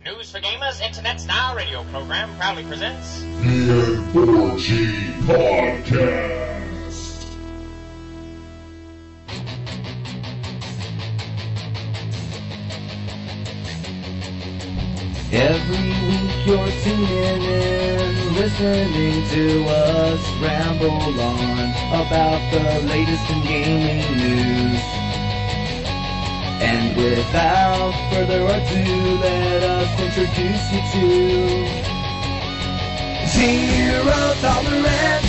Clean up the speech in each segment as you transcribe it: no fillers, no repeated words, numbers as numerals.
News for Gamers Internet Style Radio program proudly presents the N4G Podcast. Every week you're tuning in, listening to us ramble on about the latest in gaming news. And without further ado, let us introduce you to Zero Tolerance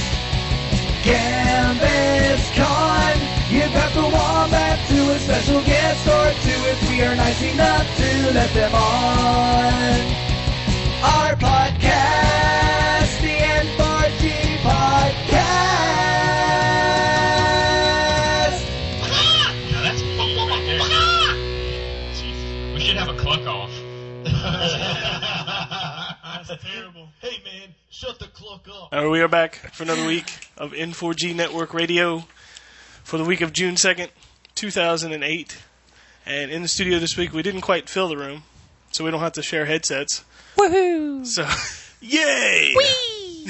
Gambus Con. You've got the Wombat to a special guest or two if we are nice enough to let them on our podcast, the N4G Podcast. Now that's Jesus. We should have a cluck off. That's terrible. Hey, man, shut the cluck up. We are back for another week of N4G Network Radio for the week of June 2nd, 2008. And in the studio this week, we didn't quite fill the room, so we don't have to share headsets. Woohoo! So, yay! Whee!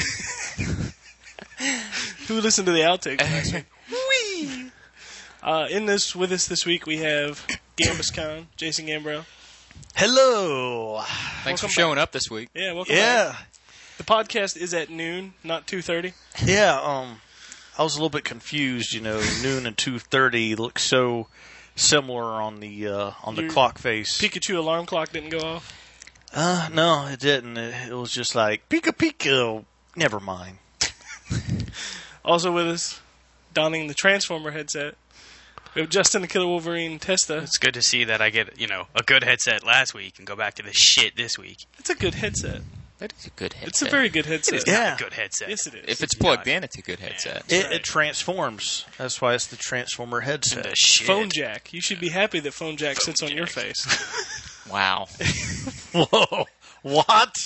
Who listened to the outtakes last week? Whee! With us this week, we have Gambus Con, Jason Gambrell. Hello. Thanks Welcome for showing back. up this week. Yeah, welcome back. The podcast is at noon, not 2:30. Yeah, I was a little bit confused, noon and 2:30 look so similar on the Your clock face. Pikachu alarm clock didn't go off. No, it didn't. It was just like, Pika Pika. Never mind. Also with us, donning the Transformer headset, we have Justin the Killer Wolverine Testa. It's good to see that I get, a good headset last week and go back to this shit this week. It's a good headset. That is a good headset. It's a very good headset. It's Yeah. not a good headset. Yes, it is. If it's plugged in, it's a good headset. It transforms. That's why it's the Transformer headset. The shit. Phone jack. You should be happy that phone jack sits on your face. Wow. Whoa. What?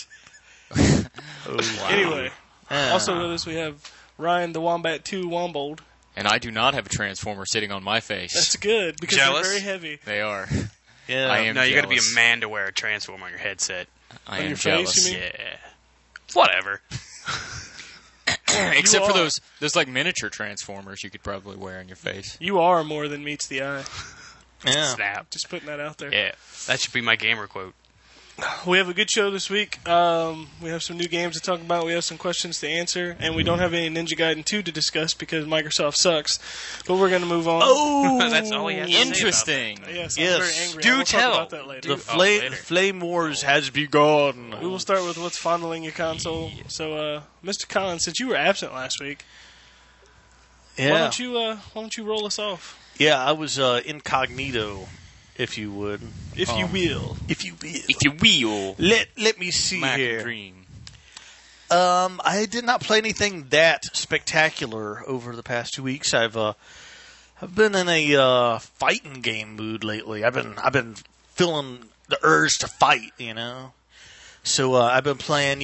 Anyway, also with us we have Ryan the Wombat 2 Wombold. And I do not have a transformer sitting on my face. That's good because Jealous? they're very heavy. They are. Yeah. I am No, you got to be jealous. a man to wear a transformer on your headset. I On am your face, jealous. you mean? Yeah. Whatever. Except for are. those like miniature transformers you could probably wear on your face. You are more than meets the eye. Yeah. Snap. Just putting that out there. Yeah. That should be my gamer quote. We have a good show this week. We have some new games to talk about. We have some questions to answer. And we don't have any Ninja Gaiden 2 to discuss because Microsoft sucks. But we're going to move on. Oh, That's all he has to say about Interesting. Yes, Yes. I'm very angry. Do We'll tell. talk about that later. the later. flame wars has begun. We will start with what's fondling your console. So, Mr. Collins, since you were absent last week, Yeah. why don't you roll us off, Yeah, I was incognito, if you would. if you will? If you will. If you will, Let me see Mac here. Dream. I did not play anything that spectacular over the past 2 weeks. I've been in a fighting game mood lately. I've been feeling the urge to fight, So I've been playing,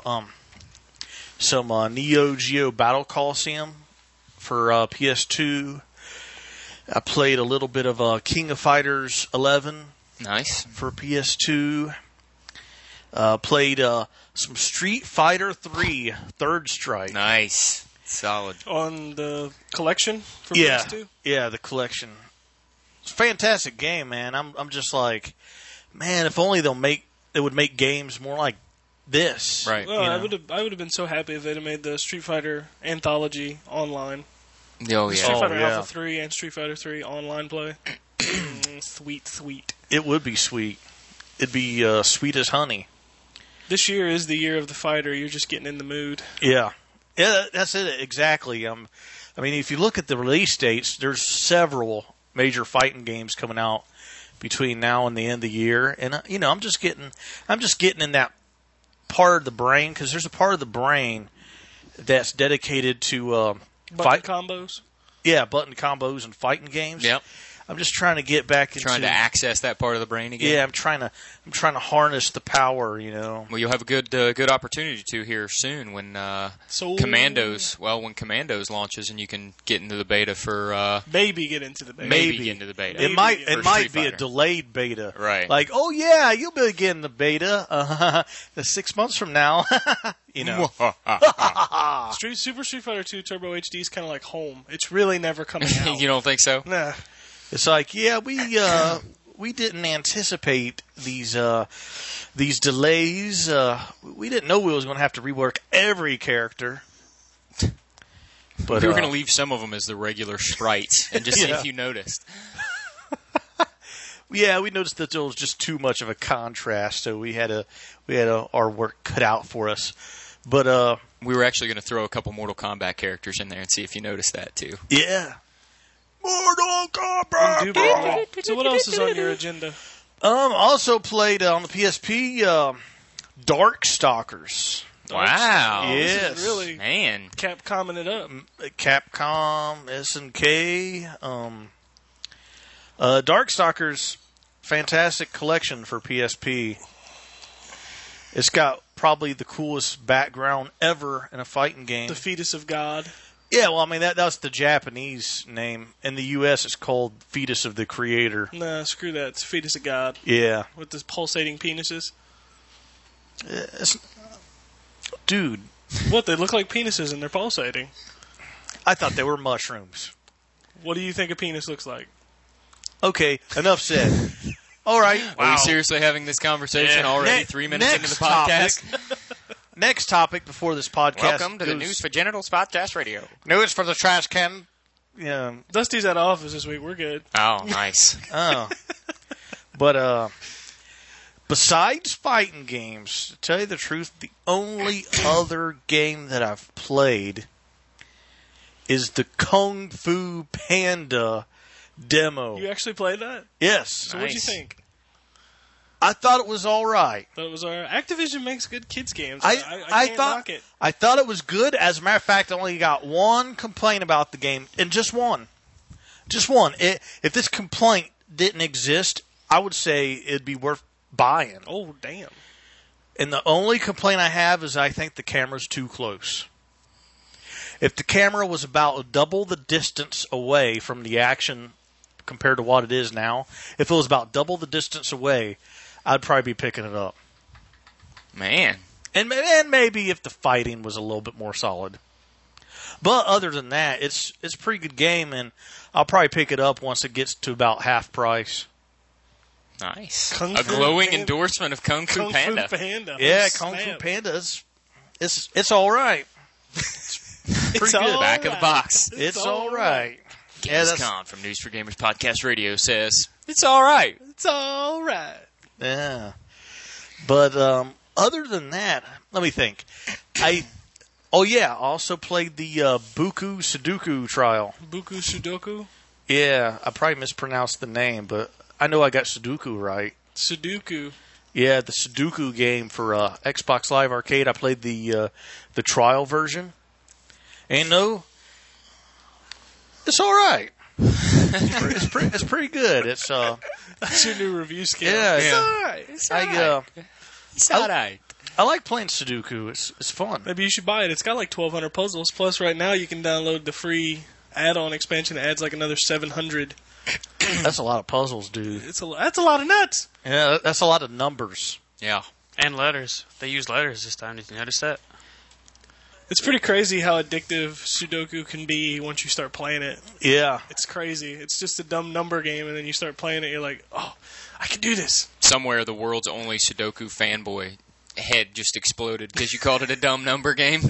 some Neo Geo Battle Coliseum for PS2. I played a little bit of King of Fighters 11 Nice. for PS2. Played some Street Fighter 3 Third Strike. Nice. Solid. On the collection for Yeah, PS2? yeah, the collection. It's a fantastic game, man. I'm just like, man, if only they would make games more like this. Right. Well, You I know. would have been so happy if they'd have made the Street Fighter anthology online. Oh, Street yeah. Fighter yeah. Alpha 3 and Street Fighter 3 online play. Sweet. It would be sweet. It'd be sweet as honey. This year is the year of the fighter. You're just getting in the mood. Yeah. Yeah, that's it, exactly. I mean, if you look at the release dates, there's several major fighting games coming out between now and the end of the year, and I'm just getting in that part of the brain because there's a part of the brain that's dedicated to Button combos. Yeah, button combos and fighting games. Yep. I'm just trying to get back into Trying to access that part of the brain again. Yeah, I'm trying to harness the power. You know. Well, you'll have a good opportunity to here soon when Commandos. Well, when Commandos launches and you can get into the beta for Maybe get into the beta. maybe get into the beta. It might For be Street a Fighter. delayed beta. Right. Like, oh yeah, you'll be getting the beta 6 months from now. You know. Super Street Fighter 2 Turbo HD is kind of like home. It's really never coming out. You don't think so? Nah. It's like, yeah, we didn't anticipate these delays. We didn't know we was going to have to rework every character. But We were going to leave some of them as the regular sprites and just see Yeah. if you noticed. Yeah, we noticed that there was just too much of a contrast, so we had our work cut out for us. But We were actually going to throw a couple Mortal Kombat characters in there and see if you noticed that too. yeah, Mortal Kombat. Indubitably. So what else is on your agenda? Also played on the PSP, Darkstalkers. Wow. Yes. This is really Man. Capcomming it up. Capcom, SNK, Darkstalkers, fantastic collection for PSP. It's got probably the coolest background ever in a fighting game. The Fetus of God. Yeah, well, I mean, that's the Japanese name. In the U.S., it's called Fetus of the Creator. Nah, screw that. It's Fetus of God Yeah. with the pulsating penises. Dude, What? They look like penises and they're pulsating. I thought they were mushrooms. What do you think a penis looks like? Okay, enough said. All right. Are we seriously having this conversation already 3 minutes into the podcast? Next topic before this podcast. Welcome to the goes- News for Genitals Podcast Radio. News for the trash can. Yeah. Dusty's out of office this week. We're good. Oh, nice. Oh. But besides fighting games, to tell you the truth, the only other game that I've played is the Kung Fu Panda demo. You actually played that? Yes. So what'd you Nice. think? I thought it was all right. Thought it was our Activision makes good kids games. I can't thought knock it. I thought it was good. As a matter of fact, I only got one complaint about the game, and just one. Just one. If this complaint didn't exist, I would say it'd be worth buying. Oh damn! And the only complaint I have is I think the camera's too close. If the camera was about double the distance away from the action compared to what it is now, if it was about double the distance away, I'd probably be picking it up. Man. And maybe if the fighting was a little bit more solid. But other than that, it's a pretty good game, and I'll probably pick it up once it gets to about half price. Nice. Kung A Fu glowing Panda. endorsement of Kung Fu Kung Panda. Fu Panda. Yeah, Oh, Kung Fu snap. Panda it's all right. Pretty all good. Back of the box. It's all all right. Yeah, Games that's, Con from News for Gamers Podcast Radio says, it's all right. It's all right. yeah. But other than that, let me think. I also played the Buku Sudoku trial. Buku Sudoku. Yeah, I probably mispronounced the name, but I know I got Sudoku right. Sudoku. Yeah, the Sudoku game for Xbox Live Arcade. I played the trial version. And no, it's all right. It's pretty good. It's That's your new review scale. Yeah, It's yeah. all right. It's I all right. I like playing Sudoku. It's fun. Maybe you should buy it. It's got like 1,200 puzzles. Plus, right now you can download the free add-on expansion that adds like another 700. That's a lot of puzzles, dude. That's a lot of nuts. Yeah, that's a lot of numbers. Yeah. And letters. They use letters this time. Did you notice that? It's pretty crazy how addictive Sudoku can be once you start playing it. Yeah. It's crazy. It's just a dumb number game, and then you start playing it, you're like, oh, I can do this. Somewhere the world's only Sudoku fanboy head just exploded because you called it a dumb number game.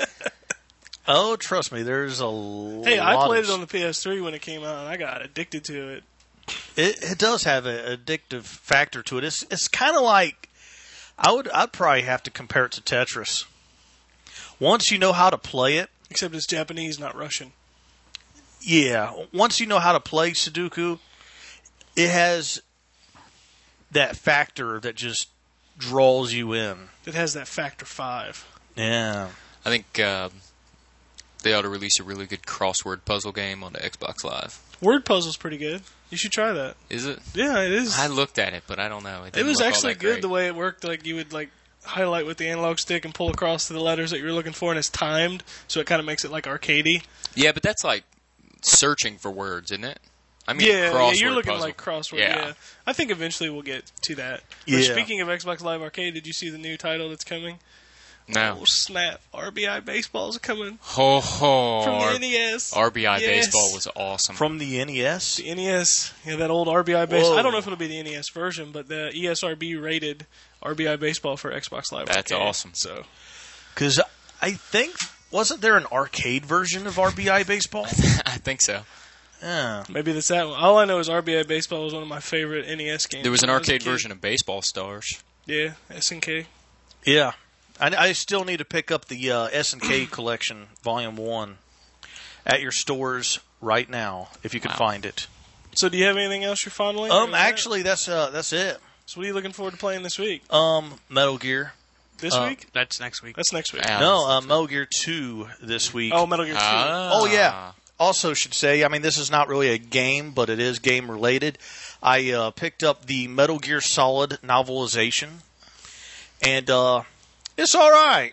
Oh, trust me, there's a lot. Hey, I played it on the PS3 when it came out, and I got addicted to it. It does have an addictive factor to it. It's kind of like I'd probably have to compare it to Tetris. Once you know how to play it, Except it's Japanese, not Russian. yeah. Once you know how to play Sudoku, it has that factor that just draws you in. It has that factor 5. Yeah. I think they ought to release a really good crossword puzzle game on the Xbox Live. Word puzzle's pretty good. You should try that. Is it? Yeah, it is. I looked at it, but I don't know. It was actually good great. the way it worked. Like you would highlight with the analog stick and pull across to the letters that you're looking for, and it's timed, so it kind of makes it like arcadey. Yeah, but that's like searching for words, isn't it? I mean, yeah, you're looking puzzle. like crossword. Yeah. I think eventually we'll get to that. Yeah. But speaking of Xbox Live Arcade, did you see the new title that's coming? No. Oh, snap. RBI Baseball's coming. Ho ho. From the NES. RBI Yes. Baseball was awesome. From the NES? The NES. Yeah, that old RBI Baseball. Whoa. I don't know if it'll be the NES version, but the ESRB rated RBI Baseball for Xbox Live That's Arcade. awesome. So, Because I think, wasn't there an arcade version of RBI Baseball? I think so. Yeah. maybe that's that one. All I know is RBI Baseball was one of my favorite NES games. There was an when I a arcade kid. version of Baseball Stars. Yeah, SNK. Yeah. I still need to pick up the S&K collection, Volume 1, at your stores right now, if you can find it. So do you have anything else you're fondling? or is that- Actually, that's it. So what are you looking forward to playing this week? Metal Gear. This week? That's next week. That's next week. Yeah. No, Metal Gear 2 this week. Oh, Metal Gear 2. Oh, yeah. Also should say, I mean, this is not really a game, but it is game-related. I picked up the Metal Gear Solid novelization, and it's all right.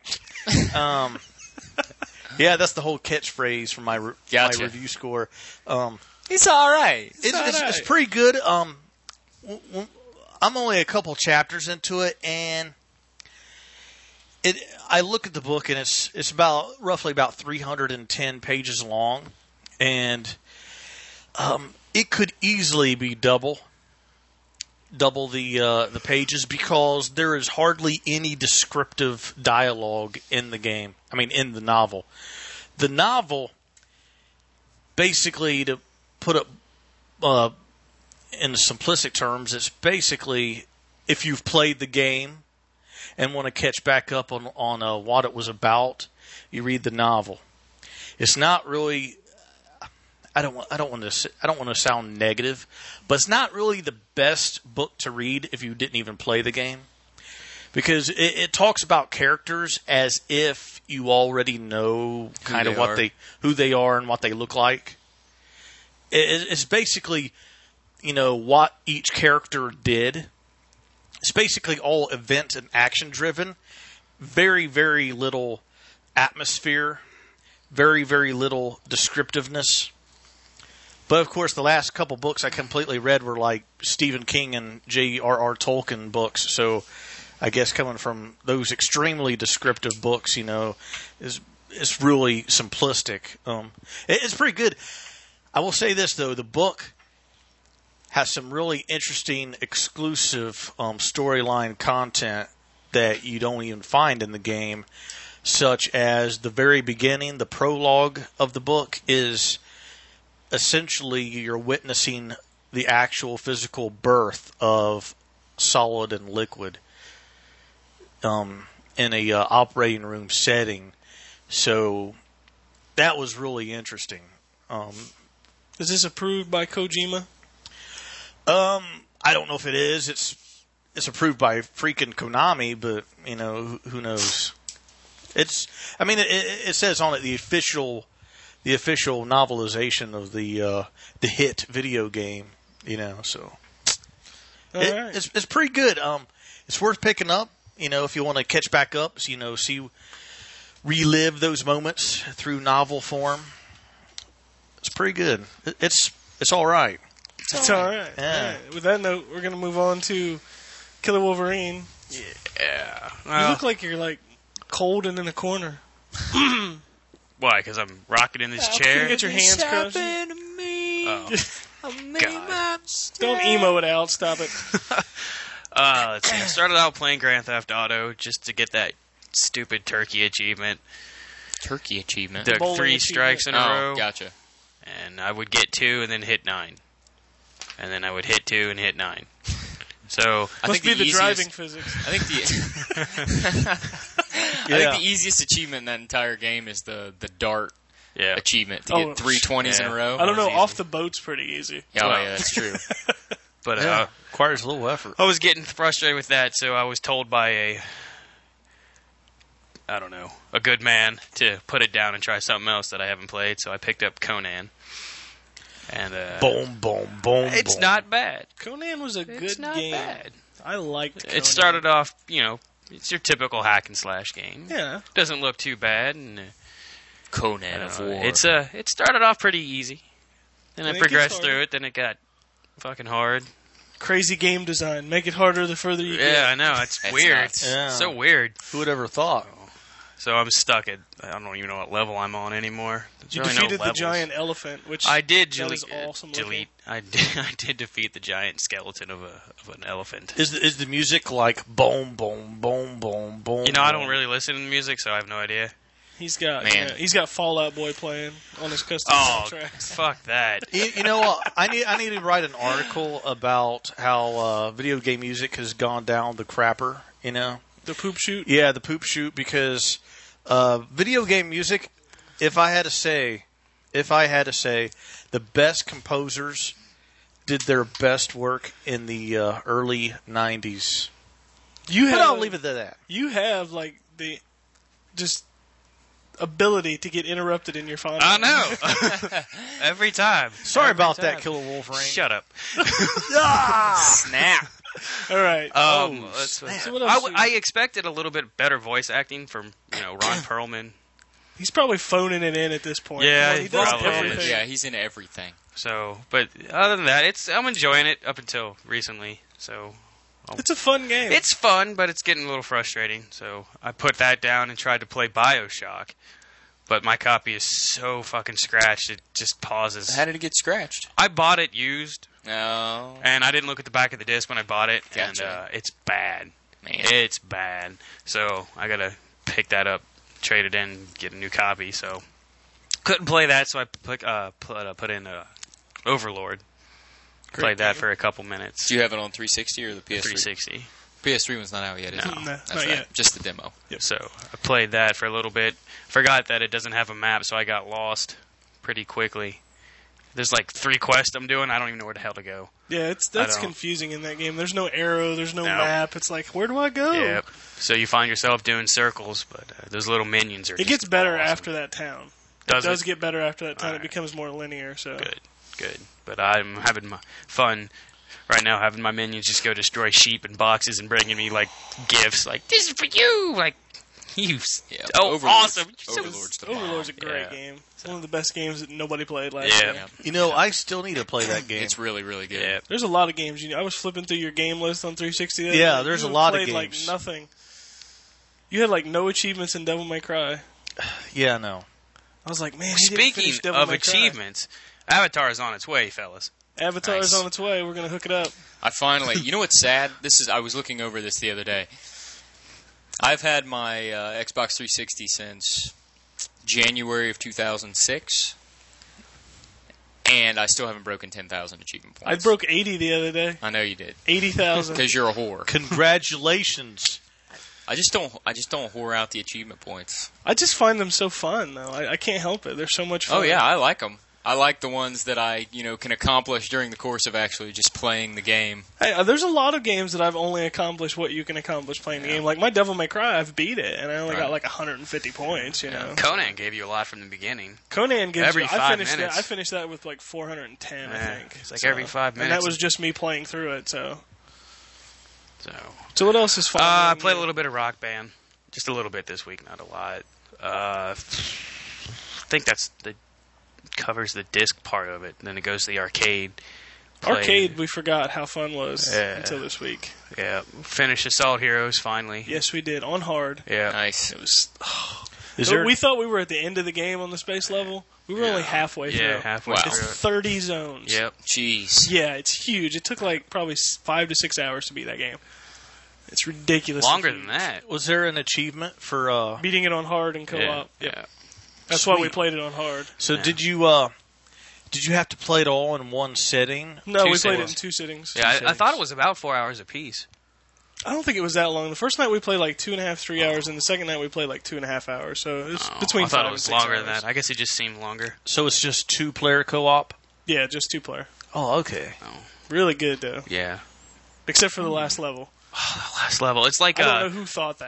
Yeah, that's the whole catchphrase for my Gotcha. review score. It's all right. It's pretty good. I'm only a couple chapters into it, and I look at the book, and it's roughly about 310 pages long, and it could easily be double the pages, because there is hardly any descriptive dialogue in the game. I mean, in the novel. The novel, basically, to put it in simplistic terms, it's basically, if you've played the game and want to catch back up on what it was about, you read the novel. It's not really. I don't want to sound negative, but it's not really the best book to read if you didn't even play the game, because it talks about characters as if you already know kind of who they are and what they look like. It's basically, what each character did. It's basically all event and action driven. Very, very little atmosphere. Very, very little descriptiveness. But, of course, the last couple books I completely read were like Stephen King and J.R.R. Tolkien books. So I guess coming from those extremely descriptive books, is really simplistic. It's pretty good. I will say this, though. The book has some really interesting, exclusive storyline content that you don't even find in the game, such as the very beginning, the prologue of the book is essentially you're witnessing the actual physical birth of Solid and Liquid in a operating room setting. So that was really interesting. Is this approved by Kojima? I don't know if it is. It's approved by freaking Konami, but who knows? It says on it the official novelization of the hit video game. So it's pretty good. It's worth picking up. If you want to catch back up, relive those moments through novel form. It's pretty good. It's all right. It's all right. Yeah. All right. With that note, we're going to move on to Killer Wolverine. Yeah. You look like you're cold and in a corner. Why? Because I'm rocking in this chair? You get your hands crossed. Oh. God. Don't emo it out. Stop it. Let's see. I started out playing Grand Theft Auto just to get that stupid turkey achievement. Turkey achievement. The Bowling 3 strikes in a row. Gotcha. And I would get 2 and then hit 9. And then I would hit 2 and hit 9. So I Must think be the easiest, driving physics. I think the easiest achievement in that entire game is the dart achievement to get 3 20s in a row. I don't know. Easy. Off the boat's pretty easy. Oh, yeah, that's true. But requires a little effort. I was getting frustrated with that, so I was told by a good man to put it down and try something else that I haven't played, so I picked up Conan. And boom, boom, boom. it's boom. not bad. Conan was a good It's not game. bad. I liked Conan. It started off, it's your typical hack and slash game. Yeah. Doesn't look too bad, and Conan of War. it started off pretty easy. Then And I it gets progressed harder. through it. Then it got fucking hard. Crazy game design. Make it harder the further you get. Yeah, I know. It's It's weird. nuts. Yeah. So weird. Who would ever thought? So I'm stuck at, I don't even know what level I'm on anymore. There's You really defeated no the levels. giant elephant, which I did that is awesome looking. I did defeat the giant skeleton of an elephant. Is the music like boom, boom, boom, boom, boom? I don't really listen to music, so I have no idea. He's got Man. he's got Fall Out Boy playing on his custom Oh, soundtrack. fuck that. You know what? I need to write an article about how video game music has gone down the crapper. The poop shoot. Yeah, the poop shoot, because video game music. If I had to say, the best composers did their best work in the early '90s. But I'll leave it at that. You have like the just ability to get interrupted in your phone. I know. Every time. Sorry Every about time. that, Killer Wolverine. Shut up. Snap. All right. So what else I expected a little bit better voice acting from Ron Perlman. He's probably phoning it in at this point. Yeah, he he does probably is. everything. Yeah, he's in everything. So, but other than that, I'm enjoying it up until recently. So It's a fun game. it's fun, but it's getting a little frustrating. So I put that down and tried to play BioShock, but my copy is so fucking scratched it just pauses. How did it get scratched? I bought it used, No. and I didn't look at the back of the disc when I bought it, Gotcha. and it's bad. Man. It's bad. So I gotta pick that up, trade it in, get a new copy. So couldn't play that, so I put in Overlord. Played that for a couple minutes. Do you have it on 360 or the PS3? 360. PS3 one's not out yet, is No. it? No, That's not right. yet. Just the demo. So I played that for a little bit. Forgot that it doesn't have a map, so I got lost pretty quickly. There's like 3 quests I'm doing. I don't even know where the hell to go. Yeah, that's don't. confusing in that game. There's no arrow. There's no No. map. It's like, where do I go? Yep. So you find yourself doing circles, but those little minions are It just gets better awesome. after that town. Does it does it? get better after that town. Alright. It becomes more linear. So Good. But I'm having my fun right now, having my minions just go destroy sheep and boxes and bringing me like gifts, like this is for you, like you. Yeah, Oh, Overlord's- awesome! Overlord's the bomb. Overlord's a great Yeah. game. It's one of the best games that nobody played last Yeah. year. I still need to play that game. It's really, really good. Yeah. There's a lot of games. I was flipping through your game list on 360. the other Yeah, day. there's You a lot of played, like games. nothing. You had like no achievements in Devil May Cry. Yeah, no. I was like, man. he didn't finish Speaking Devil of May Cry. achievements, Avatar is on its way, fellas. Avatar's Nice. on its way. We're gonna hook it up. I finally, you know what's sad? I was looking over this the other day. I've had my Xbox 360 since January of 2006, and I still haven't broken 10,000 achievement I points. broke 80 the other day. I know you did 80,000. because you're a whore. Congratulations. I just don't whore out the achievement points. I just find them so fun, though. I can't help it. They're so much fun. Oh yeah, I like them. I like the ones that I can accomplish during the course of actually just playing the game. Hey, there's a lot of games that I've only accomplished what you can accomplish playing the game. Like my Devil May Cry, I've beat it, and I only got Right. like 150 points. You know, Conan gave you a lot from the beginning. Conan gives Every you. 5 I finished minutes. I finished that with like 410. I Yeah, think it's like every 5 and that minutes. was just me playing through it. So So what else is fun? I played a little bit of Rock Band, just a little bit this week, not a lot. I think that covers the disc part of it. Then it goes to the arcade. Arcade. We forgot how fun was Yeah. until this week. Yeah, finished Assault Heroes finally. Yes, we did on hard. Yeah, Nice. It was. Is there? We thought we were at the end of the game on the space level. We were only halfway through. yeah, halfway Wow. It's through it. 30 zones. Yep. Jeez. Yeah, it's huge. It took like probably 5 to 6 hours to beat that game. It's ridiculous. Longer than that. Was there an achievement for? Beating it on hard and co-op. Yeah. That's why we Sweet. played it on hard. So Yeah. did you have to play it all in one sitting? No, Two we played it in sittings. 2 sittings. Yeah, I thought it was about 4 hours apiece. I don't think it was that long. The first night we played like 2.5, 3 hours, and the second night we played like 2.5 hours. So it was between I thought 5 it was and 6 longer hours. than that. I guess it just seemed longer. So it's just 2-player co-op. Yeah, just 2 player. Oh, okay. Really good though, Yeah. except for the last level. Last level. It's like I don't know who thought that.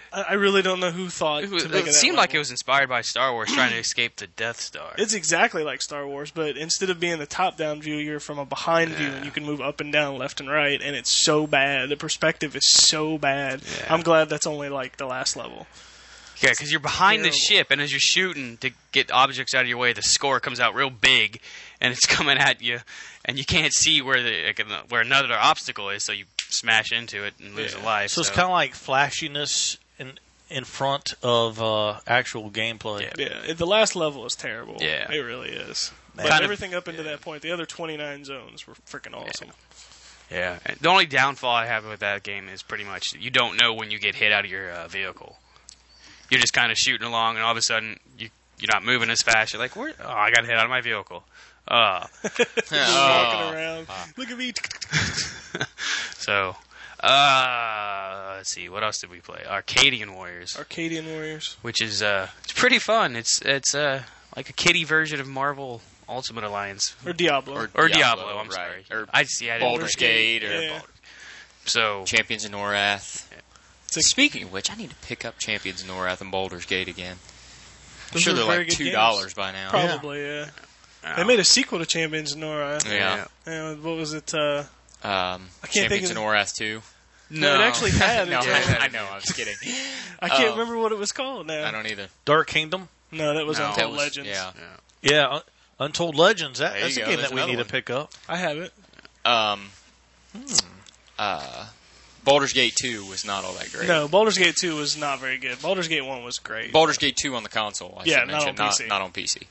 I really don't know who thought It, to make it it seemed that like it level. was inspired by Star Wars trying to escape the Death Star. It's exactly like Star Wars, but instead of being the top-down view, you're from a behind view, and you can move up and down, left and right, and it's so bad. The perspective is so bad. Yeah. I'm glad that's only like the last level. Yeah, because you're behind the Terrible. ship, and as you're shooting to get objects out of your way, the score comes out real big, and it's coming at you, and you can't see where another obstacle is, so you smash into it and lose a life. So it's kind of like flashiness in front of actual gameplay. Yeah, the last level is terrible. Yeah. It really is. Man. But Kind of- everything up into that point, the other 29 zones were freaking awesome. Yeah, and the only downfall I have with that game is pretty much you don't know when you get hit out of your vehicle. You're just kind of shooting along, and all of a sudden you're not moving as fast. You're like, "Where? Oh, I got hit out of my vehicle." Just walking around. Look at me. So, let's see, what else did we play? Arcadian Warriors, Arcadian Warriors. which is it's pretty fun. It's like a kiddie version of Marvel Ultimate Alliance Or Diablo. or Diablo. I'm right. sorry, Or I didn't Baldur's play- Gate or Yeah. So Champions of Norath. It's like- Speaking of which, I need to pick up Champions of Norath and Baldur's Gate again. I'm Those sure are they're very like good $2 games. by now. Probably, yeah. They made a sequel to Champions of Norath. Yeah. What was it? I can't think Champions of of Norath 2. No, it actually had. No, it. I know. I was kidding. I can't remember what it was called now. I don't either. Dark Kingdom. No, that was No. Untold That was- Legends. Yeah. Yeah, Untold Legends. There That's you a go. game There's that we another need one. to pick up. I have it. Baldur's Gate 2 was not all that great. No, Baldur's Gate 2 was not very good. Baldur's Gate 1 was great. Baldur's Gate 2 on the console. I Yeah, should not mention, on PC. Not on PC.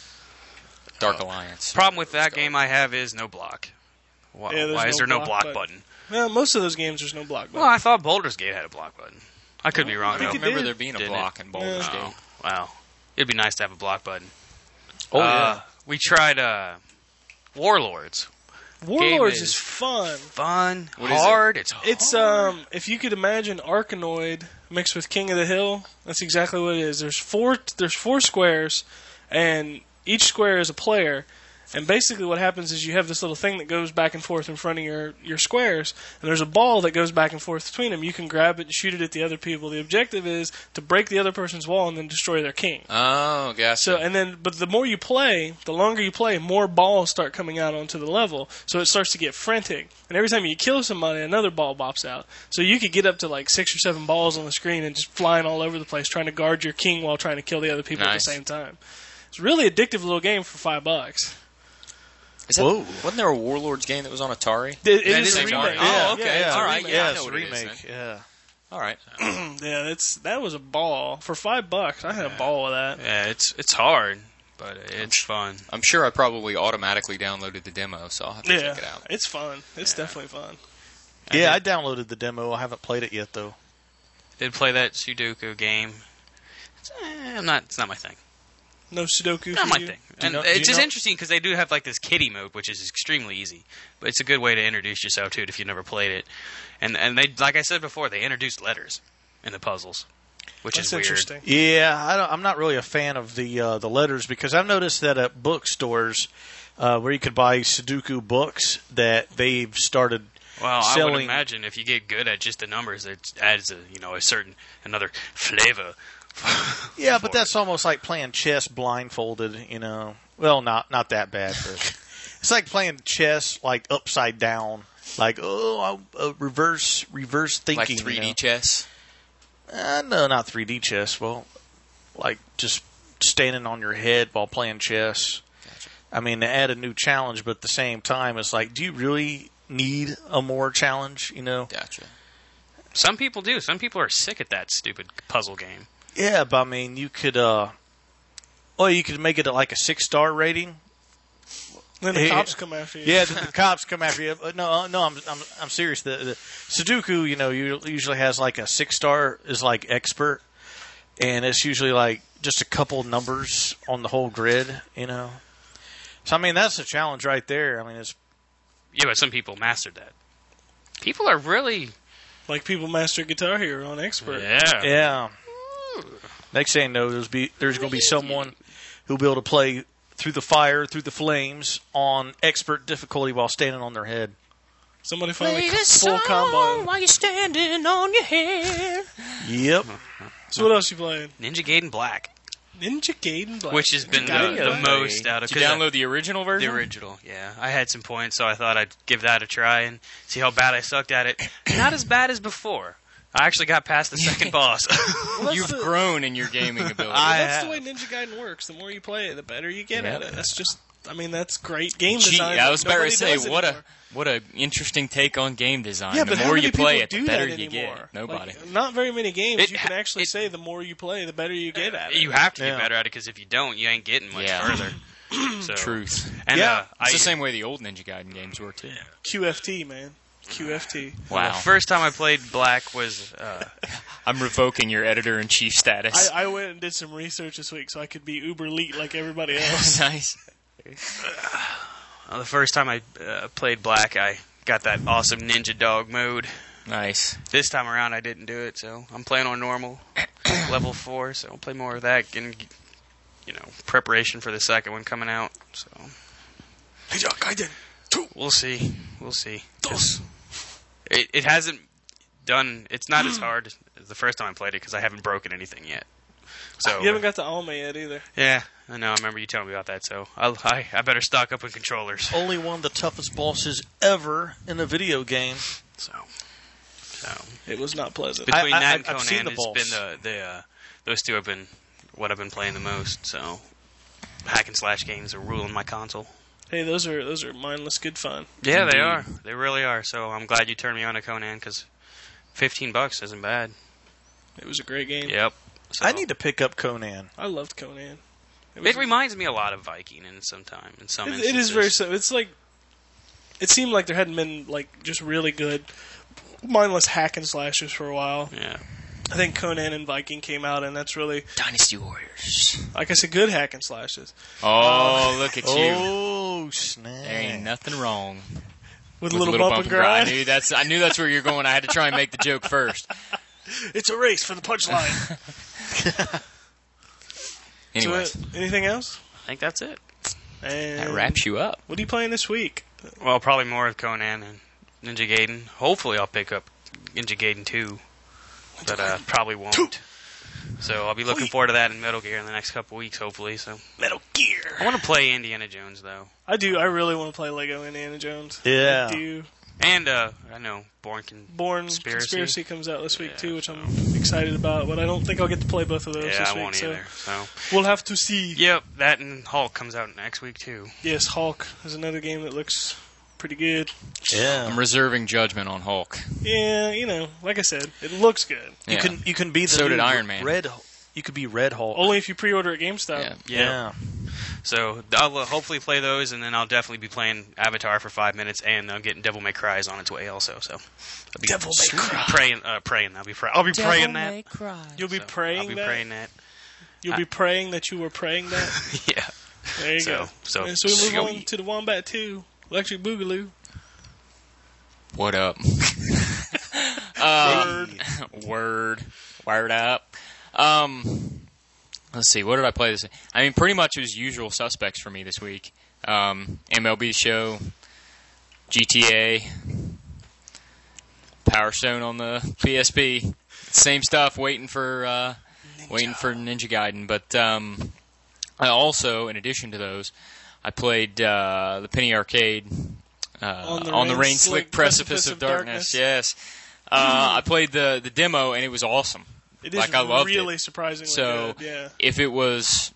Dark Alliance. problem with that game I have is no block. Why, Yeah, there's why is no there no block block button. button? Well, most of those games, there's no block Well, button. I thought Baldur's Gate had a block button. I could be wrong. I don't think it remember did. there being a Didn't block it? in Baldur's Yeah. Gate. Wow. It'd be nice to have a block button. Oh yeah. We tried Warlords. Warlords game is is fun. Fun, What is hard. It's It's hard. if you could imagine Arkanoid mixed with King of the Hill, that's exactly what it is. There's four squares, and each square is a player. And basically what happens is you have this little thing that goes back and forth in front of your squares, and there's a ball that goes back and forth between them. You can grab it and shoot it at the other people. The objective is to break the other person's wall and then destroy their king. Oh, gotcha. So, but the more you play, the longer you play, more balls start coming out onto the level. So it starts to get frantic. And every time you kill somebody, another ball bops out. So you could get up to like 6 or 7 balls on the screen and just flying all over the place, trying to guard your king while trying to kill the other people at Nice. the same time. It's a really addictive little game for $5. Is that, Whoa. wasn't there a Warlords game that was on Atari? It That is is a a remake. Mario. Oh, okay. it's a All right, remake. yeah, I it's know a what it is remake. Yeah. All right. Yeah, that was a ball for $5. I had a ball with that. Yeah, it's hard, but it's fun. I'm sure I probably automatically downloaded the demo, so I'll have to Yeah, check it out. it's fun. It's definitely fun. Yeah, I downloaded the demo. I haven't played it yet though. Did play that Sudoku game. It's not my thing. No Sudoku Not for my you? thing. Do you And know- do it's you just know- interesting because they do have like this kiddie mode, which is extremely easy. But it's a good way to introduce yourself to it if you've never played it. And they, like I said before, they introduced letters in the puzzles, which That's is weird. interesting. Yeah, I'm not really a fan of the letters because I've noticed that at bookstores where you could buy Sudoku books that they've started Well, I would selling. imagine if you get good at just the numbers, it adds another flavor. Yeah, but that's almost like playing chess blindfolded, Well, not that bad, but it's like playing chess like upside down, like reverse thinking, Like 3D chess? No, not 3D chess. Well, like just standing on your head while playing chess. Gotcha. I mean, they add a new challenge, but at the same time, it's like, do you really need a more challenge? Gotcha. Some people do. Some people are sick at that stupid puzzle game. Yeah, but I mean, you could, you could make it like a 6-star rating. Then the Yeah. cops come after you. Yeah, the cops come after you. No, I'm serious. The Sudoku, usually has like a 6-star is like expert, and it's usually like just a couple numbers on the whole grid. So I mean, that's a challenge right there. I mean, it's Yeah, but some people mastered that. People are really Like people master Guitar Hero on Expert. yeah. Next thing you know, there's going to be someone who'll be able to play through the fire, through the flames on expert difficulty while standing on their head. Somebody finally full combo. while you're standing on your head. Yep. So what else you playing? Ninja Gaiden Black, Ninja Gaiden Black. which has been Gaiden the Black. most out of. Did you download the original the version? original? Yeah, I had some points, so I thought I'd give that a try and see how bad I sucked at it. Not as bad as before. I actually got past the second boss. Well, You've grown in your gaming ability. That's the way Ninja Gaiden works. The more you play it, the better you get at it. That's just, that's great game Gee, design. I was about to Nobody say, does it what anymore. a interesting take on game design. Yeah, the but how more many you play it, people the do better that you anymore? get. Nobody. Like, not very many games It you can ha- actually it- say the more you play, the better you get at it. You have to Yeah. get better at it, because if you don't, you ain't getting much Yeah. further. So, Truth. And Yeah. It's the same way the old Ninja Gaiden games were too. QFT, man. QFT. Wow. The first time I played Black was I'm revoking your editor-in-chief status. I went and did some research this week so I could be uber elite like everybody else. Nice. the first time I played Black. I got that awesome Ninja Dog mode. Nice. This time around, I didn't do it, so I'm playing on normal, level 4. So I'll play more of that in preparation for the second one coming out. So Ninja Gaiden 2. we'll see. We'll see. It hasn't done. It's not as hard as the first time I played it because I haven't broken anything yet. So You haven't got the Alma yet either. yeah, I know. I remember you telling me about that. So I better stock up on controllers. Only one of the toughest bosses ever in a video game. So It was not pleasant. between that and I've seen Conan, the it's been those two have been what I've been playing the most. So hack and slash games are ruling my console. Hey, those are mindless good fun. Yeah, they are. They really are. So I'm glad you turned me on to Conan because $15 isn't bad. It was a great game. Yep. So, I need to pick up Conan. I loved Conan. It reminds me a lot of Viking in some instances. It is very so. It's like it seemed like there hadn't been like just really good mindless hack and slashers for a while. Yeah. I think Conan and Viking came out, and that's really, Dynasty Warriors. like I said, good hack and slashes Oh, look at you. Oh, snap. There ain't nothing wrong with with a little bump and grind. I knew that's where you're going. I had to try and make the joke first. It's a race for the punchline. Anyways, So, anything else? I think that's it. And that wraps you up. What are you playing this week? Well, probably more of Conan and Ninja Gaiden. Hopefully I'll pick up Ninja Gaiden 2. But probably won't. So I'll be looking forward to that in Metal Gear in the next couple weeks, hopefully. So Metal Gear. I want to play Indiana Jones, though. I do. I really want to play Lego Indiana Jones. Yeah. I do. And, I know, Born Conspiracy comes out this week, Yeah, too, which I'm excited about. But I don't think I'll get to play both of those Yeah, this I week. won't So either. So, we'll have to see. yep, that and Hulk comes out next week, too. Yes, Hulk is another game that looks pretty good. Yeah. I'm reserving judgment on Hulk. Yeah, like I said, it looks good. Yeah. You can be the So did new Iron Man. Red. You could be Red Hulk. Only if you pre-order at GameStop. Yeah. Yeah. So I'll hopefully play those, and then I'll definitely be playing Avatar for 5 minutes, and getting Devil May Cry is on its way also. So I'll be Devil May Cry. praying. I'll be praying that. You'll be So, praying I'll be that. praying that. You'll be praying that you were praying that. Yeah. There you So- go. so- And so we move so- on to the Wombat 2, Electric Boogaloo. What up? Word up. Let's see. What did I play this? I mean, pretty much it was usual suspects for me this week. MLB Show, GTA, Power Stone on the PSP. Same stuff. Waiting for Ninja Gaiden. But I also, in addition to those, I played the Penny Arcade. On the rain slick precipice of darkness. Yes. I played the demo and it was awesome. It is I loved really it. surprisingly So good. Yeah. if it was,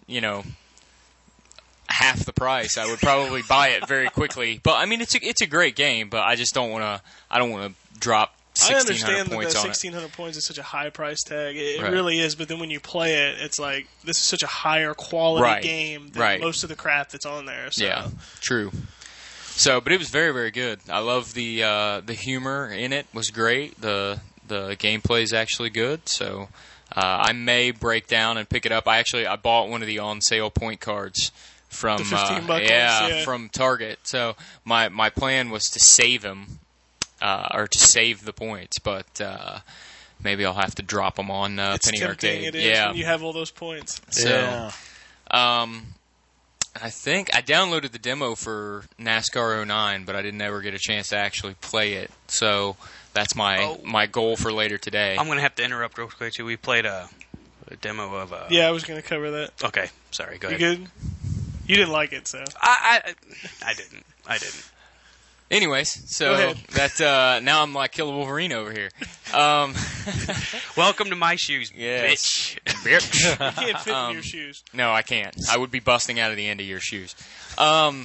half the price, I would probably buy it very quickly. But I mean, it's a great game, but I just don't want to drop I 1,600 understand that points on it. 1,600 points is such a high price tag. It Right. really is, but then when you play it, it's like this is such a higher quality Right. game than Right. most of the crap that's on there. So. Yeah, true. So, but it was very, very good. I love the humor in it was great. The gameplay is actually good. So I may break down and pick it up. I bought one of the on sale point cards from The $15 ones, yeah. from Target. So my plan was to save them or to save the points, but maybe I'll have to drop them on It's Penny tempting, Arcade. it is, Yeah. when you have all those points. So, Yeah. I think I downloaded the demo for NASCAR 09, but I didn't ever get a chance to actually play it. So that's my goal for later today. I'm going to have to interrupt real quick, too. We played a demo of... Yeah, I was going to cover that. Okay, sorry, go ahead. You good? You didn't like it, so... I didn't. Anyways, so that now I'm like Killer Wolverine over here. Welcome to my shoes, Yes. bitch. You can't fit in your shoes. No, I can't. I would be busting out of the end of your shoes. God.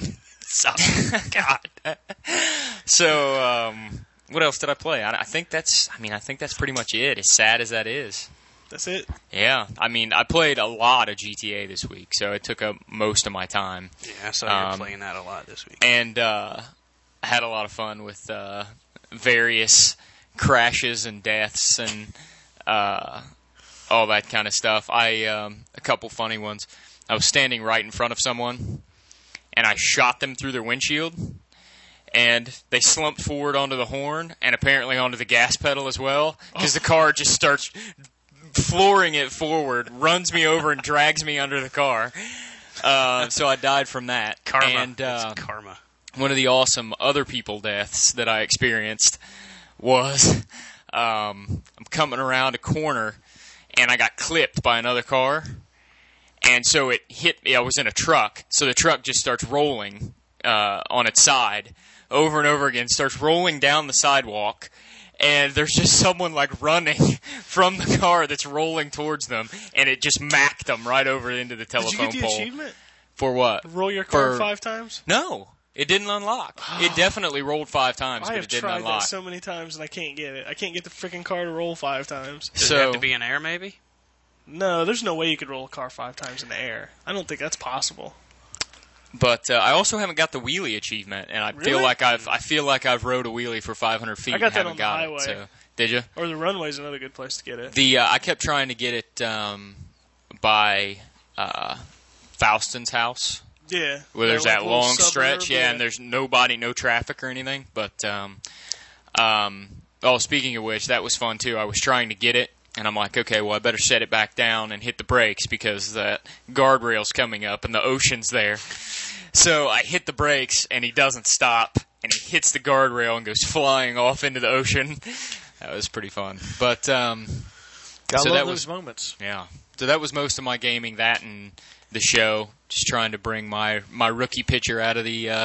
So, what else did I play? I think that's pretty much it. As sad as that is. That's it. Yeah, I mean, I played a lot of GTA this week, so it took up most of my time. Yeah, I saw you playing that a lot this week. And I had a lot of fun with various crashes and deaths and all that kind of stuff. A couple funny ones. I was standing right in front of someone, and I shot them through their windshield, and they slumped forward onto the horn and apparently onto the gas pedal as well, because the car just starts flooring it forward, runs me over, and drags me under the car. So I died from that. Karma. And, it's karma. One of the awesome other people deaths that I experienced was I'm coming around a corner, and I got clipped by another car. And so it hit me. I was in a truck, so the truck just starts rolling on its side over and over again, starts rolling down the sidewalk. And there's just someone like running from the car that's rolling towards them, and it just macked them right over into the telephone pole. Did you get the achievement? For what? Roll your car 5 times? No, it didn't unlock. It definitely rolled 5 times, but it didn't I have tried unlock. that so many times, and I can't get it. I can't get the freaking car to roll 5 times. Does it have to be in air, maybe? No, there's no way you could roll a car 5 times in the air. I don't think that's possible. But I also haven't got the wheelie achievement, and I feel like I've rode a wheelie for 500 feet. I got and that haven't on the got highway. It, so. Did you? Or the runway's another good place to get it. I kept trying to get it by Faustin's house. Yeah. Where there's that little long suburb, stretch, and there's nobody, no traffic or anything. But speaking of which, that was fun too. I was trying to get it, and I'm like, okay, well, I better set it back down and hit the brakes because that guardrail's coming up and the ocean's there. So I hit the brakes, and he doesn't stop, and he hits the guardrail and goes flying off into the ocean. That was pretty fun. But Gotta so love that those was moments. Yeah. So that was most of my gaming. That and the show, just trying to bring my rookie pitcher out of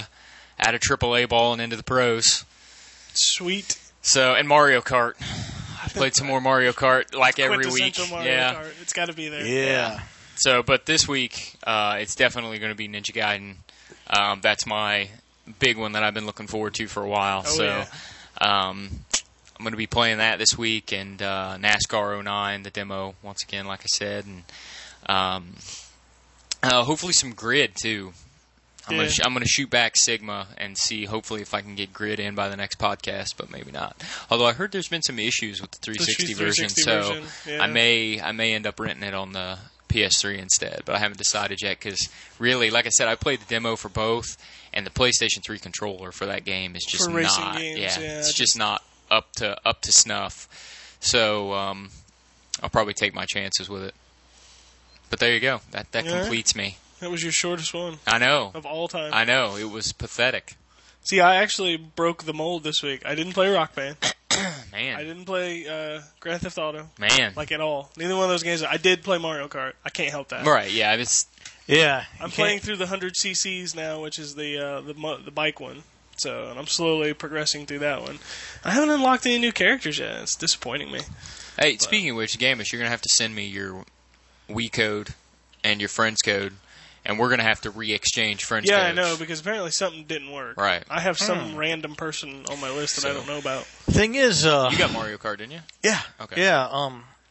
AAA ball and into the pros. Sweet. So and Mario Kart. I played some more Mario Kart like every week. Mario Kart. It's got to be there. Yeah. So, but this week, it's definitely going to be Ninja Gaiden. That's my big one that I've been looking forward to for a while. I'm going to be playing that this week, and NASCAR 09, the demo, once again, like I said, and hopefully some Grid, too. I'm going to shoot back Sigma and see, hopefully, if I can get Grid in by the next podcast, but maybe not. Although I heard there's been some issues with the 360 version, so I may end up renting it on the PS3 instead, but I haven't decided yet because really, like I said, I played the demo for both, and the PlayStation 3 controller for that game is just for racing games, it's just not up to snuff. So I'll probably take my chances with it. But there you go. That completes me. That was your shortest one. I know. Of all time. I know. It was pathetic. See, I actually broke the mold this week. I didn't play Rock Band. Man. I didn't play Grand Theft Auto. Man. Like, at all. Neither one of those games. I did play Mario Kart. I can't help that. Right, yeah. I'm playing through the 100cc's now, which is the bike one. So, and I'm slowly progressing through that one. I haven't unlocked any new characters yet. It's disappointing me. Hey, speaking of which, Gamish, you're going to have to send me your Wii code and your friend's code, and we're going to have to re-exchange friends' codes. Yeah, I know, because apparently something didn't work. Right. I have some random person on my list that I don't know about. Thing is, you got Mario Kart, didn't you? Yeah. Okay. Yeah.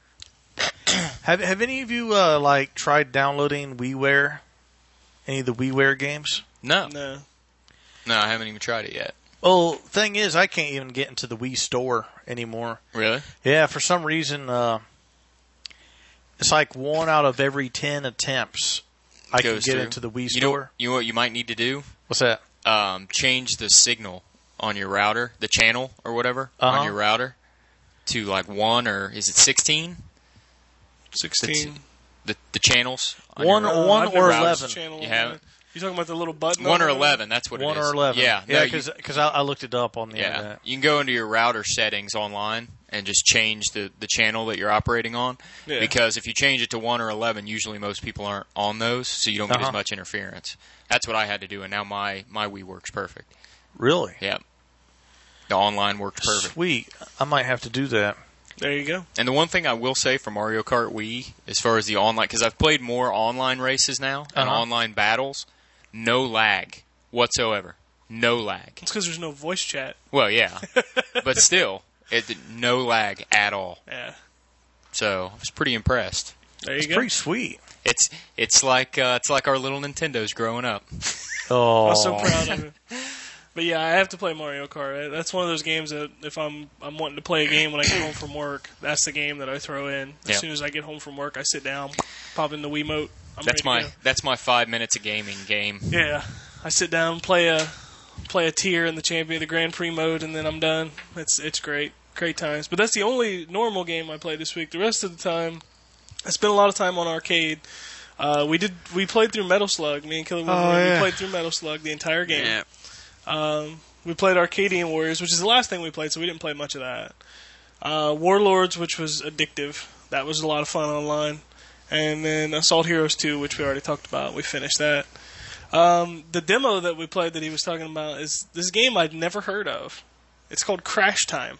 Have any of you tried downloading WiiWare? Any of the WiiWare games? No, I haven't even tried it yet. Well, thing is, I can't even get into the Wii store anymore. Really? Yeah, for some reason, it's like 1 out of every 10 attempts I can get into the Wii store. You know what you might need to do? What's that? Change the signal on your router, the channel or whatever on your router to like 1 or is it 16? 16. The channels. On One your or router. 11. You haven't? You talking about the little button? 1 or on it? 11, that's what 1 it is. or 11. Yeah, yeah, no, because I looked it up on the yeah. internet. You can go into your router settings online and just change the channel that you're operating on. Yeah. Because if you change it to 1 or 11, usually most people aren't on those, so you don't get as much interference. That's what I had to do, and now my Wii works perfect. Really? Yeah. The online works perfect. Sweet. I might have to do that. There you go. And the one thing I will say for Mario Kart Wii, as far as the online, because I've played more online races now and online battles, no lag whatsoever. No lag. It's because there's no voice chat. Well, yeah, but still, no lag at all. Yeah. So I was pretty impressed. There you It's go. pretty sweet. It's like our little Nintendos growing up. Oh, I'm so proud of it. But yeah, I have to play Mario Kart. That's one of those games that if I'm wanting to play a game when I get home from work, that's the game that I throw in. As Yep. soon as I get home from work, I sit down, pop in the Wiimote. That's my 5 minutes of gaming game. Yeah, I sit down, play a tier in the Grand Prix mode, and then I'm done. It's great times. But that's the only normal game I played this week. The rest of the time, I spent a lot of time on arcade. We played through Metal Slug. Me and Killer Wolverine, we played through Metal Slug the entire game. Yeah. We played Arcadian Warriors, which is the last thing we played, so we didn't play much of that. Warlords, which was addictive. That was a lot of fun online. And then Assault Heroes 2, which we already talked about. We finished that. The demo that we played that he was talking about is this game I'd never heard of. It's called Crash Time.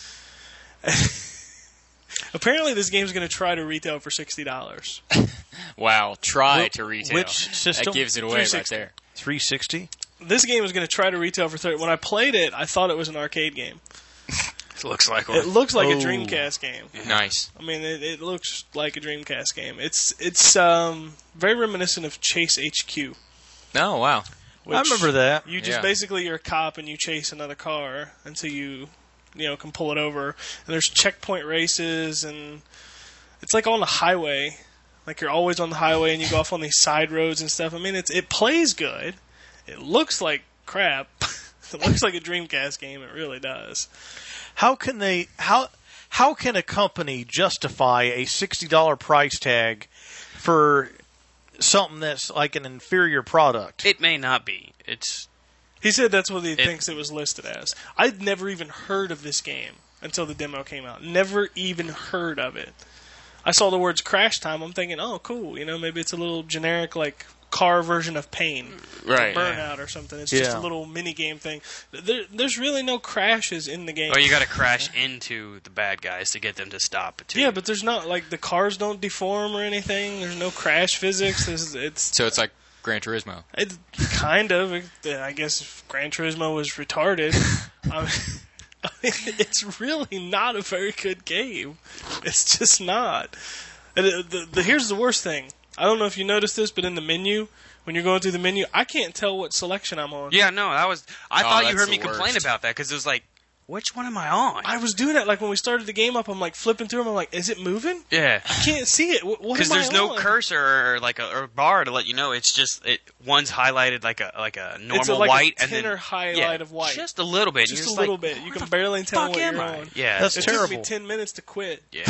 Apparently this game's going to try to retail for $60. Wow, try to retail. Which system? That gives it away right 360. there. 360? This game is going to try to retail for $30. When I played it, I thought it was an arcade game. It looks like one. It looks like a Oh. Dreamcast game. Nice. I mean, it looks like a Dreamcast game. It's very reminiscent of Chase HQ. Oh, wow. I remember that. You just Yeah. basically you're a cop and you chase another car until you can pull it over. And there's checkpoint races and it's like on the highway. Like you're always on the highway and you go off on these side roads and stuff. I mean, it plays good. It looks like crap. It looks like a Dreamcast game. It really does. How can a company justify a $60 price tag for something that's like an inferior product? It may not be. It's He said that's what he thinks it was listed as. I'd never even heard of this game until the demo came out. Never even heard of it. I saw the words Crash Time. I'm thinking, oh, cool. Maybe it's a little generic, like, car version of Pain. Right. Or Burnout or something. It's just Yeah. a little mini-game thing. There's really no crashes in the game. you got to crash into the bad guys to get them to stop. Yeah, but there's not, like, the cars don't deform or anything. There's no crash physics. So it's like Gran Turismo. It's kind of. I guess if Gran Turismo was retarded. I mean, it's really not a very good game. It's just not. And here's the worst thing. I don't know if you noticed this, but in the menu, when you're going through the menu, I can't tell what selection I'm on. Yeah, no, I thought you that's heard me the complain worst. about that because it was like, which one am I on? I was doing that. Like when we started the game up, I'm like flipping through them. I'm like, is it moving? Yeah. I can't see it. What Because am I there's no on? cursor or like a bar to let you know. It's just one's highlighted like a normal It's like white a and then thinner highlight of white. just a little bit. Just You're a little like, bit. You where can the barely tell fuck what am you're I? on. Yeah, That's It took terrible. me 10 minutes to quit. yeah,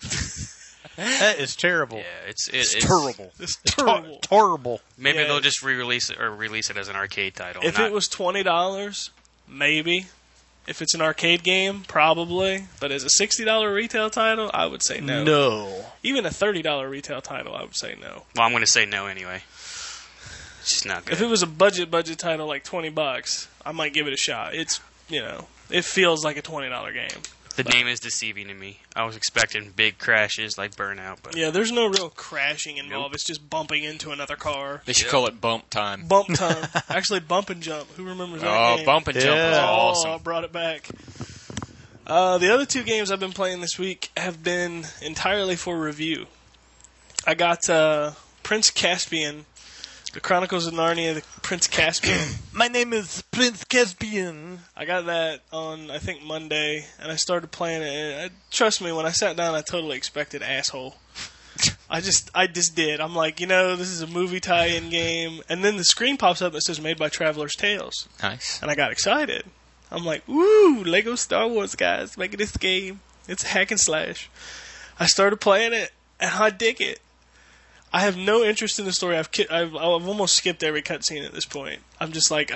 That is terrible. yeah. It's terrible. It's terrible. Horrible. Maybe Yeah. they'll just re-release it or release it as an arcade title. If not- it was $20, maybe. If it's an arcade game, probably. But as a $60 retail title, I would say no. No. Even a $30 retail title, I would say no. well, I'm going to say no anyway. It's just not good. If it was a budget title like $20, I might give it a shot. It's, it feels like a $20 game. The name is deceiving to me. I was expecting big crashes like Burnout, but Yeah, there's no real crashing involved. Nope. It's just bumping into another car. They should call it Bump Time. Bump time. Actually, bump and jump. Who remembers that Oh, game? Bump and Jump was Yeah. Oh, I awesome. brought it back. The other two games I've been playing this week have been entirely for review. I got Prince Caspian, The Chronicles of Narnia, The Prince Caspian. My name is Prince Caspian. I got that on, I think, Monday, and I started playing it. And trust me, when I sat down, I totally expected asshole. I just did. I'm like, this is a movie tie-in game. And then the screen pops up and it says made by Traveler's Tales. Nice. And I got excited. I'm like, woo, Lego Star Wars guys making this game. It's a hack and slash. I started playing it, and I dig it. I have no interest in the story. I've almost skipped every cutscene at this point. I'm just like,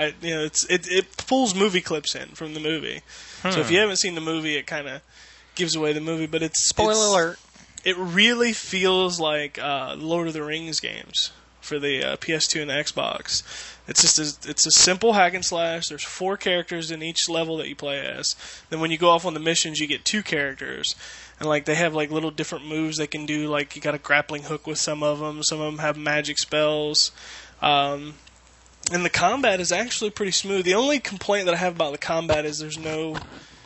it pulls movie clips in from the movie. So if you haven't seen the movie, it kind of gives away the movie. But Spoiler alert. It really feels like Lord of the Rings games for the PS2 and the Xbox. It's a simple hack and slash. There's 4 characters in each level that you play as. Then when you go off on the missions, you get 2 characters. And like they have like little different moves they can do. Like you got a grappling hook with some of them. Some of them have magic spells. And the combat is actually pretty smooth. The only complaint that I have about the combat is there's no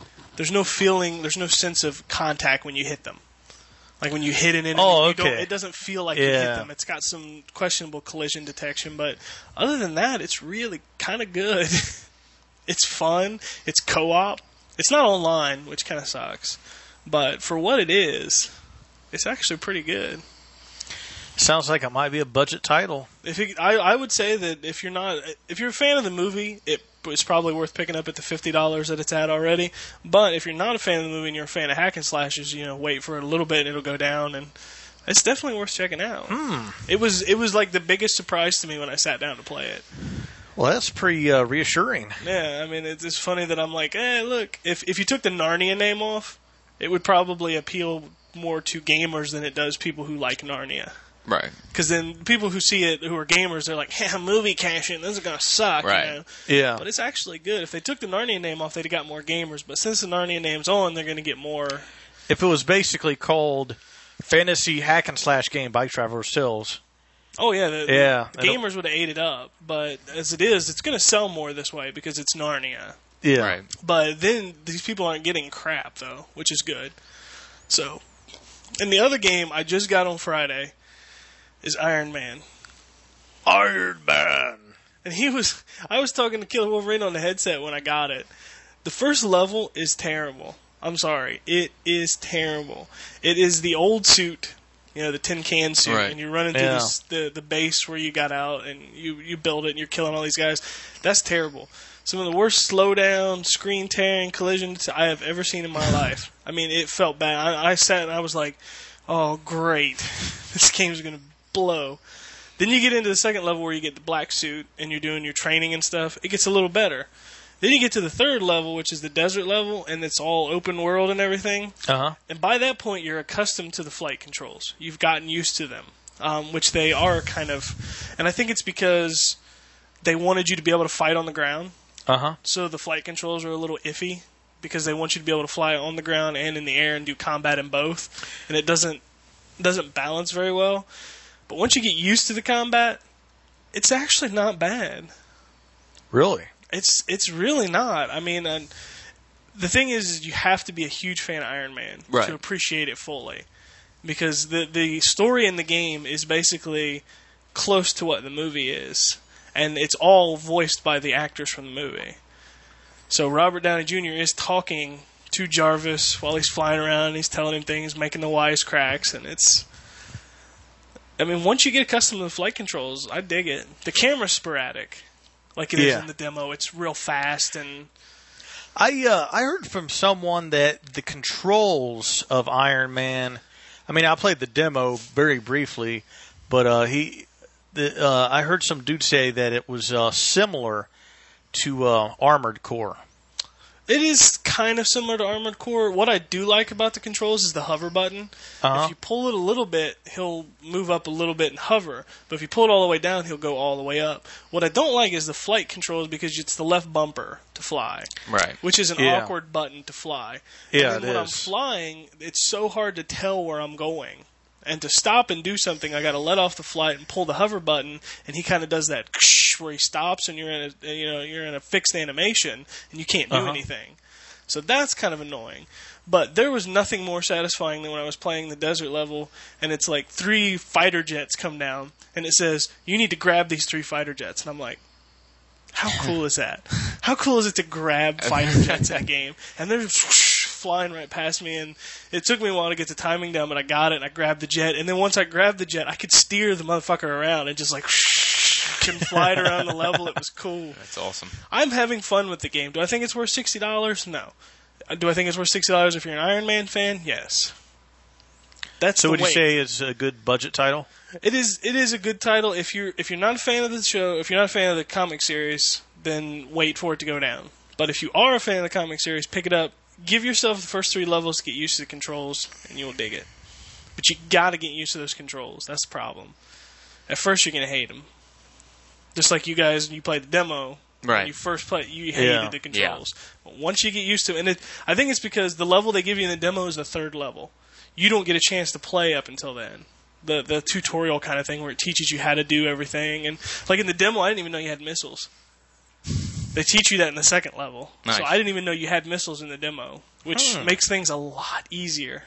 feeling, there's no sense of contact when you hit them. Like when you hit an enemy, it doesn't feel like you hit them. It's got some questionable collision detection, but other than that, it's really kind of good. It's fun. It's co-op. It's not online, which kind of sucks. But for what it is, it's actually pretty good. Sounds like it might be a budget title. I would say that if you're a fan of the movie, it's probably worth picking up at the $50 that it's at already. But if you're not a fan of the movie and you're a fan of hack and slashes, wait for it a little bit and it'll go down, and it's definitely worth checking out. It was like the biggest surprise to me when I sat down to play it. Well, that's pretty reassuring. Yeah, I mean, it's funny that I'm like, hey, look, if you took the Narnia name off, it would probably appeal more to gamers than it does people who like Narnia. Right. Because then people who see it, who are gamers, they're like, yeah, movie caching, this is going to suck. Right. Yeah. But it's actually good. If they took the Narnia name off, they'd have got more gamers. But since the Narnia name's on, they're going to get more. If it was basically called Fantasy Hack and Slash Game by Traverse Tales. Oh, yeah. The gamers would have ate it up. But as it is, it's going to sell more this way because it's Narnia. Yeah. Right. But then these people aren't getting crap, though, which is good. So, and the other game I just got on Friday is Iron Man. Iron Man. And I was talking to Killer Wolverine on the headset when I got it. The first level is terrible. I'm sorry. It is terrible. It is the old suit, the tin can suit, right. And you run into the base where you got out, and you build it, and you're killing all these guys. That's terrible. Some of the worst slowdown, screen tearing collisions I have ever seen in my life. I mean, it felt bad. I sat and I was like, oh, great. This game's going to blow. Then you get into the second level where you get the black suit and you're doing your training and stuff. It gets a little better. Then you get to the third level, which is the desert level, and it's all open world and everything. Uh-huh. And by that point, you're accustomed to the flight controls. You've gotten used to them, which they are kind of. And I think it's because they wanted you to be able to fight on the ground. Uh-huh. So the flight controls are a little iffy because they want you to be able to fly on the ground and in the air and do combat in both. And it doesn't balance very well. But once you get used to the combat, it's actually not bad. Really? It's really not. I mean, the thing is you have to be a huge fan of Iron Man to appreciate it fully. Because the story in the game is basically close to what the movie is. And it's all voiced by the actors from the movie. So Robert Downey Jr. is talking to Jarvis while he's flying around, and he's telling him things, making the wisecracks, and it's... I mean, once you get accustomed to the flight controls, I dig it. The camera's sporadic, like it is in the demo. It's real fast, and... I heard from someone that the controls of Iron Man... I mean, I played the demo very briefly, but I heard some dude say that it was similar to Armored Core. It is kind of similar to Armored Core. What I do like about the controls is the hover button. Uh-huh. If you pull it a little bit, he'll move up a little bit and hover. But if you pull it all the way down, he'll go all the way up. What I don't like is the flight controls because it's the left bumper to fly. Right. Which is an awkward button to fly. Yeah, and then when I'm flying, it's so hard to tell where I'm going. And to stop and do something, I got to let off the flight and pull the hover button, and he kind of does that where he stops, and you're in a fixed animation, and you can't do anything. So that's kind of annoying. But there was nothing more satisfying than when I was playing the desert level, and it's like 3 fighter jets come down, and it says you need to grab these 3 fighter jets, and I'm like, how cool is that? How cool is it to grab fighter jets in a game? And they're flying right past me, and it took me a while to get the timing down, but I got it, and I grabbed the jet, and then once I grabbed the jet, I could steer the motherfucker around and just can fly it around the level. It was cool. That's awesome. I'm having fun with the game. Do I think it's worth $60? No. Do I think it's worth $60 if you're an Iron Man fan? Yes. That's So the would you wait. say it's a good budget title? It is a good title. If you're not a fan of the show, if you're not a fan of the comic series, then wait for it to go down. But if you are a fan of the comic series, pick it up. Give yourself the first 3 levels to get used to the controls, and you'll dig it. But you got to get used to those controls. That's the problem. At first, you're going to hate them. Just like you guys, you played the demo. Right. When you first played, you hated the controls. But once you get used to it, and I think it's because the level they give you in the demo is the 3rd level. You don't get a chance to play up until then. The tutorial kind of thing where it teaches you how to do everything. And like in the demo, I didn't even know you had missiles. They teach you that in the 2nd level. Nice. So I didn't even know you had missiles in the demo, which makes things a lot easier.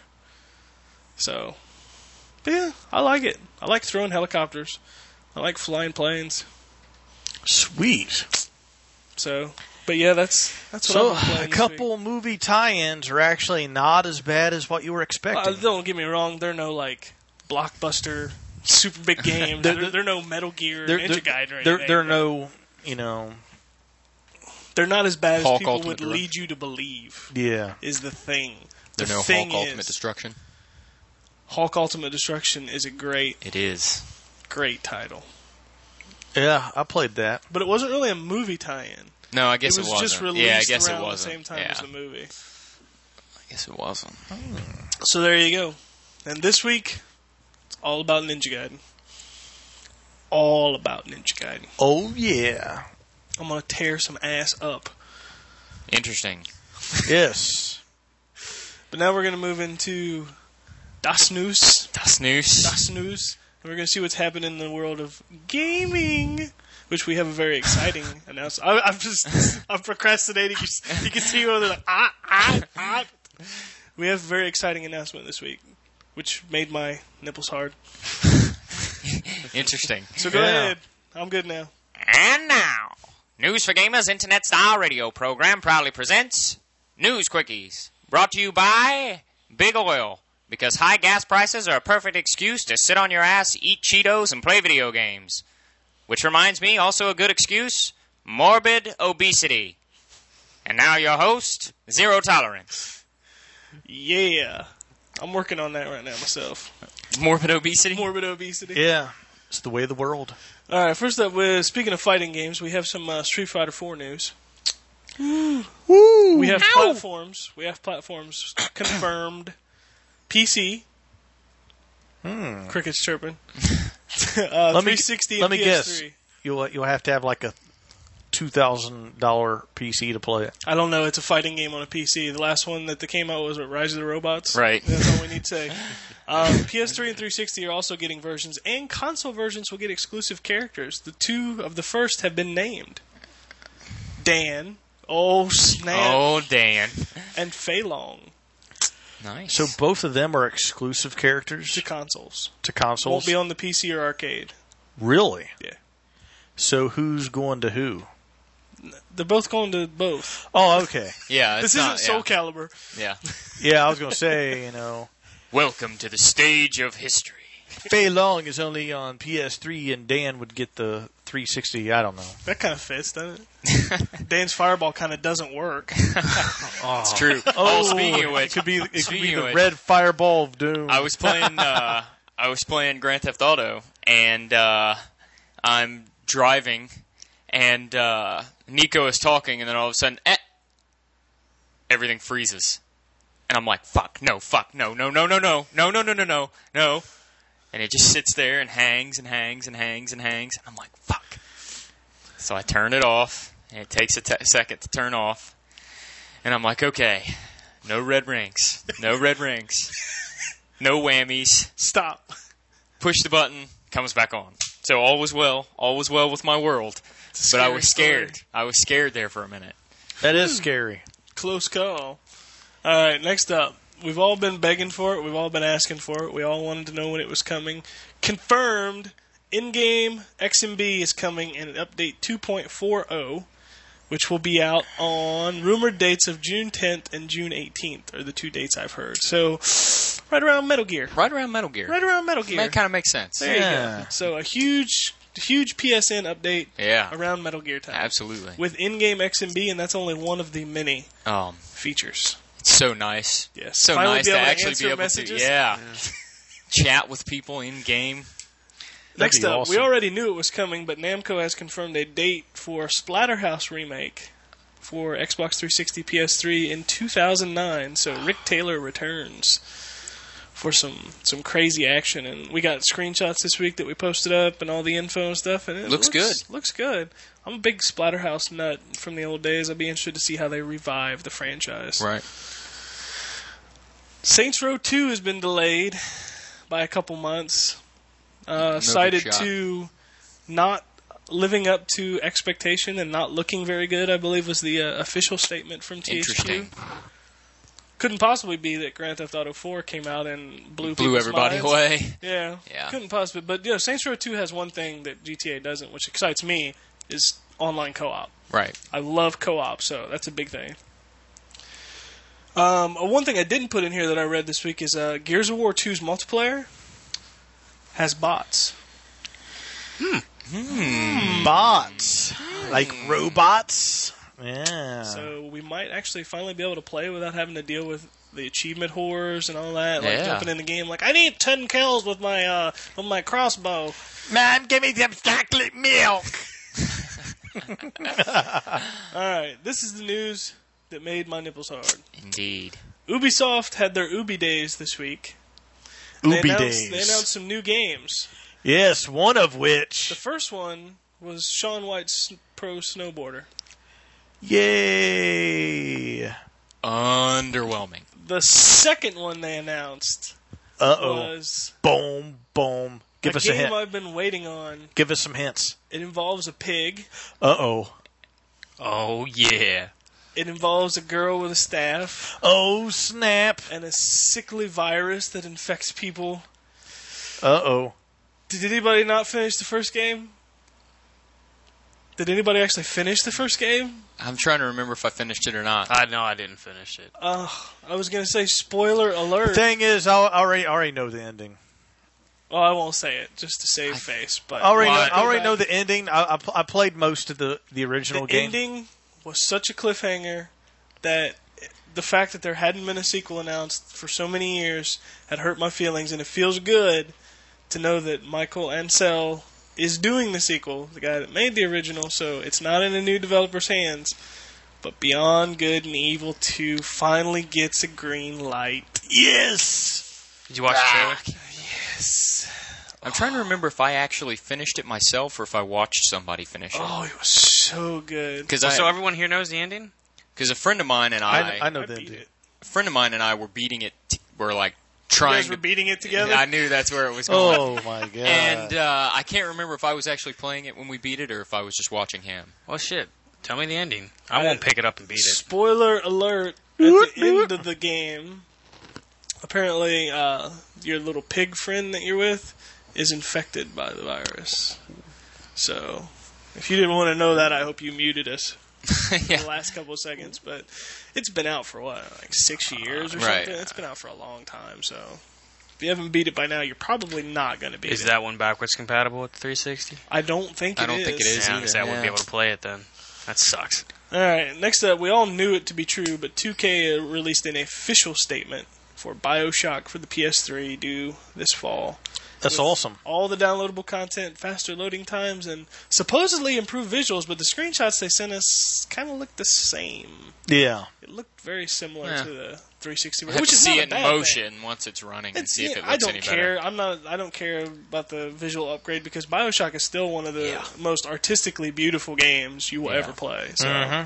So, but yeah, I like it. I like throwing helicopters. I like flying planes. Sweet. So, but yeah, that's what So I've been playing a this couple movie tie-ins are actually not as bad as what you were week. expecting. Don't get me wrong, they're no like blockbuster, super big games. They're no Metal Gear, Ninja Gaiden or anything. They're no, you know, They're not as bad as Hulk people Ultimate would lead you to believe. yeah. Is the thing. The There's no thing Hulk Ultimate is, Destruction. Hulk Ultimate Destruction is a great It is. title. Yeah, I played that. But it wasn't really a movie tie-in. No, I guess It it was wasn't. just released Yeah, I guess around it wasn't. the same time yeah. as the movie. I guess it wasn't. So there you go. And this week, it's all about Ninja Gaiden. All about Ninja Gaiden. Oh yeah. I'm going to tear some ass up. Interesting. Yes. But now we're going to move into Das News. Das News. Das News. And we're going to see what's happening in the world of gaming, which we have a very exciting announcement. I'm procrastinating. You can see whether like, We have a very exciting announcement this week, which made my nipples hard. Interesting. So go Yeah. ahead. I'm good now. And now, News for Gamers Internet Style Radio program proudly presents News Quickies. Brought to you by Big Oil. Because high gas prices are a perfect excuse to sit on your ass, eat Cheetos, and play video games. Which reminds me, also a good excuse, morbid obesity. And now your host, Zero Tolerance. Yeah. I'm working on that right now myself. Morbid obesity? Morbid obesity. Yeah. It's the way of the world. All right, first up, speaking of fighting games, we have some Street Fighter 4 news. Woo! We have platforms. We have platforms confirmed. PC. Cricket's chirping. 360 let and me PS3. guess. You'll have to have like a $2,000 PC to play it. I don't know. It's a fighting game on a PC. The last one that came out was Rise of the Robots. Right. That's all we need to say. PS3 and 360 are also getting versions, and console versions will get exclusive characters. The 2 of the first have been named. Dan. Oh, snap. Oh, Dan. And Fei Long Nice. So both of them are exclusive characters to consoles. to Won't consoles? be on the PC or arcade. Really? Yeah. So who's going to who? They're both going to both. Oh, okay. yeah, This it's not, isn't Soul Calibur. Yeah. Yeah, I was going to say, Welcome to the stage of history. Fei Long is only on PS3 and Dan would get the 360. I don't know. That kind of fits, doesn't it? Dan's Fireball kind of doesn't work. It's true. Oh, speaking of it which, could be speaking of the which, red fireball of doom. I was playing Grand Theft Auto, and I'm driving, and Nico is talking, and then all of a sudden, everything freezes, and I'm like, fuck, no, and it just sits there and hangs and hangs and hangs and hangs, and I'm like, fuck. So I turn it off, and it takes a second to turn off, and I'm like, okay, no red rings, no whammies. Stop. Push the button, comes back on. So all was well with my world. But I was scared. Story. I was scared there for a minute. That is scary. Close call. All right, next up. We've all been begging for it. We've all been asking for it. We all wanted to know when it was coming. Confirmed, in-game XMB is coming in an update 2.40, which will be out on rumored dates of June 10th and June 18th, are the 2 dates I've heard. So, right around Metal Gear. Right around Metal Gear. That kind of makes sense. There you Yeah. go. So, a huge PSN update Yeah. around Metal Gear time. Absolutely. With in-game XMB, and that's only one of the many features. It's so nice. Yes. So Finally nice be to able to actually answer be able messages. to. Yeah. chat with people in game. Next be up, awesome. we already knew it was coming, but Namco has confirmed a date for Splatterhouse remake for Xbox 360, PS3 in 2009. So Rick Taylor returns for some crazy action, and we got screenshots this week that we posted up and all the info and stuff, and it Looks good. Looks good. I'm a big Splatterhouse nut from the old days. I'd be interested to see how they revive the franchise. Right. Saints Row 2 has been delayed by a couple months, big cited shot. to not living up to expectation and not looking very good, I believe was the official statement from THQ. Interesting. Couldn't possibly be that Grand Theft Auto 4 came out and blew Blew people's everybody minds. away. Yeah. Yeah. Couldn't possibly. But, Saints Row 2 has one thing that GTA doesn't, which excites me, is online co-op. Right. I love co-op, so that's a big thing. One thing I didn't put in here that I read this week is Gears of War 2's multiplayer has bots. Bots. Like robots. Yeah. So we might actually finally be able to play without having to deal with the achievement horrors and all that. Like Yeah. jumping in the game, like I need 10 kills with my crossbow. Mom, give me some chocolate milk. All right, this is the news that made my nipples hard. Indeed. Ubisoft had their Ubi Days this week. Ubi They days. announced some new games. Yes, one of The which. first one was Shaun White's Pro Snowboarder. Yay. Underwhelming. The second one they announced Uh-oh. was Boom, boom. Give a us a game hint. I've been waiting on. Give us some hints. It involves a pig. Uh-oh. Oh, yeah. It involves a girl with a staff Oh, snap. and a sickly virus that infects people. Uh-oh. Did anybody not finish the first game? Did anybody actually finish the first game? I'm trying to remember if I finished it or not. I know I didn't finish it. I was going to say spoiler alert. The thing is, I already know the ending. Well, I won't say it just to save face. But I already, Why? know, I already know the ending. I played most of the original The game. ending was such a cliffhanger that the fact that there hadn't been a sequel announced for so many years had hurt my feelings, and it feels good to know that Michael Ansel is doing the sequel, the guy that made the original, so it's not in a new developer's hands. But Beyond Good and Evil 2 finally gets a green light. Yes. Did you watch the trailer? Yes. I'm trying to remember if I actually finished it myself or if I watched somebody finish it. Oh, it was so good. Because So everyone here knows the ending? a friend of mine and I know I the beat ending. it. a friend of mine and I were beating it. We're like You trying guys were to. beating it together? I knew that's where it was going. Oh, my God. And I can't remember if I was actually playing it when we beat it or if I was just watching him. Well, shit. Tell me the ending. I won't pick it up and beat it. Spoiler alert, at the end of the game, apparently your little pig friend that you're with is infected by the virus. So, if you didn't want to know that, I hope you muted us for the last couple of seconds. But it's been out for what, like 6 years or Right. something? It's been out for a long time, so if you haven't beat it by now, you're probably not going to beat Is it. that one backwards compatible with the 360? I don't think it is. I don't think it is. Yeah, I either, guess I wouldn't be yeah. able to play it then. That sucks. Alright, next up, we all knew it to be true, but 2K released an official statement for BioShock for the PS3 due this fall. That's awesome. All the downloadable content, faster loading times, and supposedly improved visuals, but the screenshots they sent us kind of looked the same. Yeah. It looked very similar Yeah. to the 360, I have which to is see not it a in bad motion thing. once it's running and see if it I looks don't any care. better. I don't care about the visual upgrade because BioShock is still one of the Yeah. most artistically beautiful games you will Yeah. ever play. So.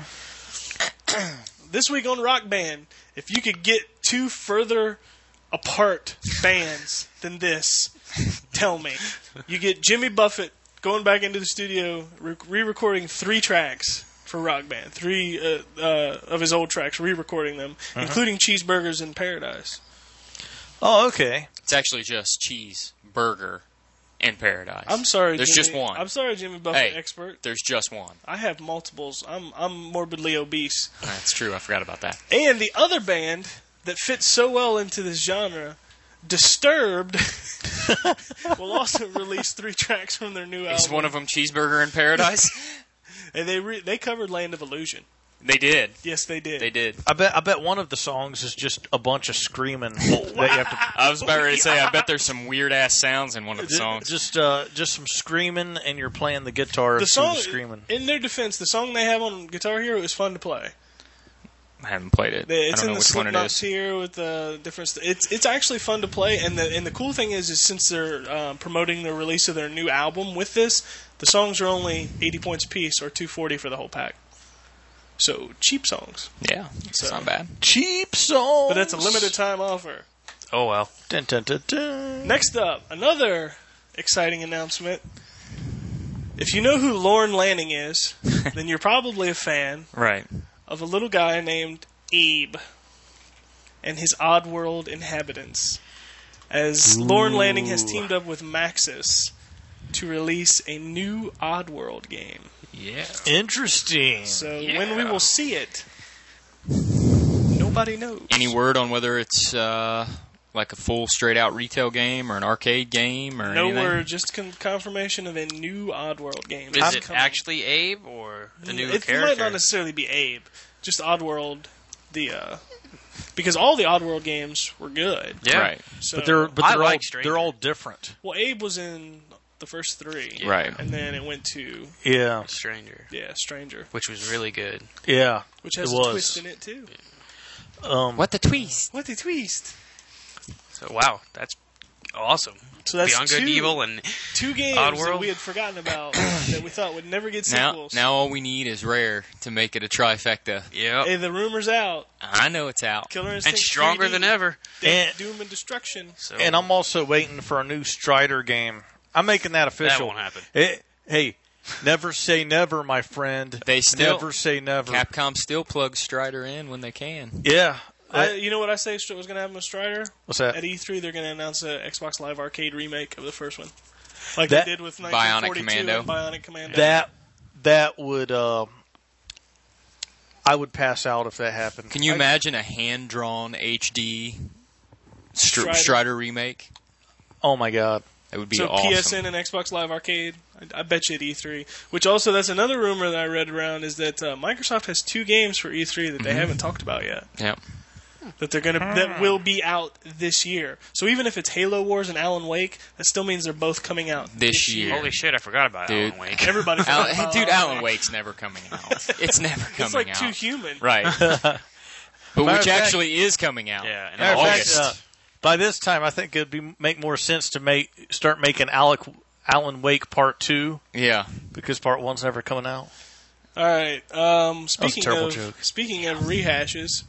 This week on Rock Band, if you could get two further apart bands than this, tell me. You get Jimmy Buffett going back into the studio, re-recording 3 tracks for Rock Band, 3 of his old tracks, re-recording them, including Cheeseburgers in Paradise. Oh, okay. It's actually just cheese, burger, and paradise. I'm sorry, There's Jimmy, just one. I'm sorry, Jimmy Buffett Hey. expert. There's just one. I have multiples. I'm morbidly obese. That's true. I forgot about that. And the other band that fits so well into this genre, Disturbed, will also release 3 tracks from their new album. Is one of them cheeseburger in paradise? And they covered Land of Illusion. They did. Yes, they did. They did. I bet one of the songs is just a bunch of screaming that you have to. I was about ready to say, I bet there's some weird ass sounds in one of the songs. Just some screaming, and you're playing the guitar. The song, through the screaming. in their defense, the song they have on Guitar Hero is fun to play. I haven't played it. It's I don't in know the which one it Slipknot is. tier with the different. It's actually fun to play, and the cool thing is since they're promoting the release of their new album with this, the songs are only 80 points a piece or $240 for the whole pack. So cheap songs, Yeah, it's not bad. Cheap songs, but that's a limited time offer. Oh well. Dun, dun, dun, dun. Next up, another exciting announcement. If you know who Lorne Lanning is, then you're probably a fan Right. of a little guy named Abe and his Oddworld inhabitants, as Lorne Lanning has teamed up with Maxis to release a new Oddworld game. Yeah. Interesting. So when we will see it, nobody knows. Any word on whether it's like a full straight-out retail game or an arcade game or No anything? word, just confirmation of a new Oddworld game. Is it coming. actually Abe or a new It character? might not necessarily be Abe, just Oddworld. Because all the Oddworld games were good. Yeah. Right. So, But they're I all like Stranger. they're all different. well, Abe was in the first three, Right. and then it went to Yeah, Stranger, Stranger, which was really good. yeah. which has It a was. twist in it too. What the twist? What a twist! So wow, that's awesome. So that's Beyond Good and Evil and two games that Oddworld. we had forgotten about that we thought would never get sequels. Now all we need is Rare to make it a trifecta. yep, Hey, the rumor's out. I know it's out. Killer Instinct and stronger 3D, than ever. Death, And- Doom and Destruction. So And I'm also waiting for a new Strider game. I'm making that official. won't happen. Hey, never say never, my friend. They still Never say never. Capcom still plugs Strider in when they can. Yeah. You know what I say was going to happen with Strider? What's that? At E3, they're going to announce an Xbox Live Arcade remake of the first one. Like That- they did with Bionic 1942 Commando. and Bionic Commando. That would I would pass out if that happened. Can you imagine a hand-drawn HD Strider. Strider remake? Oh my god. That would be So awesome. PSN and Xbox Live Arcade, I bet you at E3. Which also, that's another rumor that I read around, is that Microsoft has two games for E3 that they haven't talked about yet. Yeah. That will be out this year. So even if it's Halo Wars and Alan Wake, that still means they're both coming out This year. holy shit, I forgot about Dude. Alan Wake. Everybody, forgot about Alan Wake's never coming out. It's never coming It's like out. too human. Right. But Matter which of fact- actually is coming out. Yeah, in in Matter of August. fact, by this time, I think it'd make more sense to start making Alan Wake Part 2 Yeah. because Part 1's never coming out. All right. Speaking terrible of joke. rehashes,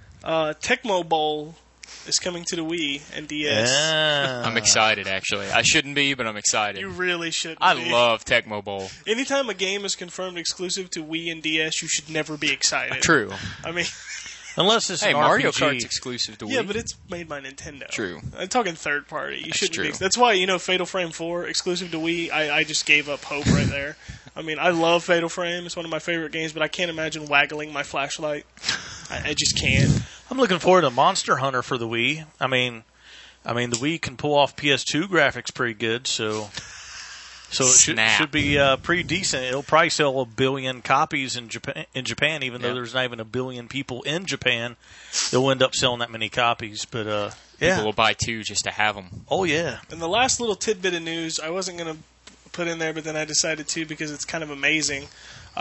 Tecmo Bowl is coming to the Wii and DS. Yeah. I'm excited, actually. I shouldn't be, but I'm excited. You really shouldn't. I be. love Tecmo Bowl. Anytime a game is confirmed exclusive to Wii and DS, you should never be excited. True. I mean, Unless it's Hey, an Mario RPG. Kart's exclusive to Wii. yeah, but it's made by Nintendo. True. I'm talking third party. You shouldn't be. true. That's why Fatal Frame 4 exclusive to Wii. I just gave up hope right there. I mean, I love Fatal Frame. It's one of my favorite games, but I can't imagine waggling my flashlight. I just can't. I'm looking forward to Monster Hunter for the Wii. I mean, the Wii can pull off PS2 graphics pretty good, so it Snap. should be pretty decent. It'll probably sell 1 billion copies in Japan, even though Yeah. there's not even 1 billion people in Japan. They'll end up selling that many copies, but People yeah. will buy 2 just to have them. Oh yeah. And the last little tidbit of news, I wasn't going to put in there, but then I decided to because it's kind of amazing.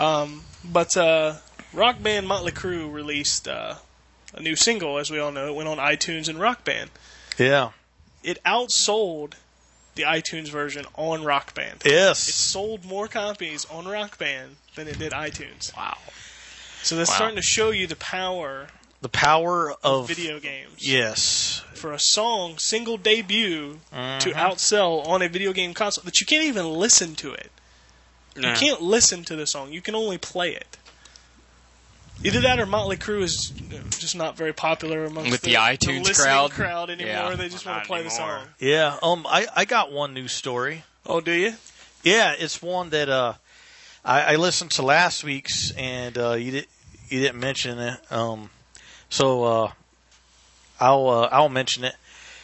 But rock band Motley Crue released a new single, as we all know. It went on iTunes and Rock Band. Yeah. It outsold the iTunes version on Rock Band. It Yes. sold more copies on Rock Band than it did iTunes. Wow. So that's Wow. starting to show you the power The power of video games. Yes. For a song, single debut, to outsell on a video game console that you can't even listen to it. No. You can't listen to the song. You can only play it. Either that or Motley Crue is just not very popular amongst With the iTunes listening crowd? anymore. Yeah. They just want Not to play anymore. the song. Yeah. I got one news story. Oh, do you? Yeah, it's one that I listened to last week's, and you didn't mention it. So I'll mention it.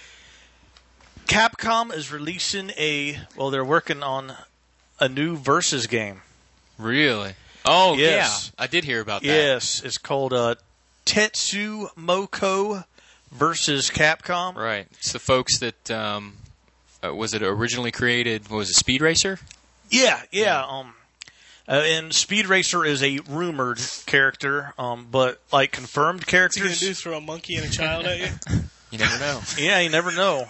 Capcom is releasing they're working on a new Versus game. Really? Oh, Yes. yeah. I did hear about that. Yes, it's called Tetsumoto versus Capcom. Right. It's the folks that, was it originally created, what was it, Speed Racer? Yeah. And Speed Racer is a rumored character, but like confirmed What's he going to characters. do, throw a monkey and a child at you? You never know. Yeah, you never know.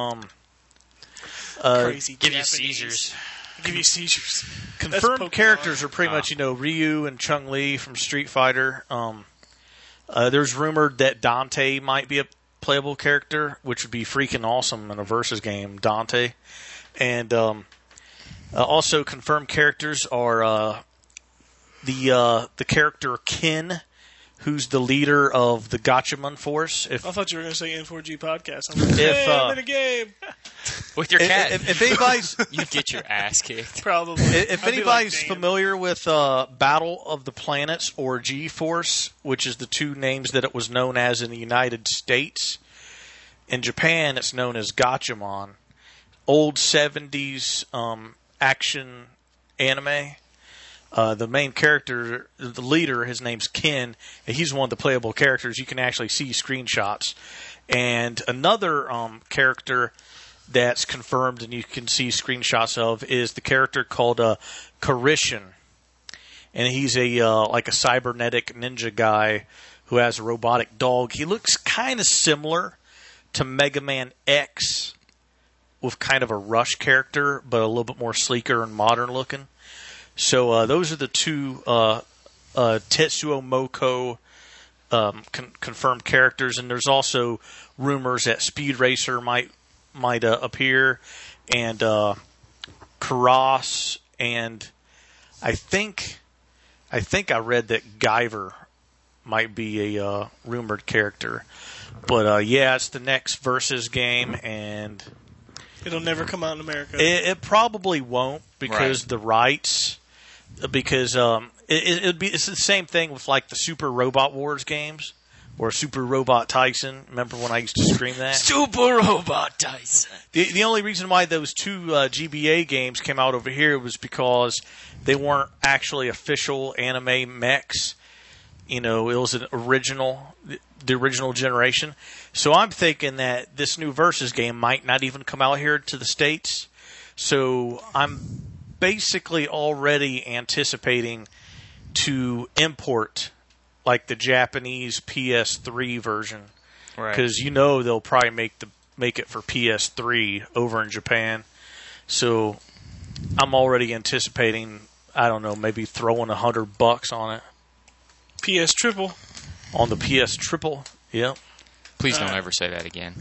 Crazy Give you Japanese. seizures. Give you seizures. Confirmed Pokemon. characters are pretty much, Ryu and Chun-Li from Street Fighter. There's rumored that Dante might be a playable character, which would be freaking awesome in a versus game, Dante. And also confirmed characters are the character Ken, who's the leader of the Gatchaman Force. I thought you were going to say N4G podcast. I'm like, hey, I'm in a game. With your cat. If anybody's You get your ass kicked. Probably. If I'd be anybody's like, damn. familiar with Battle of the Planets or G-Force, which is the two names that it was known as in the United States, in Japan it's known as Gatchaman. Old 70s action anime. The main character, the leader, his name's Ken, and he's one of the playable characters. You can actually see screenshots. And another character that's confirmed and you can see screenshots of is the character called Karishin. And he's a like a cybernetic ninja guy who has a robotic dog. He looks kind of similar to Mega Man X with kind of a Rush character, but a little bit more sleeker and modern looking. So those are the two Tetsuo Moko confirmed characters, and there's also rumors that Speed Racer might appear, and Karas, and I think I read that Guyver might be a rumored character. But yeah, it's the next Versus game, and It'll never come out in America. it probably won't because Right. the rights. Because it's the same thing with like the Super Robot Wars games or Super Robot Tyson. Remember when I used to scream that? Super Robot Tyson. The only reason why those two GBA games came out over here was because they weren't actually official anime mechs. It was the original generation. So I'm thinking that this new Versus game might not even come out here to the States. So I'm basically already anticipating to import like the Japanese PS3 version. Right. Because they'll probably make it for PS3 over in Japan. So I'm already anticipating, I don't know, maybe throwing $100 on it. PS Triple. On the PS Triple. Yep. Please don't ever say that again.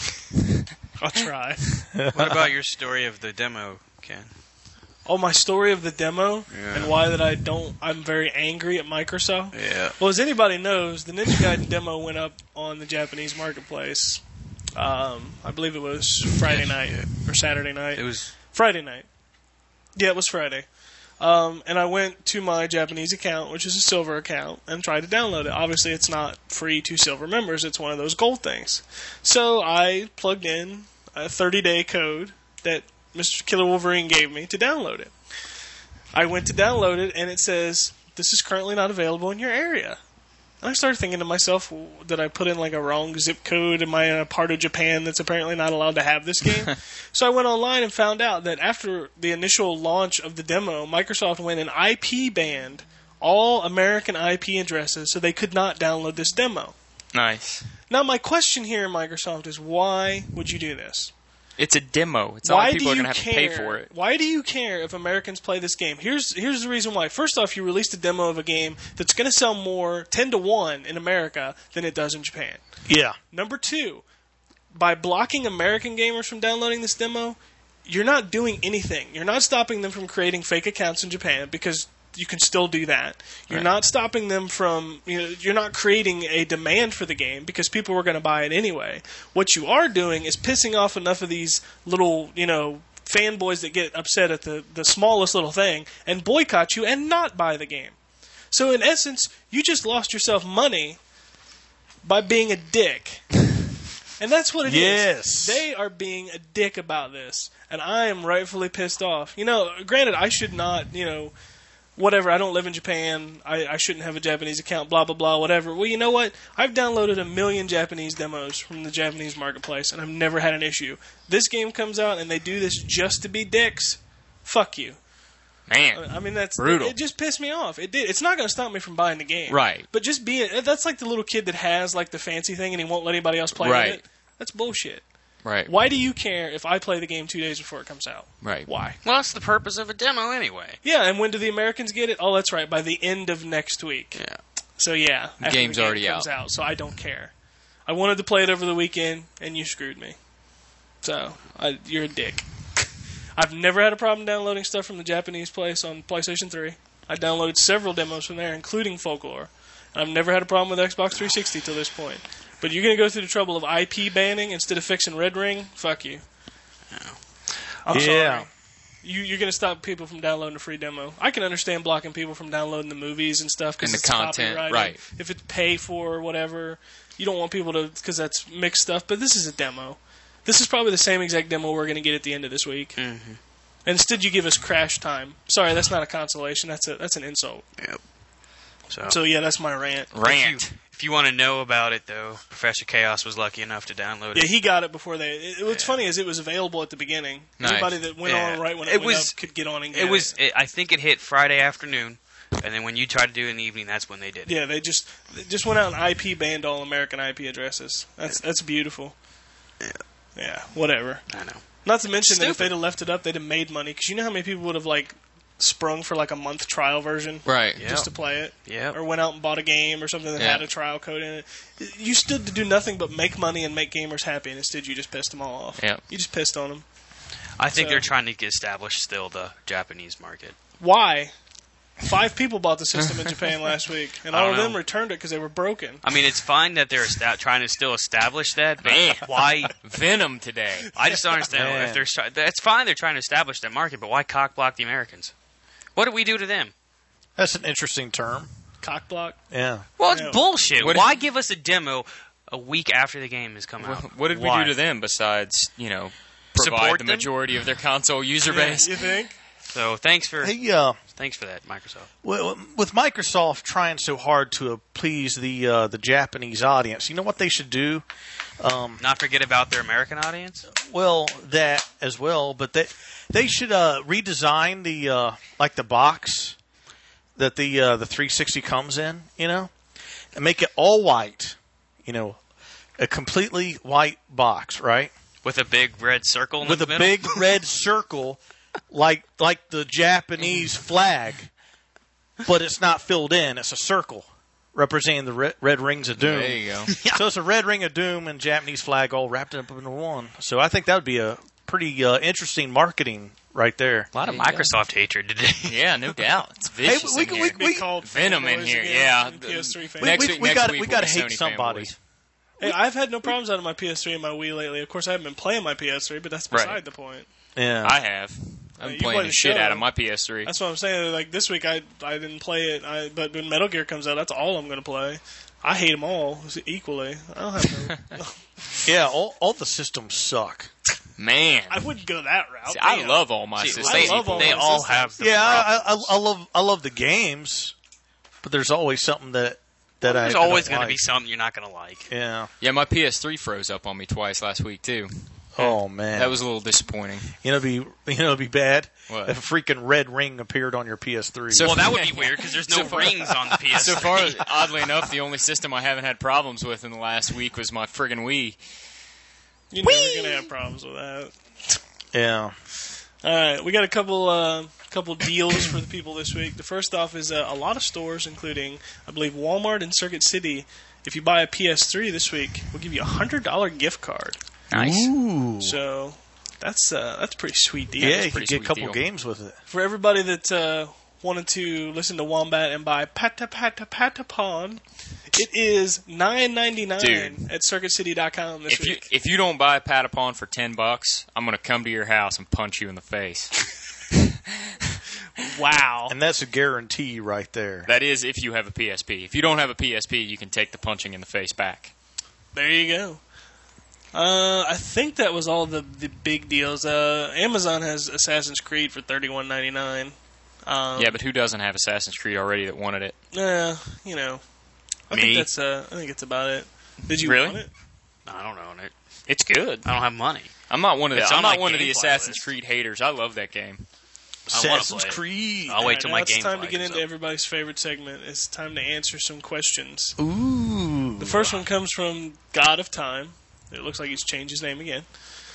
I'll try. What about your story of the demo, Ken? Oh, my story of the demo Yeah. and why that I'm very angry at Microsoft. Yeah. Well, as anybody knows, the Ninja Gaiden demo went up on the Japanese marketplace. I believe it was Friday night or Saturday night. It was Friday night. Yeah, it was Friday. And I went to my Japanese account, which is a silver account, and tried to download it. Obviously, it's not free to silver members. It's one of those gold things. So I plugged in a 30-day code that Mr. Killer Wolverine gave me to download it. I went to download it, and it says, this is currently not available in your area. And I started thinking to myself, did I put in like a wrong zip code? Am I in a part of Japan that's apparently not allowed to have this game? So I went online and found out that after the initial launch of the demo, Microsoft went and IP banned all American IP addresses so they could not download this demo. nice. Now my question here, Microsoft, is why would you do this? It's a demo. It's not like people are going to have to pay for it. Why do you care if Americans play this game? Here's the reason why. First off, you released a demo of a game that's going to sell more 10-1 in America than it does in Japan. Yeah. Number two, by blocking American gamers from downloading this demo, you're not doing anything. You're not stopping them from creating fake accounts in Japan because you can still do that. You're not stopping them from, you're not creating a demand for the game because people were going to buy it anyway. What you are doing is pissing off enough of these little, fanboys that get upset at the smallest little thing and boycott you and not buy the game. So in essence, you just lost yourself money by being a dick. And that's what it is. Yes. They are being a dick about this. And I am rightfully pissed off. Granted, I should not, whatever, I don't live in Japan, I shouldn't have a Japanese account, blah, blah, blah, whatever. Well, you know what? I've downloaded 1 million Japanese demos from the Japanese marketplace, and I've never had an issue. This game comes out, and they do this just to be dicks. Fuck you. Man, I mean, that's brutal. It just pissed me off. It did. It's not going to stop me from buying the game. Right. But just that's like the little kid that has like the fancy thing and he won't let anybody else play Right. with it. That's bullshit. Right. Why do you care if I play the game 2 days before it comes out? Right. Why? Well, that's the purpose of a demo anyway. Yeah, and when do the Americans get it? Oh, that's right, by the end of next week. Yeah. So yeah, after Game's the game already comes out, so I don't care. I wanted to play it over the weekend, and you screwed me. So you're a dick. I've never had a problem downloading stuff from the Japanese place on PlayStation 3. I downloaded several demos from there, including Folklore. And I've never had a problem with Xbox 360 till this point. But you're going to go through the trouble of IP banning instead of fixing Red Ring? Fuck you. I'm sorry. You're going to stop people from downloading a free demo. I can understand blocking people from downloading the movies and stuff because And the it's content, copyrighted. right. If it's pay for or whatever, you don't want people to, because that's mixed stuff. But this is a demo. This is probably the same exact demo we're going to get at the end of this week. Mm-hmm. Instead, you give us crash time. Sorry, that's not a consolation. That's an insult. Yep. So yeah, that's my rant. Rant. If you want to know about it, though, Professor Chaos was lucky enough to download Yeah, it. he got it before they. What's funny is it was available at the beginning. Nice. Anybody that went Yeah. on right when It it went was- up could get on and get I think it hit Friday afternoon, and then when you tried to do it in the evening, that's when they did it. Yeah, they just went out and IP banned all American IP addresses. That's beautiful. Yeah, whatever. I know. Not to mention that if Stupid. they'd have left it up, they'd have made money. Because you know how many people would have like sprung for like a month trial version Right. Yeah. just to play it, Yep. or went out and bought a game or something that Yeah. had a trial code in it. You stood to do nothing but make money and make gamers happy, and instead you just pissed them all off. Yeah. You just pissed on them. I think So- they're trying to establish still the Japanese market. Why? 5 people bought the system in Japan last week, and I all don't of them know. returned it because they were broken. I mean, it's fine that they're trying to still establish that, but Man. why? Venom today. I just don't understand. Man. If that's fine, they're trying to establish that market, but why cockblock the Americans? What did we do to them? That's an interesting term. Cockblock. Yeah. Well, it's Yeah. bullshit. What- Why give us a demo a week after the game has come out? What did we Why? do to them besides, provide Support the them? majority of their console user base? You think? So thanks for Hey, that, Microsoft. with Microsoft trying so hard to please the Japanese audience, you know what they should do? Not forget about their American audience. Well, that as well, but they should redesign the box that the 360 comes in, and make it all white, a completely white box, right? With a big red circle in With the a middle. big red circle, like the Japanese flag, but it's not filled in. It's a circle representing the red rings of doom. There you go. So it's a red ring of doom and Japanese flag all wrapped up into one. So I think that would be a pretty interesting marketing right there. A lot of There you go. Microsoft hatred today. Yeah, no doubt. It's vicious we- in we- here. Be called Venom in fanboys here, again, yeah. and PS3 fans. Next we week gotta- we'll we gotta be hate Sony somebody. fanboys. Hey, I've had no problems out of my PS3 and my Wii lately. Of course, I haven't been playing my PS3, but that's beside Right. the point. Yeah. I have. I'm you playing play the the shit show. out of my PS3. That's what I'm saying. Like this week, I didn't play it. But when Metal Gear comes out, that's all I'm going to play. I hate them all equally. I don't have no. Yeah, all the systems suck. Man. I wouldn't go that route. See, I Damn. love all my See, systems. they love all they my all systems. have the Yeah, problems. I love the games, but there's always something that There's I always going to be something you're not going to like. Yeah. Yeah, my PS3 froze up on me twice last week too. Oh man, That was a little disappointing. it'd be bad What? if a freaking red ring appeared on your PS3. So- Well, that would be weird because there's no So far- rings on the PS3. So far, oddly enough, the only system I haven't had problems with in the last week was my friggin' Wii. You're never going to have problems with that. yeah. All right, we got a couple deals for the people this week. The first off is a lot of stores, including I believe Walmart and Circuit City. If you buy a PS3 this week, we'll give you a $100 gift card. Nice. Ooh. So that's a pretty sweet deal. Yeah, that's you could pretty get a sweet couple deal. games with it. For everybody that wanted to listen to Wombat and buy Patapon, it is $9.99 Dude. at CircuitCity.com this week. If you don't buy Patapon for $10, I'm gonna come to your house and punch you in the face. Wow. And that's a guarantee right there. That is if you have a PSP. If you don't have a PSP, you can take the punching in the face back. There you go. I think that was all the big deals. Amazon has Assassin's Creed for $31.99. Yeah, but who doesn't have Assassin's Creed already that wanted it? You know, I Me? think that's. I think it's about it. Did you Really? want it? I don't own it. It's good. I don't have money. I'm not one of the. It's I'm on not my one of the Gamefly Assassin's list. Creed haters. I love that game. I wanna Assassin's play it. Creed. I'll wait till Now my it's game. time to get into everybody's favorite segment. It's time to answer some questions. Ooh. The first one comes from God of Time. It looks like he's changed his name again.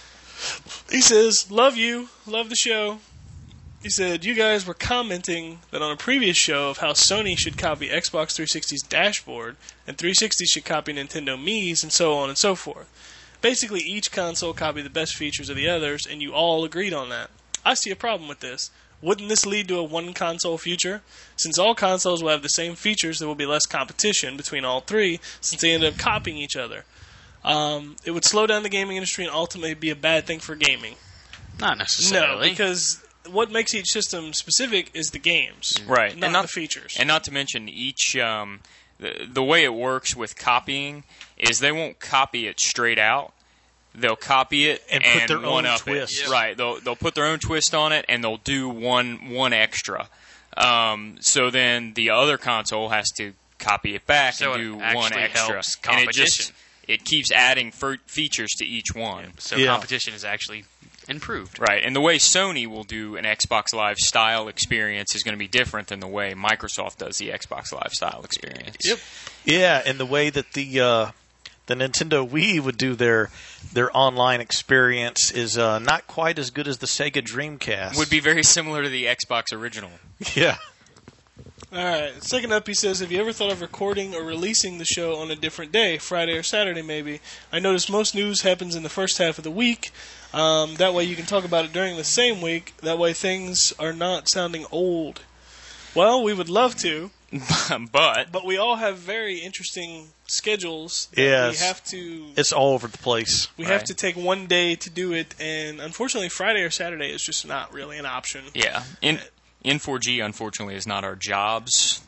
He says, "Love you, love the show." He said, "You guys were commenting that on a previous show of how Sony should copy Xbox 360's dashboard and 360 should copy Nintendo Mii's and so on and so forth. Basically, each console copied the best features of the others, and you all agreed on that. I see a problem with this. Wouldn't this lead to a one-console future? Since all consoles will have the same features, there will be less competition between all three, since they end up copying each other. It would slow down the gaming industry and ultimately be a bad thing for gaming." Not necessarily. No, because what makes each system specific is the games, Right, not, and not the features. And not to mention each the way it works with copying is they won't copy it straight out. They'll copy it And put their one own up twist. it. Right. They'll put their own twist on it, and they'll do one extra. So then the other console has to copy it back So and it do one actually extra. helps And it just competition. it keeps adding features to each one. So Yeah. competition is actually improved. Right, and the way Sony will do an Xbox Live style experience is going to be different than the way Microsoft does the Xbox Live style experience. Yep. Yeah, and the way that the Nintendo Wii would do their online experience is not quite as good as the Sega Dreamcast. Would be very similar to the Xbox original. Yeah. All right. Second up, he says, "Have you ever thought of recording or releasing the show on a different day, Friday or Saturday maybe? I notice most news happens in the first half of the week. That way you can talk about it during the same week. That way things are not sounding old." Well, we would love to, But but we all have very interesting schedules. That Yes. We have to. It's all over the place. We have Right. to take one day to do it, and unfortunately, Friday or Saturday is just not really an option. yeah, N4G unfortunately is not our jobs.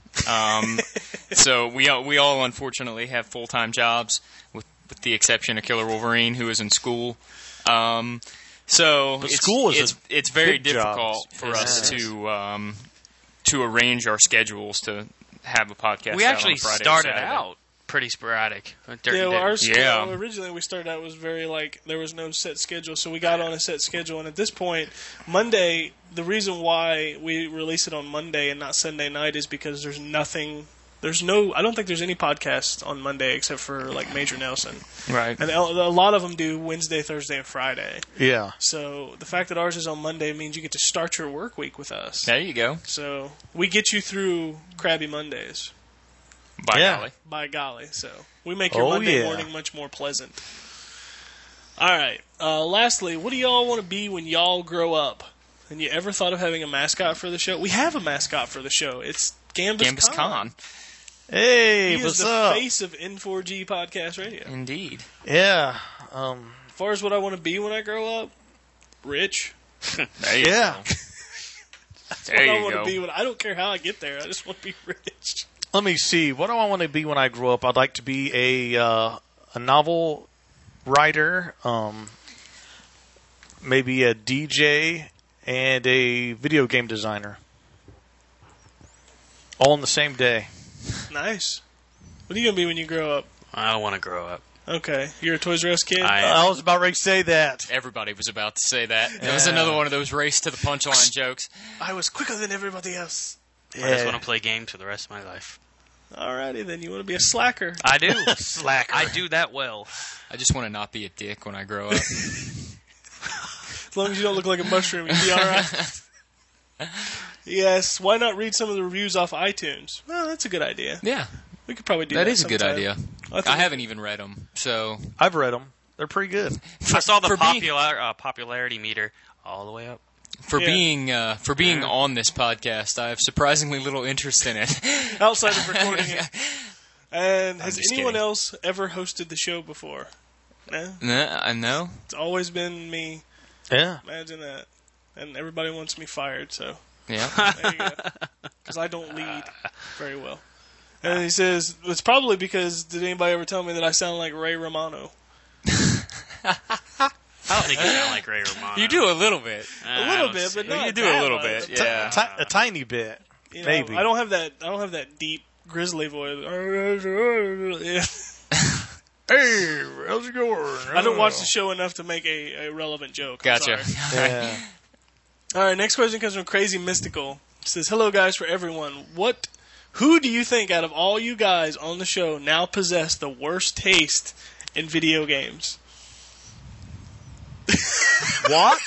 So we all unfortunately have full-time jobs, with the exception of Killer Wolverine, who is in school. So But school is it's very big job. difficult for us Yes. to arrange our schedules to have a podcast. We out actually on Friday or started Saturday. out pretty sporadic. Yeah, well, our Yeah. originally we started out was very there was no set schedule, so we got on a set schedule, and at this point, Monday. The reason why we release it on Monday and not Sunday night is because there's nothing. There's no. I don't think there's any podcast on Monday except for like Major Nelson, Right. and a lot of them do Wednesday, Thursday, and Friday. Yeah. So the fact that ours is on Monday means you get to start your work week with us. There you go. So we get you through Crabby Mondays. By Yeah. golly. By golly. So we make your Oh, Monday yeah. morning much more pleasant. All right. Lastly, what do y'all want to be when y'all grow up? And you ever thought of having a mascot for the show? We have a mascot for the show. It's Gambus Khan. Hey, He what's is the up? face of N4G Podcast Radio. Indeed. Yeah. As far as what I want to be when I grow up, rich. There you Yeah. go. What There I you want go. to be when I don't care how I get there. I just want to be rich. Let me see. What do I want to be when I grow up? I'd like to be a novel writer, maybe a DJ, and a video game designer. All in the same day. Nice. What are you going to be when you grow up? I don't want to grow up. Okay. You're a Toys R Us kid? I was about ready to say that. Everybody was about to say that. It was another one of those race to the punchline jokes. I was quicker than everybody else. I just want to play games for the rest of my life. Alrighty, then you want to be a slacker. I do. Slacker. I do that well. I just want to not be a dick when I grow up. As long as you don't look like a mushroom, you'll be alright. Yes, why not read some of the reviews off iTunes? Well, that's a good idea. Yeah, We could probably do that that is a good sometime. idea. I think- I haven't even read them, so I've read them. They're pretty good. I saw the for being- popularity meter all the way up. for Yeah. being on this podcast, I have surprisingly little interest in it. Outside of recording it. And has just anyone kidding. else ever hosted the show before? No? I know. It's always been me. Yeah. Imagine that. And everybody wants me fired, so Yeah. there you go. Because I don't lead very well. And he says, it's probably because, did anybody ever tell me that I sound like Ray Romano? I don't think you sound like Ray Romano. You do a little bit. A little bit, but not You do that a little much. bit, yeah. A tiny bit, You know, maybe. I don't have that deep grizzly voice. Yeah. Hey, how's it going? I don't watch the show enough to make a relevant joke. I'm Gotcha. sorry. Yeah. All right, next question comes from Crazy Mystical. It says, "Hello, guys, for everyone. Who do you think out of all you guys on the show now possess the worst taste in video games?" What?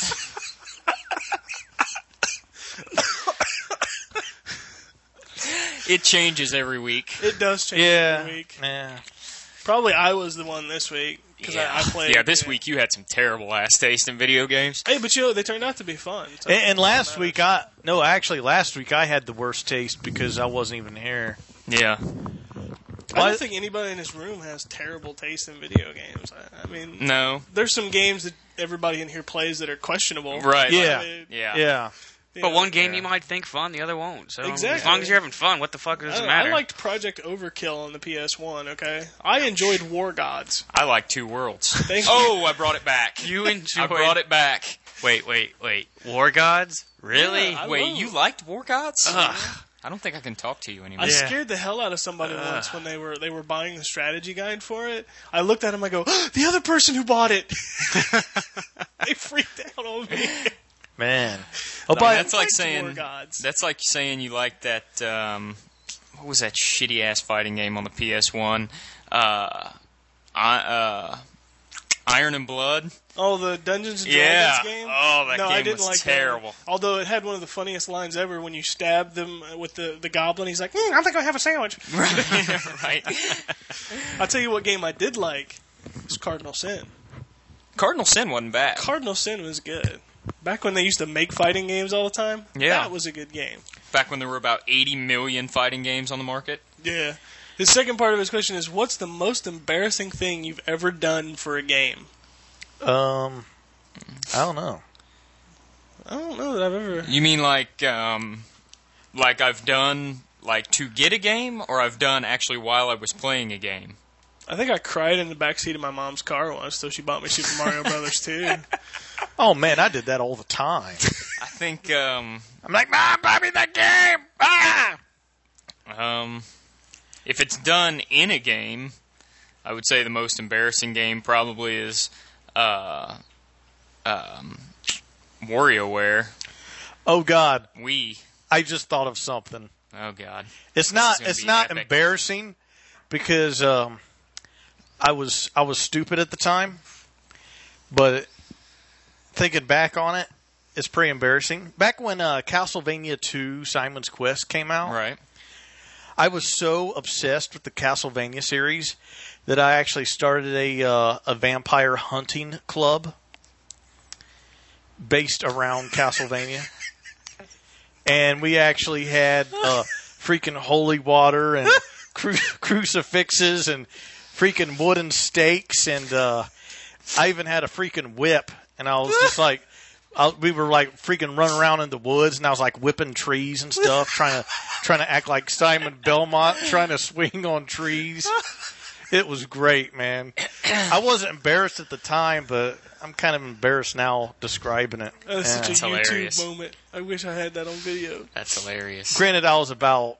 It changes every week. It does change every week. Yeah. Probably I was the one this week because I played. Yeah, this week you had some terrible ass taste in video games. Hey, but they turned out to be fun. So And last week last week I had the worst taste because I wasn't even here. Yeah. I don't think anybody in this room has terrible taste in video games. I mean, No. there's some games that everybody in here plays that are questionable. Right. Yeah. I mean, Yeah. Yeah. But one game you might think fun, the other won't. So Exactly. as long as you're having fun, what the fuck does it matter? I liked Project Overkill on the PS1, okay? I enjoyed War Gods. I like Two Worlds. Thank you. Oh, I brought it back. You enjoyed. I brought it back. Wait. War Gods? Really? Yeah, I Wait, love you it. liked War Gods? Ugh. I don't think I can talk to you anymore. I Yeah. scared the hell out of somebody once when they were buying the strategy guide for it. I looked at him, I go, the other person who bought it! They freaked out on me. Man. Oh, That's I like liked saying War Gods. that's like saying you like that. What was that shitty ass fighting game on the PS1? Iron and Blood. Oh, the Dungeons and Yeah. Dragons game? Oh, that no, game I didn't was like terrible. That. Although it had one of the funniest lines ever when you stabbed them with the goblin. He's like, I think I'll have a sandwich. Right. I'll tell you what game I did like. It was Cardinal Sin. Cardinal Sin wasn't bad. Cardinal Sin was good. Back when they used to make fighting games all the time, Yeah. that was a good game. Back when there were about 80 million fighting games on the market. Yeah. The second part of his question is, what's the most embarrassing thing you've ever done for a game? I don't know. I don't know that I've ever... You mean like I've done like to get a game, or I've done actually while I was playing a game? I think I cried in the backseat of my mom's car once, so she bought me Super Mario Brothers 2. Oh man, I did that all the time. I think I'm like, Mom, buy me that game. Ah! if it's done in a game, I would say the most embarrassing game probably is WarioWare. Oh God, Wii. I just thought of something. Oh God. It's This not. is gonna It's be not epic. embarrassing because I was stupid at the time, but thinking back on it, it's pretty embarrassing. Back when Castlevania 2: Simon's Quest came out, Right. I was so obsessed with the Castlevania series that I actually started a vampire hunting club based around Castlevania. And we actually had freaking holy water and crucifixes and freaking wooden stakes. And I even had a freaking whip. And I was just like, we were like freaking running around in the woods, and I was like whipping trees and stuff, trying to act like Simon Belmont, trying to swing on trees. It was great, man. I wasn't embarrassed at the time, but I'm kind of embarrassed now describing it. That's such a That's YouTube hilarious. moment. I wish I had that on video. That's hilarious. Granted, I was about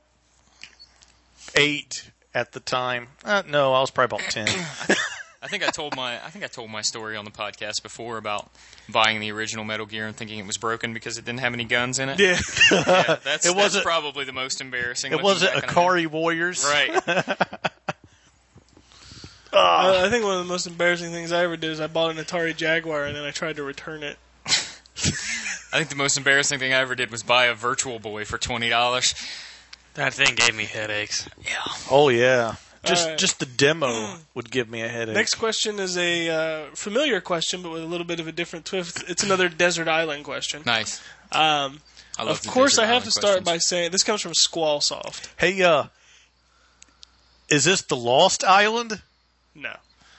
8 at the time. No, I was probably about 10. I think I told my story on the podcast before about buying the original Metal Gear and thinking it was broken because it didn't have any guns in it. Yeah. Yeah, that's wasn't- probably the most embarrassing. It looking wasn't back on Akari Warriors. it. Right. I think one of the most embarrassing things I ever did is I bought an Atari Jaguar and then I tried to return it. I think the most embarrassing thing I ever did was buy a Virtual Boy for $20. That thing gave me headaches. Oh yeah. All right. Just the demo would give me a headache. Next question is a familiar question, but with a little bit of a different twist. It's another desert island question. Nice. I I love of the course, Desert I have Island to start questions. by saying this comes from Squallsoft. Hey, is this the Lost Island? No.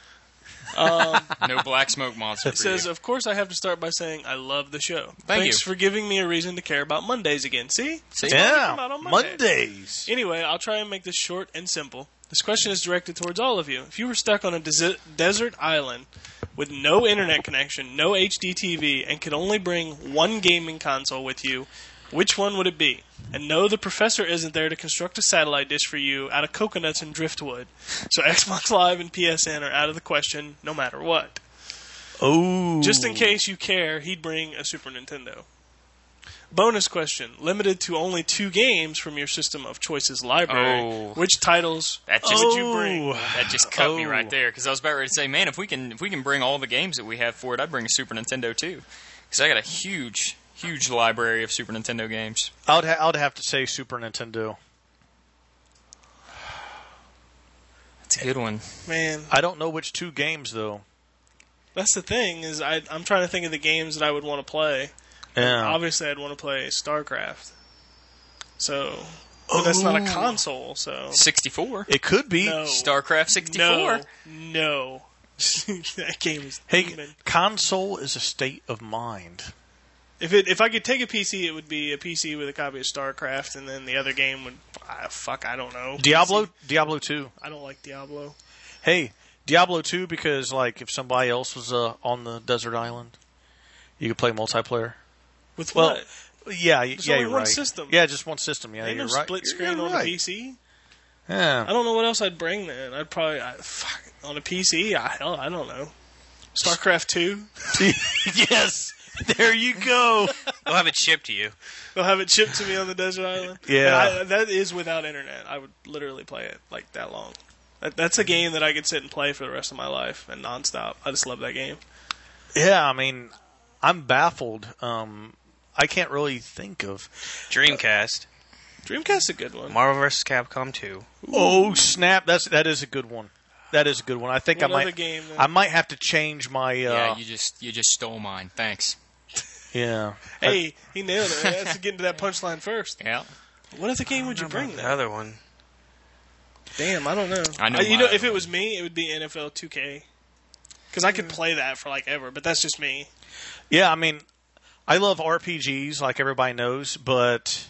No black smoke monster. It says, of course, I have to start by saying I love the show. Thank Thanks you. for giving me a reason to care about Mondays again. See? See? Come out Yeah, on Monday. Mondays. Anyway, I'll try and make this short and simple. This question is directed towards all of you. If you were stuck on a desert island with no internet connection, no HD TV, and could only bring one gaming console with you, which one would it be? And no, the professor isn't there to construct a satellite dish for you out of coconuts and driftwood. So Xbox Live and PSN are out of the question no matter what. Oh. Just in case you care, he'd bring a Super Nintendo. Bonus question. Limited to only 2 games from your System of Choices library. Oh. Which titles That just would you bring? That just cut me right there because I was about ready to say, man, if we can bring all the games that we have for it, I'd bring a Super Nintendo too, because I got a huge library of Super Nintendo games. I'd have to say Super Nintendo. That's a good one. Man, I don't know which 2 games though. that's the thing, is I'm trying to think of the games that I would want to play. Yeah. Obviously, I'd want to play StarCraft. So, but that's not a console, so... 64. It could be. No. StarCraft 64. No. That game is Hey, demon. console is a state of mind. If I could take a PC, it would be a PC with a copy of StarCraft, and then the other game would... I don't know. Diablo? PC. Diablo 2. I don't like Diablo. Hey, Diablo 2 because, like, if somebody else was on the desert island, you could play multiplayer. With Well, what? yeah, There's yeah, only you're one right. system. Yeah, just one system. Yeah, Ain't you're no right. split screen You're on right. a PC. Yeah. I don't know what else I'd bring then. I'd probably... on a PC? I don't know. StarCraft 2? Yes. There you go. They'll have it shipped to you. They'll have it shipped to me on the desert island? Yeah. And that is without internet. I would literally play it like that long. That's a game that I could sit and play for the rest of my life and nonstop. I just love that game. Yeah, I mean, I'm baffled. I can't really think of. Dreamcast. Dreamcast's a good one. Marvel vs. Capcom 2. Oh snap! That is a good one. That is a good one. I think What I other might. game, then? I might have to change my. Yeah, you just stole mine. Thanks. Yeah. Hey, he nailed it. That's getting to that punchline first. Yeah. What other game would you bring The then? other one. Damn, I don't know. I know you know, mine. if it was me, it would be NFL 2K. Because I could play that for like ever, but that's just me. Yeah, I mean, I love RPGs, like everybody knows, but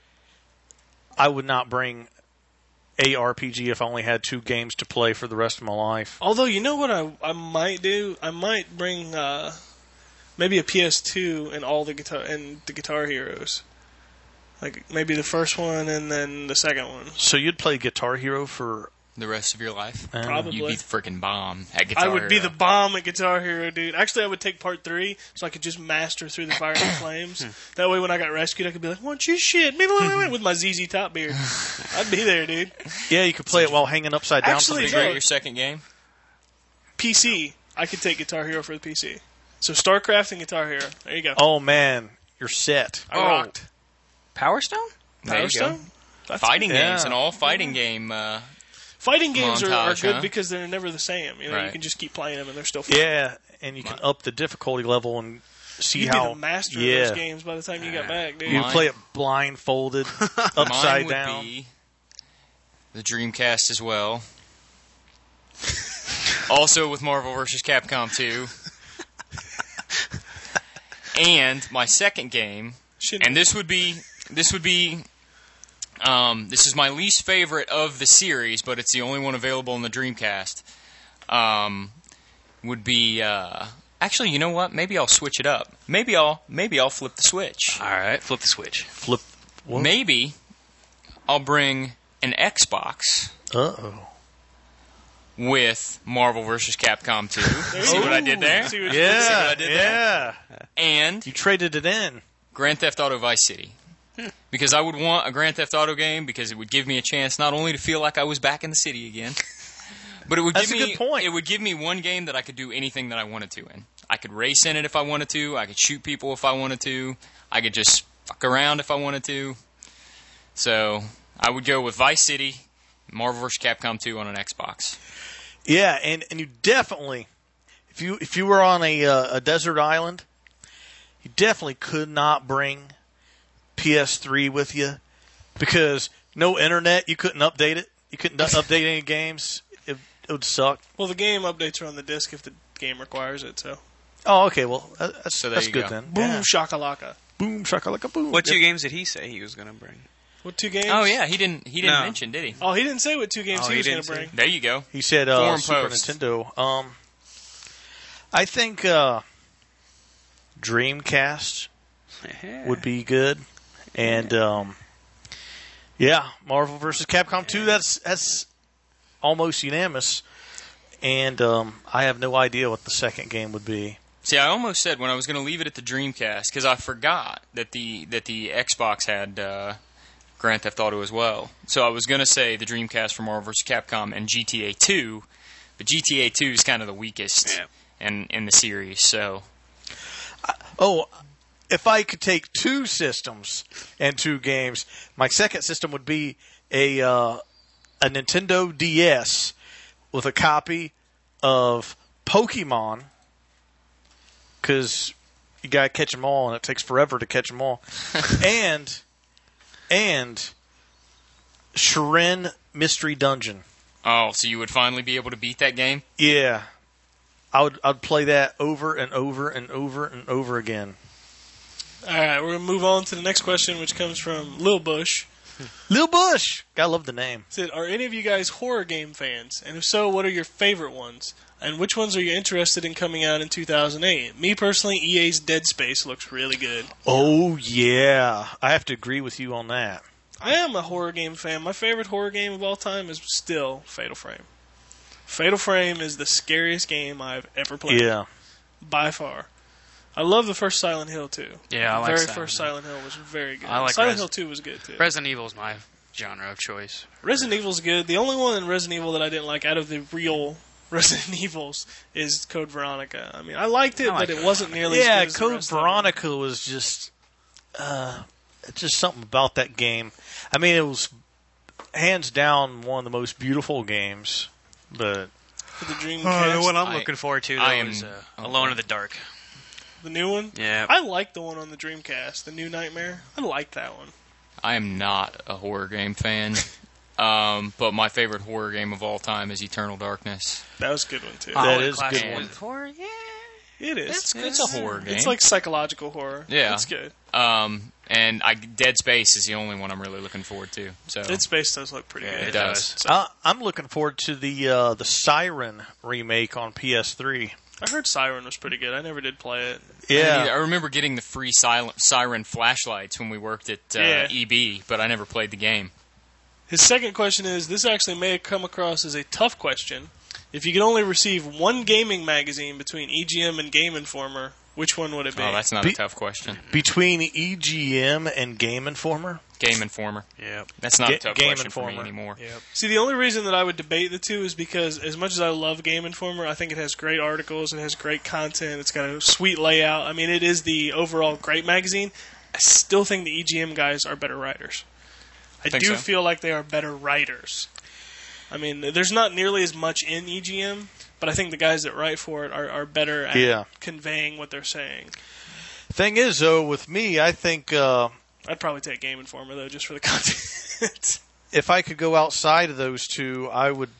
I would not bring a RPG if I only had 2 games to play for the rest of my life. Although, you know what I might do? I might bring maybe a PS2 and all the Guitar Heroes. Like maybe the first one and then the second one. So you'd play Guitar Hero for The rest of your life. Probably. You'd be the freaking bomb at Guitar I would be Hero. the bomb at Guitar Hero, dude. Actually, I would take part 3 so I could just master through the fire and the flames. That way, when I got rescued, I could be like, "Want you shit?" with my ZZ Top beard. I'd be there, dude. yeah, you could play it while hanging upside down. Actually, Did something. you no. get your second game? PC. I could take Guitar Hero for the PC. So StarCraft and Guitar Hero. There you go. Oh man, you're set. I rocked. Power Stone? There Power you go. Stone? That's Fighting good. games and all fighting game. Fighting games are Montage, good huh? because they're never the same. You know, you Right. can just keep playing them and they're still fun. Yeah, and you can up the difficulty level and see You'd how. be the master yeah. of those games by the time you got back, dude. You Mine- play it blindfolded, Mine upside would down. be the Dreamcast as well. Also with Marvel vs. Capcom 2. And my second game, Shouldn't and this is my least favorite of the series, but it's the only one available on the Dreamcast. Would be actually, you know what? Maybe I'll switch it up. Maybe I'll flip the switch. All right, flip the switch. Flip. What? Maybe I'll bring an Xbox Uh-oh. with Marvel vs. Capcom 2. See what I did there? See what you Yeah, See what I did yeah. And You traded it in. Grand Theft Auto Vice City. Because I would want a Grand Theft Auto game because it would give me a chance not only to feel like I was back in the city again, but it would That's give a me good point. It would give me one game that I could do anything that I wanted to in. I could race in it if I wanted to. I could shoot people if I wanted to. I could just fuck around if I wanted to. So I would go with Vice City, Marvel vs. Capcom 2 on an Xbox. Yeah, and you definitely, if you were on a desert island, you definitely could not bring PS3 with you because no internet. You couldn't update it. You couldn't update any games. It would suck. Well, the game updates are on the disc if the game requires it, so. Oh, okay. Well, that's So there that's you good go. then. Boom, Yeah. shakalaka. Boom, shakalaka, boom. What 2 games did he say he was going to bring? What 2 games? Oh yeah, he didn't No. mention, did he? Oh, he didn't say what 2 games Oh, he he was going didn't to bring. There you go. He said Forum Super Post. Nintendo. I think Dreamcast would be good, and Marvel vs. Capcom 2. That's almost unanimous, and I have no idea what the second game would be. See, I almost said when I was going to leave it at the Dreamcast because I forgot that the Xbox had Grand Theft Auto as well. So I was going to say the Dreamcast for Marvel vs. Capcom and GTA 2, but GTA 2 is kind of the weakest in the series. So If I could take 2 systems and 2 games, my second system would be a Nintendo DS with a copy of Pokemon, because you gotta catch them all, and it takes forever to catch them all, and Shiren Mystery Dungeon. so you would finally be able to beat that game? Yeah, I'd play that over and over and over and over again. All right, we're going to move on to the next question, which comes from Lil Bush. Lil Bush, gotta love the name. It said, are any of you guys horror game fans? And if so, what are your favorite ones? And which ones are you interested in coming out in 2008? Me personally, EA's Dead Space looks really good. Oh yeah, I have to agree with you on that. I am a horror game fan. My favorite horror game of all time is still Fatal Frame. Fatal Frame is the scariest game I've ever played. Yeah. By far. I love the first Silent Hill, too. Yeah, I like The very Silent first Hill. Silent Hill was very good. I like Silent Hill 2 was good, too. Resident Evil is my genre of choice. Resident Evil's good. The only one in Resident Evil that I didn't like out of the real Resident Evils is Code Veronica. I mean, I liked it, I like but it Code wasn't nearly as good as the Code rest of them. Veronica was just something about that game. I mean, it was hands down one of the most beautiful games, but For the Dreamcast. the one I'm I- looking forward to I though am- is Alone in the Dark. The new one? Yeah. I like the one on the Dreamcast, the New Nightmare. I like that one. I am not a horror game fan, but my favorite horror game of all time is Eternal Darkness. That was a good one, too. That is a classic good one. with horror, yeah. It is. It's a horror game. It's like psychological horror. Yeah. It's good. And Dead Space is the only one I'm really looking forward to. So Dead Space does look pretty Yeah, good. it does. I'm looking forward to the Siren remake on PS3. I heard Siren was pretty good. I never did play it. I Yeah, remember getting the free Siren flashlights when we worked at Yeah. EB, but I never played the game. His second question is, this actually may have come across as a tough question. If you could only receive one gaming magazine between EGM and Game Informer, which one would it be? Oh, that's not a tough question. between EGM and Game Informer. Game Informer. Yeah. That's not a tough Game question for me Informer. anymore. See, the only reason that I would debate the two is because as much as I love Game Informer, I think it has great articles, it has great content, it's got a sweet layout. I mean, it is the overall great magazine. I still think the EGM guys are better writers. I Think do so? feel like they are better writers. I mean, there's not nearly as much in EGM, but I think the guys that write for it are better at Yeah. conveying what they're saying. Thing is, though, with me, I think I'd probably take Game Informer, though, just for the content. if I could go outside of those two, I would.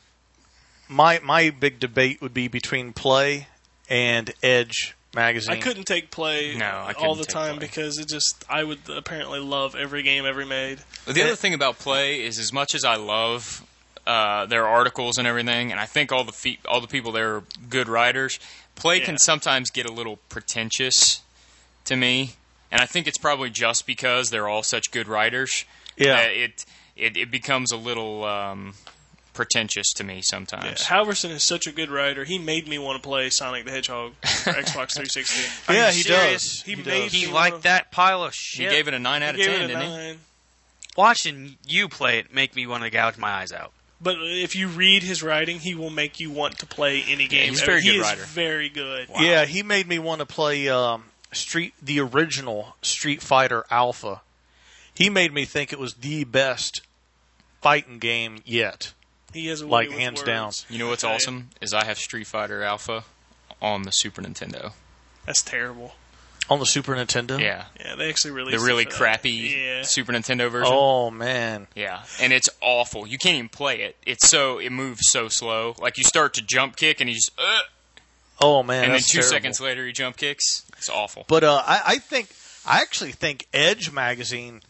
My big debate would be between Play and Edge magazine. I couldn't take Play No, I all couldn't the take time Play. because I would apparently love every game ever made. But the other thing about Play is, as much as I love their articles and everything, and I think all the people there are good writers, Play Yeah. can sometimes get a little pretentious to me, and I think it's probably just because they're all such good writers. Yeah. that it becomes a little pretentious to me sometimes. Halverson is such a good writer. He made me want to play Sonic the Hedgehog for Xbox 360. Yeah, you he serious? does. He He made does. He me liked wanna- that pile of He shit. gave it a 9 out He of gave 10, it a didn't he? 9. Watching you play it make me want to gouge my eyes out. But if you read his writing, he will make you want to play any game. he's a very he good is writer. very good. Yeah, he made me want to play the original Street Fighter Alpha. He made me think it was the best fighting game yet. He has a way Like, with hands words. down. You know what's I tell awesome is I have Street Fighter Alpha on the Super Nintendo. That's terrible. On the Super Nintendo? Yeah, Yeah, they actually released the really it for that. crappy Yeah. Super Nintendo version. Oh, man. Yeah, and it's awful. You can't even play it. It moves so slow. Like you start to jump kick and you just, Oh, man. and then that's 2 terrible. seconds later he jump kicks. It's awful. But I actually think Edge magazine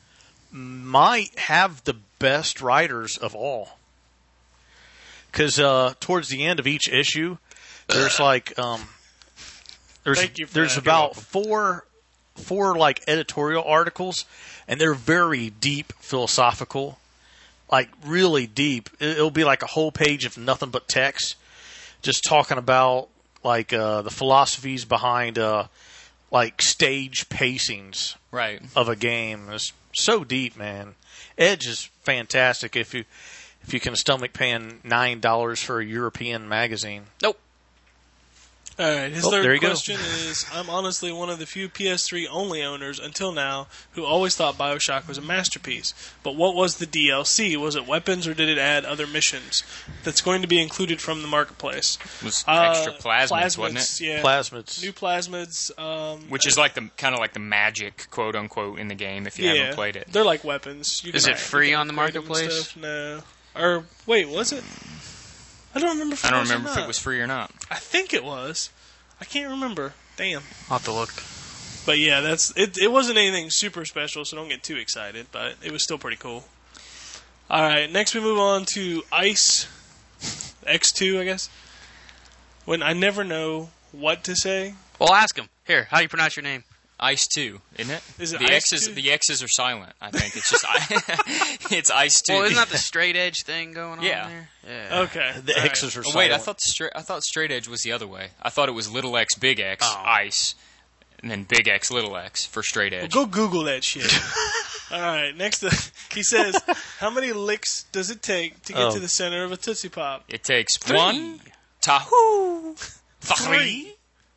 might have the best writers of all. Because towards the end of each issue, there's like there's about four like editorial articles, and they're very deep philosophical, like really deep. It'll be like a whole page of nothing but text, just talking about like the philosophies behind like stage pacings Right. of a game. It's so deep, man. Edge is fantastic if you can stomach paying $9 for a European magazine. Nope. All right, his there third you go. question is, I'm honestly one of the few PS3 only owners until now who always thought BioShock was a masterpiece. But what was the DLC? Was it weapons or did it add other missions that's going to be included from the marketplace? It was extra plasmids, wasn't it? Yeah. Plasmids. New plasmids. Which is like the kind of like the magic, quote unquote, in the game if you haven't played it. They're like weapons. You Is can- it free you can on the upgrade them and marketplace? stuff. No. Or, wait, was it? I don't remember if I it don't was or remember if not. it was free or not. I think it was. I can't remember. Damn. I'll have to look. But yeah, that's it. It wasn't anything super special, so don't get too excited. But it was still pretty cool. All right, next we move on to Ice X2, I guess. When I never know what to say. Well, ask him. Here, how do you pronounce your name? Ice 2, isn't it? Is it the Ice X's? 2? The X's are silent. I think it's just it's Ice 2. Well, isn't that the straight edge thing going on Yeah. there? Yeah. Okay. The all right. X's are Oh, wait, silent. I thought straight edge was the other way. I thought it was little X, big X, Oh. Ice, and then big X, little X for straight edge. Go Google that shit. All right, next he says, how many licks does it take to get to the center of a Tootsie Pop? It takes 1, 2, 3,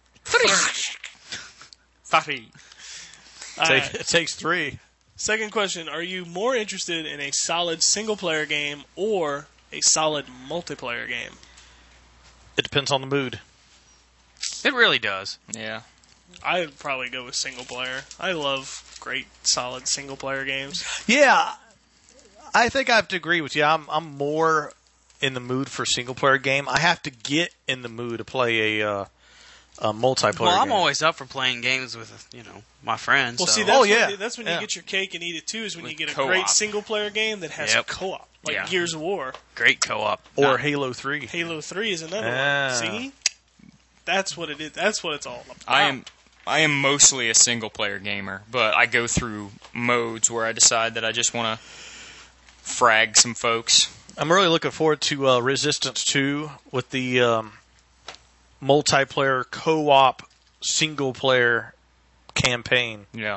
3. All right. It takes 3. Second question, are you more interested in a solid single-player game or a solid multiplayer game? It depends on the mood. It really does. Yeah. I'd probably go with single-player. I love great, solid single-player games. Yeah, I think I have to agree with you. I'm more in the mood for a single player game. I have to get in the mood to play a multiplayer Well, I'm game. always up for playing games with, my friends. Well, so. see, that's yeah. that's when Yeah. you get your cake and eat it, too, is when With you get a co-op. great single-player game that has Yep. co-op, like Yeah. Gears of War. Great co-op. Or Not- Halo 3. Halo 3 is another Ah. one. See? That's what it is. That's what it's all about. I am mostly a single player gamer, but I go through modes where I decide that I just want to frag some folks. I'm really looking forward to Resistance 2 with the multiplayer co-op single player campaign. Yeah.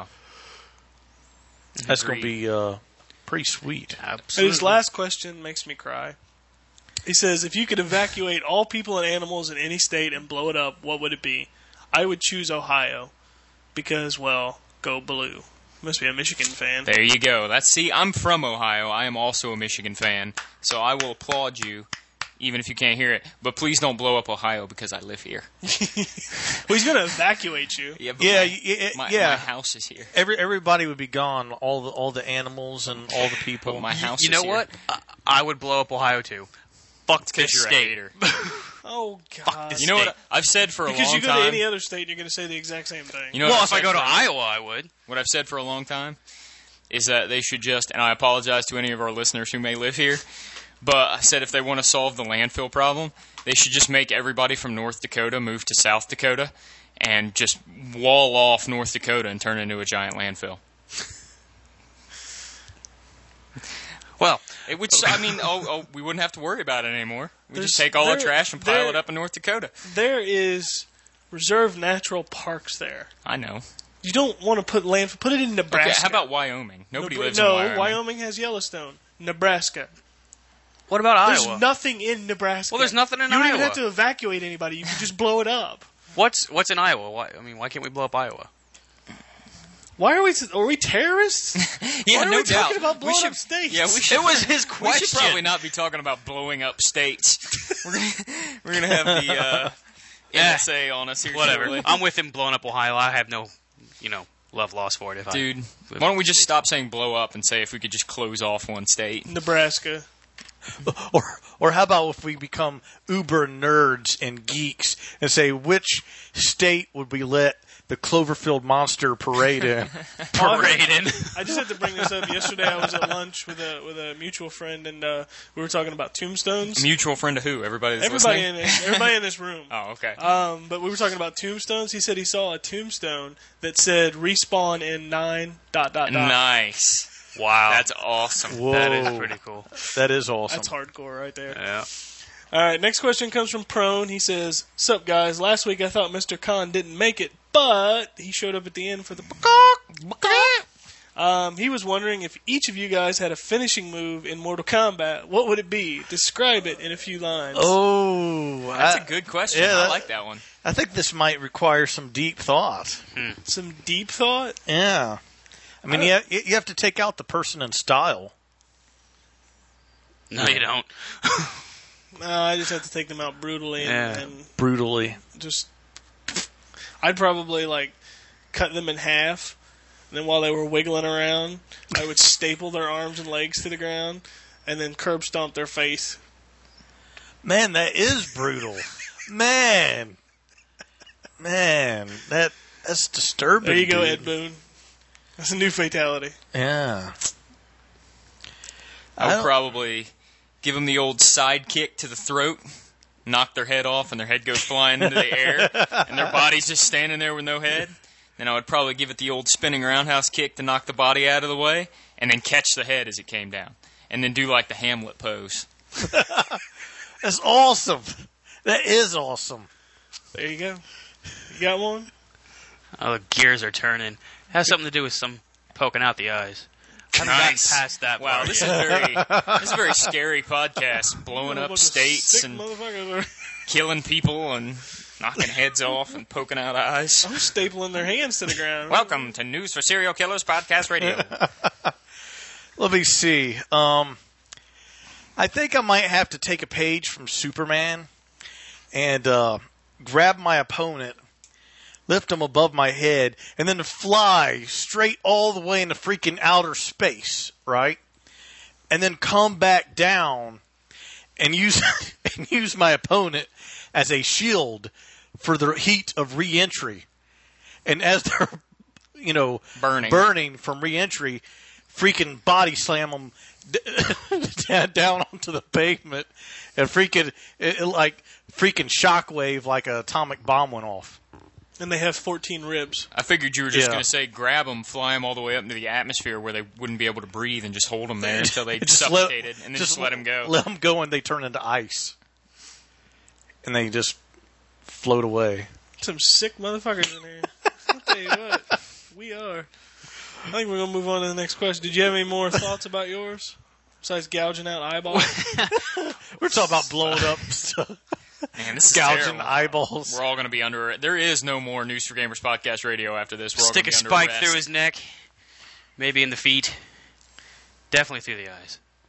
That's going to Agreed. be pretty sweet. Absolutely. His last question makes me cry. He says, if you could evacuate all people and animals in any state and blow it up, what would it be? I would choose Ohio because, well, go blue. Must be a Michigan fan. There you go. I'm from Ohio. I am also a Michigan fan, so I will applaud you, even if you can't hear it. But please don't blow up Ohio because I live here. Well, he's going to evacuate you. Yeah, but Yeah, my yeah. house is here. Everybody would be gone. All the animals and all the people. But my house You is know here. what? I would blow up Ohio too. Fuck this Because you're a state. hater. Oh, God. this You know state. what I've said for a Because long you go time? to any other state, you're going to say the exact same thing. You know Well, what if I I've go to said for- Iowa, I would. What I've said for a long time is that they should just, and I apologize to any of our listeners who may live here, but I said if they want to solve the landfill problem, they should just make everybody from North Dakota move to South Dakota and just wall off North Dakota and turn it into a giant landfill. Well, It would, I mean, we wouldn't have to worry about it anymore. We just There's- take all our there- trash and pile there- it up in North Dakota. There is reserved natural parks there. I know. You don't want to put landfill. Put it in Nebraska. Okay, how about Wyoming? Nobody lives no, in Wyoming. has Yellowstone. Nebraska. what about There's Iowa? nothing in Nebraska. Well, there's nothing in You don't Iowa. even have to evacuate anybody. You can just blow it up. What's in Iowa? Why can't we blow up Iowa? Why are we terrorists? Yeah, Why are no we doubt. talking about blowing We should- up states? Yeah, we should. It was his We question. should probably not be talking about blowing up states. We're gonna have the NSA on us here. Whatever. shortly. I'm with him blowing up Ohio. I have no, love lost for it. If Dude, why don't we just stop saying blow up and say if we could just close off one state? Nebraska. Or how about if we become uber nerds and geeks and say which state would we let the Cloverfield Monster parade in. Parading. I just had to bring this up. Yesterday, I was at lunch with a mutual friend, and we were talking about tombstones. Mutual friend of who? Everybody that's Everybody listening? in this room. Oh, okay. But we were talking about tombstones. He said he saw a tombstone that said respawn in 9... Nice. Wow. That's awesome. Whoa. That is pretty cool. That is awesome. That's hardcore right there. Yeah. All right, next question comes from Prone. He says, "Sup, guys? Last week I thought Mr. Khan didn't make it, but he showed up at the end for the he was wondering if each of you guys had a finishing move in Mortal Kombat. What would it be? Describe it in a few lines." Oh, That's a good question. yeah, I like that one. I think this might require some deep thought. Some deep thought? Yeah. I mean, you have to take out the person in style. No, you don't. No, I just have to take them out brutally and Brutally. just... I'd probably, cut them in half. And then while they were wiggling around, I would staple their arms and legs to the ground and then curb stomp their face. Man, that is brutal. Man, that's disturbing. There you go, dude. Ed Boon. That's a new fatality. Yeah. I would probably give them the old side kick to the throat, knock their head off, and their head goes flying into the air, and their body's just standing there with no head. Then I would probably give it the old spinning roundhouse kick to knock the body out of the way, and then catch the head as it came down. And then do the Hamlet pose. That's awesome. That is awesome. There you go. You got one? Oh, the gears are turning. It has something to do with some poking out the eyes. I haven't gotten past that Wow, part this yet. is a very scary podcast. Blowing up states and killing people and knocking heads off and poking out eyes. I'm stapling their hands to the ground. Welcome to News for Serial Killers Podcast Radio. Let me see. I think I might have to take a page from Superman and grab my opponent, lift him above my head, and then fly straight all the way into freaking outer space, right? And then come back down and use my opponent as a shield for the heat of re-entry. And as they're, burning from re-entry, freaking body slam them down onto the pavement and freaking shockwave like an atomic bomb went off. And they have 14 ribs. I figured you were just Yeah. going to say grab them, fly them all the way up into the atmosphere where they wouldn't be able to breathe and just hold them there until they suffocated and then just let them go. Let them go and they turn into ice. And they just float away. Some sick motherfuckers in here. I'll tell you what. We are. I think we're going to move on to the next question. Did you have any more thoughts about yours? Besides gouging out eyeballs? We're talking about blowing up stuff. Man, this is Gouging terrible. eyeballs. We're all going to be under. There is no more News for Gamers Podcast Radio after this. We're all Stick gonna a be under spike arrest. through his neck, maybe in the feet, definitely through the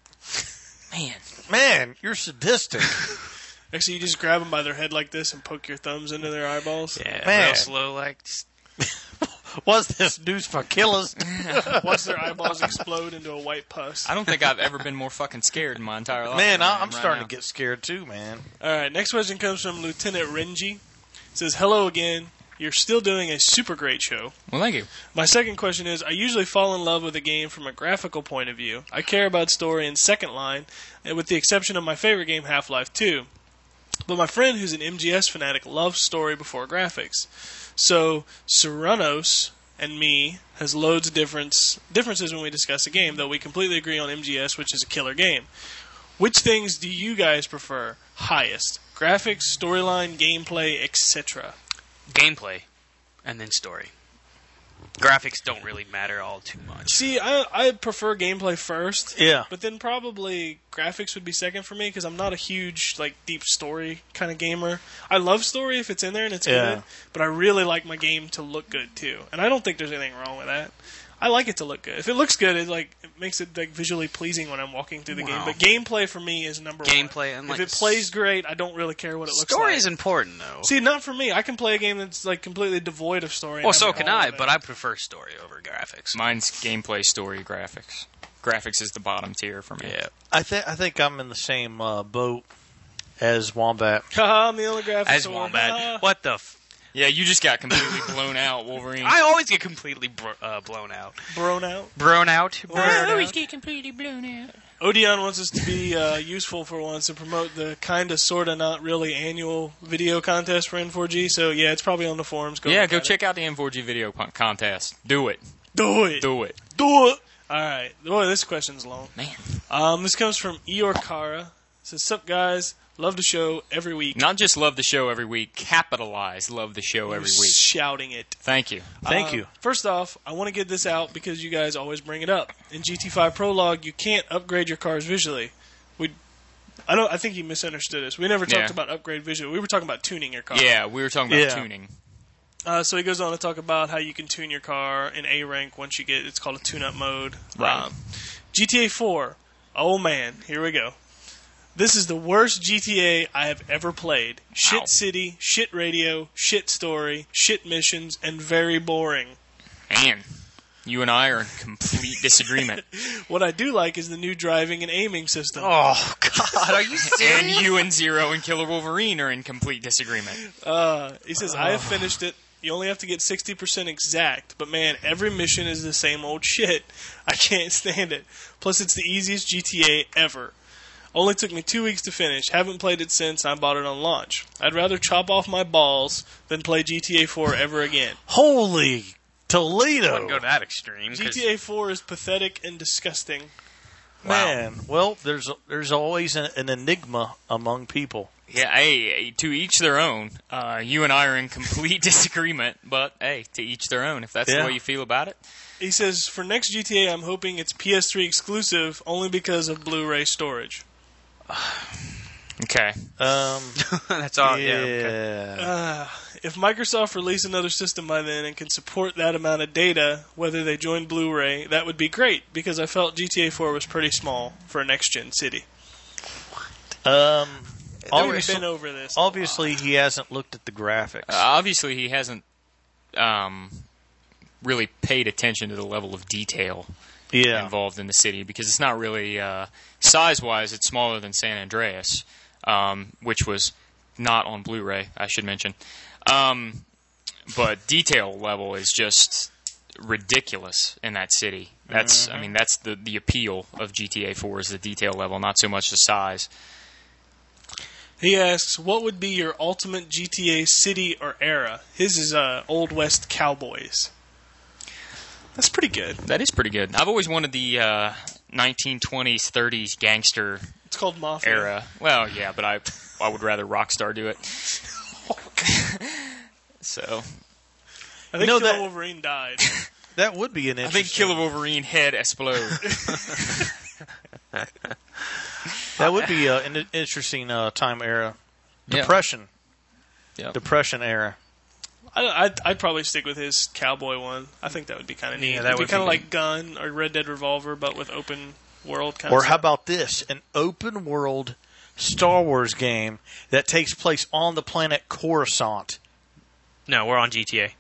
eyes. Man, you're sadistic. Actually, you just grab them by their head like this and poke your thumbs into their eyeballs. Yeah, Man. real slow, just What's this news for killers? Watch their eyeballs explode into a white pus. I don't think I've ever been more fucking scared in my entire life. Man, than I am I'm right starting now. to get scared too, man. All right, next question comes from Lieutenant Renji. It says, "Hello again. You're still doing a super great show. Well, thank you. My second question is, I usually fall in love with a game from a graphical point of view. I care about story in second line, with the exception of my favorite game, Half-Life 2. But my friend, who's an MGS fanatic, loves story before graphics. So, Ceranos and me has loads of differences when we discuss a game, though we completely agree on MGS, which is a killer game. Which things do you guys prefer highest? Graphics, storyline, gameplay, etc.? gameplay, and then story. Graphics don't really matter all too much. See, I prefer gameplay first. Yeah. But then probably graphics would be second for me because I'm not a huge, deep story kind of gamer. I love story if it's in there and it's Yeah. good, but I really like my game to look good too. And I don't think there's anything wrong with that. I like it to look good. If it looks good, it makes it visually pleasing when I'm walking through the game. Wow. But gameplay for me is number one. Gameplay and, if it plays great, I don't really care what it looks Story like. is important, though. See, not for me. I can play a game that's completely devoid of story. and Well, have so all can of I, it. but I prefer story over graphics. Mine's gameplay, story, graphics. Graphics is the bottom tier for me. Yeah. I think I'm in the same boat as Wombat. Haha, I'm the only graphics As whore. Wombat. Haha. What the Yeah, you just got completely blown out, Wolverine. I always get completely blown out. Brown out. Brown out. I always get completely blown out. Odeon wants us to be useful for once to promote the kind of, sort of, not really annual video contest for N4G. So, yeah, it's probably on the forums. Go check out the M4G video contest. Do it. Do it. Do it. Do it. All right. Boy, this question's long. Man. This comes from Eeyore Kara. It says, sup, guys? Love the show every week. Not just love the show every week, capitalize love the show every week. Shouting it. Thank you. Thank you. First off, I want to get this out because you guys always bring it up. In GT5 Prologue, you can't upgrade your cars visually. I think you misunderstood us. We never talked about upgrade visually. We were talking about tuning your car. Yeah, we were talking about tuning. So he goes on to talk about how you can tune your car in A rank once you get, it's called a tune-up mode. Right. GTA 4. Oh man, here we go. This is the worst GTA I have ever played. Shit city, shit radio, shit story, shit missions, and very boring. Man, you and I are in complete disagreement. What I do like is the new driving and aiming system. Oh, God, are you serious? And you and Zero and Killer Wolverine are in complete disagreement. He says, I have finished it. You only have to get 60% exact, but man, every mission is the same old shit. I can't stand it. Plus, it's the easiest GTA ever. Only took me 2 weeks to finish. Haven't played it since I bought it on launch. I'd rather chop off my balls than play GTA 4 ever again. Holy Toledo! Wouldn't go to that extreme. GTA 4 is pathetic and disgusting. Man, well, there's always an enigma among people. Yeah, hey, to each their own. You and I are in complete disagreement, but hey, to each their own. If that's the way you feel about it. He says, for next GTA, I'm hoping it's PS3 exclusive only because of Blu-ray storage. Okay. That's all. Yeah. Okay. If Microsoft release another system by then and can support that amount of data, whether they join Blu-ray, that would be great, because I felt GTA 4 was pretty small for a next-gen city. We've been over this. Obviously, he hasn't looked at the graphics. Obviously, he hasn't really paid attention to the level of detail involved in the city, because it's not really size-wise. It's smaller than San Andreas, which was not on Blu-ray, I should mention. But detail level is just ridiculous in that city. That's I mean, that's the appeal of GTA 4 is the detail level, not so much the size. He asks, what would be your ultimate GTA city or era? His is Old West Cowboys. That's pretty good. That is pretty good. I've always wanted the 1920s, 30s gangster It's called Mafia. era. Well, yeah, but I would rather Rockstar do it. So I think No, Killer that- Wolverine died. That would be an I interesting. think Killer Wolverine head explode. That would be an interesting time era. Yeah. Depression. Yep. Depression era. I'd probably stick with his cowboy one. I think that would be kind of neat. Yeah, It'd that be would kind of be like Gun or Red Dead Revolver, but with open world kind Or of how about this? An open world Star Wars game that takes place on the planet Coruscant. No, we're on GTA.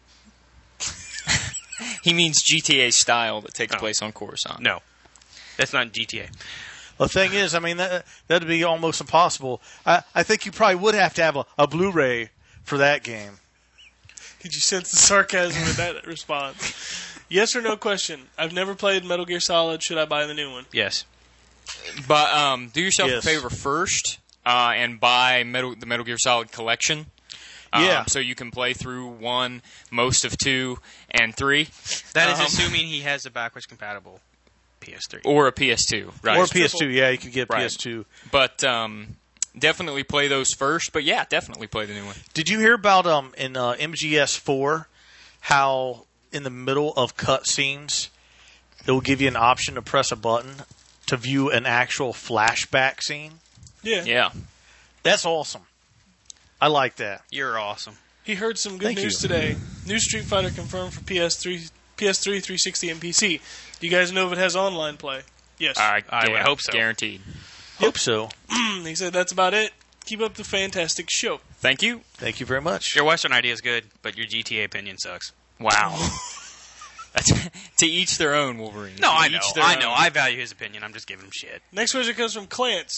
He means GTA style that takes place on Coruscant. No, that's not GTA. The thing is, I mean, that'd be almost impossible. I think you probably would have to have a Blu-ray for that game. Did you sense the sarcasm in that response? Yes or no question. I've never played Metal Gear Solid. Should I buy the new one? Yes. But do yourself Yes. a favor first and buy the Metal Gear Solid collection. Yeah. So you can play through 1, most of 2, and 3. That is assuming he has a backwards compatible PS3. Or a PS2. Right. Or PS2, yeah, you could get Right. PS2. But definitely play those first. But yeah, definitely play the new one. Did you hear about in MGS4 how in the middle of cutscenes it will give you an option to press a button to view an actual flashback scene? Yeah. Yeah. That's awesome. I like that. You're awesome. He heard some good Thank news you. today. New Street Fighter confirmed for PS3, 360, and PC. Do you guys know if it has online play? Yes. I would hope so. Guaranteed. Hope so. He said that's about it. Keep up the fantastic show. Thank you. Thank you very much. Your Western idea is good, but your GTA opinion sucks. Wow. That's, to each their own, Wolverine. No, To I know. each their I own. know. I value his opinion. I'm just giving him shit. Next question comes from Clance.